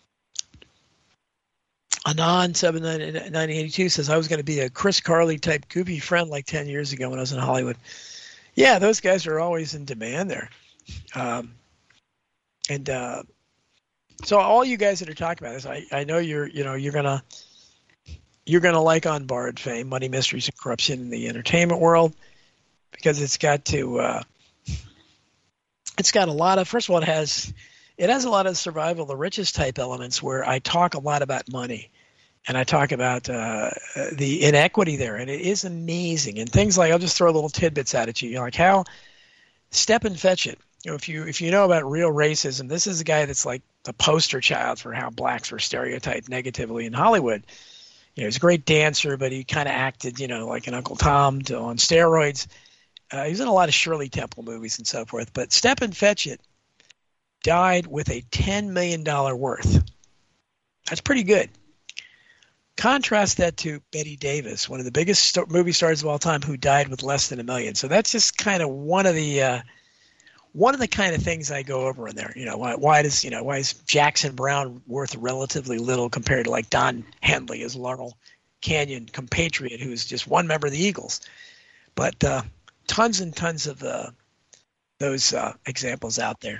Anon seven nineteen eighty-two says I was going to be a Chris Carley type goofy friend like ten years ago when I was in Hollywood. Yeah, those guys are always in demand there. Um, and uh, so all you guys that are talking about this, I, I know you're you know you're gonna you're gonna like Unbarred fame, Money, Mysteries, and Corruption in the entertainment world because it's got to uh, it's got a lot of first of all it has. It has a lot of survival of the richest type elements where I talk a lot about money and I talk about uh, the inequity there. And it is amazing. And things like, I'll just throw little tidbits out at you. You know, like how Stepin Fetchit, you know, if you, if you know about real racism, this is a guy that's like the poster child for how blacks were stereotyped negatively in Hollywood. You know, he's a great dancer, but he kind of acted, you know, like an Uncle Tom to, on steroids. Uh, he was in a lot of Shirley Temple movies and so forth. But Stepin Fetchit died with a ten million dollars worth. That's pretty good. Contrast that to Bette Davis, one of the biggest st- movie stars of all time, who died with less than a million. So that's just kind of one of the uh, one of the kind of things I go over in there. You know, why, why does you know why is Jackson Browne worth relatively little compared to like Don Henley, his Laurel Canyon compatriot, who's just one member of the Eagles, but uh, tons and tons of uh, those uh, examples out there.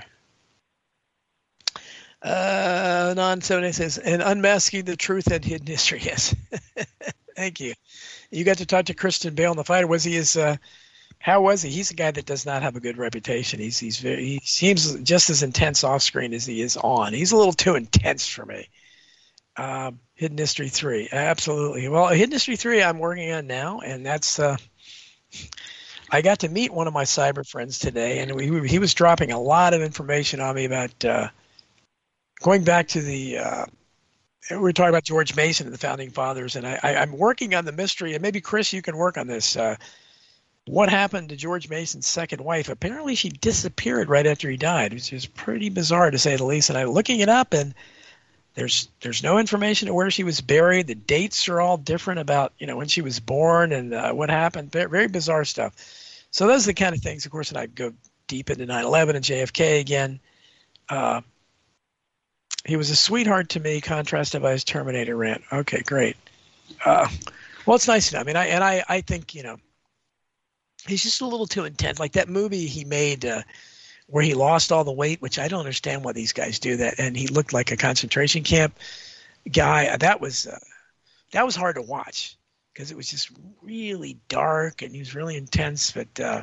Uh, non seventy says, and unmasking the truth and hidden history. Yes. Thank you. You got to talk to Christian Bale in The Fighter. Was he as, uh, how was he? He's a guy that does not have a good reputation. He's, he's very, he seems just as intense off screen as he is on. He's a little too intense for me. Um, Hidden History three. Absolutely. Well, Hidden History three I'm working on now, and that's, uh, I got to meet one of my cyber friends today, and we, he was dropping a lot of information on me about, uh, going back to the, uh, we were talking about George Mason and the Founding Fathers, and I, I, I'm working on the mystery, and maybe, Chris, you can work on this. Uh, what happened to George Mason's second wife. Apparently she disappeared right after he died, which is pretty bizarre to say the least. And I'm looking it up, and there's there's no information of where she was buried. The dates are all different about, you know, when she was born and uh, what happened. Very, very bizarre stuff. So those are the kind of things, of course, and I go deep into nine eleven and J F K again. Uh, he was a sweetheart to me, contrasted by his Terminator rant. Okay, great. Uh, well, it's nice to know. I mean, I and I, I think, you know, he's just a little too intense. Like that movie he made uh, where he lost all the weight, which I don't understand why these guys do that. And he looked like a concentration camp guy. That was uh, that was hard to watch because it was just really dark and he was really intense. But uh,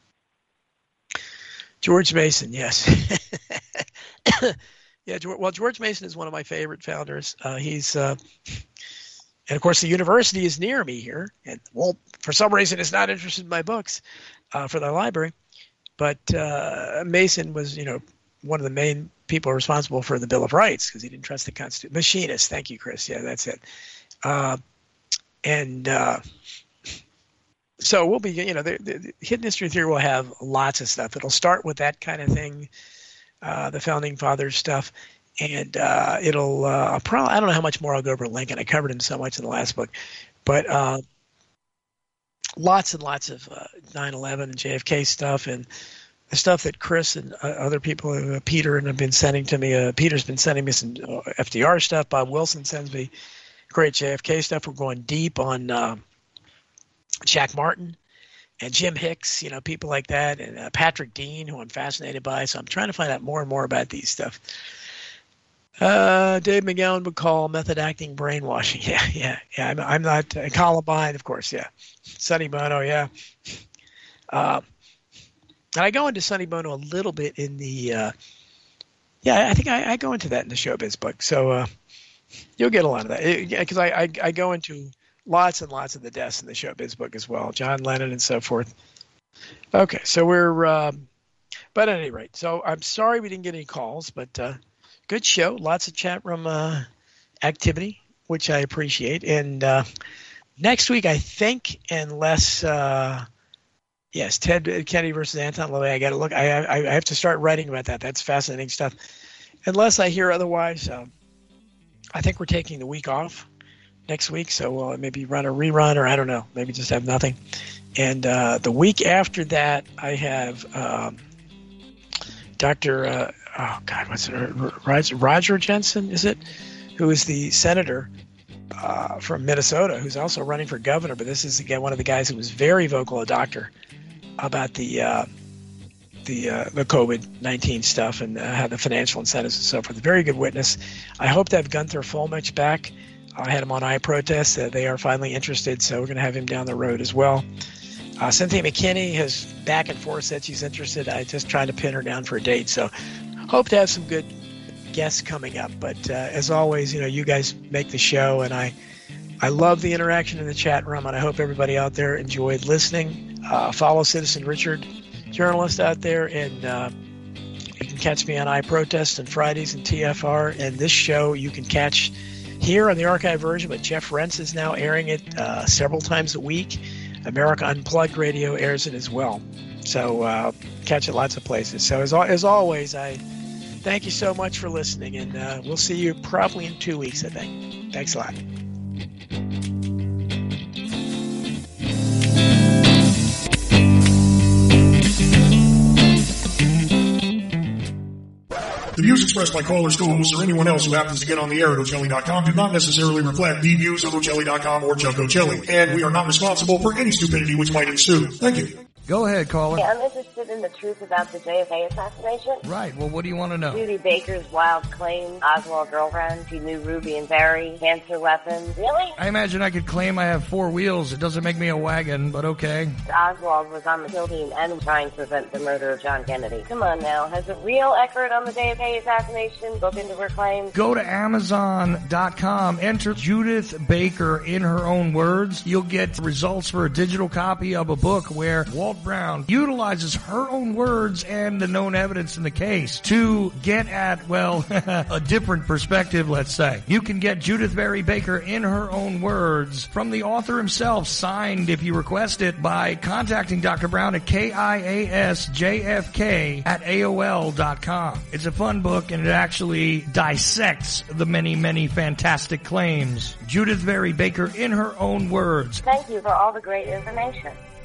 George Mason, yes. yeah, well, George Mason is one of my favorite founders. Uh, he's... Uh, And, of course, the university is near me here. And, well, for some reason, it's not interested in my books uh, for their library. But uh, Mason was, you know, one of the main people responsible for the Bill of Rights because he didn't trust the Constitution. Machinist. Thank you, Chris. Yeah, that's it. Uh, and uh, so we'll be, you know, the, the Hidden History Theory will have lots of stuff. It'll start with that kind of thing, uh, the Founding Fathers stuff. And uh, it'll uh, probably, I don't know how much more I'll go over Lincoln. I covered him so much in the last book. But uh, lots and lots of uh, nine eleven and J F K stuff and the stuff that Chris and uh, other people, uh, Peter, and have been sending to me. Uh, Peter's been sending me some uh, F D R stuff. Bob Wilson sends me great J F K stuff. We're going deep on uh, Jack Martin and Jim Hicks, you know, people like that, and uh, Patrick Dean, who I'm fascinated by. So I'm trying to find out more and more about these stuff. Uh, Dave McGowan would call method acting brainwashing. Yeah, yeah, yeah. I'm, I'm not uh, Columbine, of course. Yeah, Sonny Bono. Yeah. Uh, and I go into Sonny Bono a little bit in the. Uh, yeah, I think I, I go into that in the Showbiz book. So uh, you'll get a lot of that because I, I I go into lots and lots of the deaths in the Showbiz book as well, John Lennon and so forth. Okay, so we're. Um, but at any rate, so I'm sorry we didn't get any calls, but. Uh, Good show. Lots of chat room uh, activity, which I appreciate. And uh, next week, I think, unless, uh, yes, Ted Kennedy versus Anton LaVey, I got to look. I, I I have to start writing about that. That's fascinating stuff. Unless I hear otherwise, uh, I think we're taking the week off next week. So we'll maybe run a rerun, or I don't know, maybe just have nothing. And uh, the week after that, I have um, Doctor Uh, oh God, what's it? Roger Jensen, is it? Who is the senator uh, from Minnesota, who's also running for governor. But this is again one of the guys who was very vocal, a doctor, about the uh, the uh, the COVID nineteen stuff and uh, how the financial incentives and so forth. A very good witness. I hope to have Gunther Fulmich back. I had him on iProtest. Uh, they are finally interested, so we're going to have him down the road as well. Uh, Cynthia McKinney has back and forth said she's interested. I just trying to pin her down for a date. So hope to have some good guests coming up. But uh, as always, you know, you guys make the show, and I I love the interaction in the chat room, and I hope everybody out there enjoyed listening. Uh, follow Citizen Richard, journalist out there, and uh, you can catch me on iProtest and Fridays and T F R. And this show you can catch here on the archive version, but Jeff Rentz is now airing it uh, several times a week. America Unplugged Radio airs it as well. So uh, catch it lots of places. So as, as always, I thank you so much for listening, and uh, we'll see you probably in two weeks, I think. Thanks a lot. The views expressed by callers, co-hosts, or anyone else who happens to get on the air at Ocelli dot com do not necessarily reflect the views of Ocelli dot com or Chuck Ocelli, and we are not responsible for any stupidity which might ensue. Thank you. Go ahead, caller. Yeah, I'm interested in the truth about the J F K assassination. Right. Well, what do you want to know? Judy Baker's wild claim, Oswald girlfriend, she knew Ruby and Barry, cancer weapons. Really? I imagine I could claim I have four wheels. It doesn't make me a wagon, but okay. Oswald was on the kill team and trying to prevent the murder of John Kennedy. Come on now. Has a real expert on the J F K assassination looked into her claims? Go to Amazon dot com, enter Judith Baker in her own words. You'll get results for a digital copy of a book where Walt Walt Brown utilizes her own words and the known evidence in the case to get at, well, a different perspective, let's say. You can get Judith Vary Baker in her own words from the author himself, signed if you request it by contacting Doctor Brown at K I A S J F K at A O L dot com. It's a fun book, and it actually dissects the many, many fantastic claims. Judith Vary Baker in her own words. Thank you for all the great information.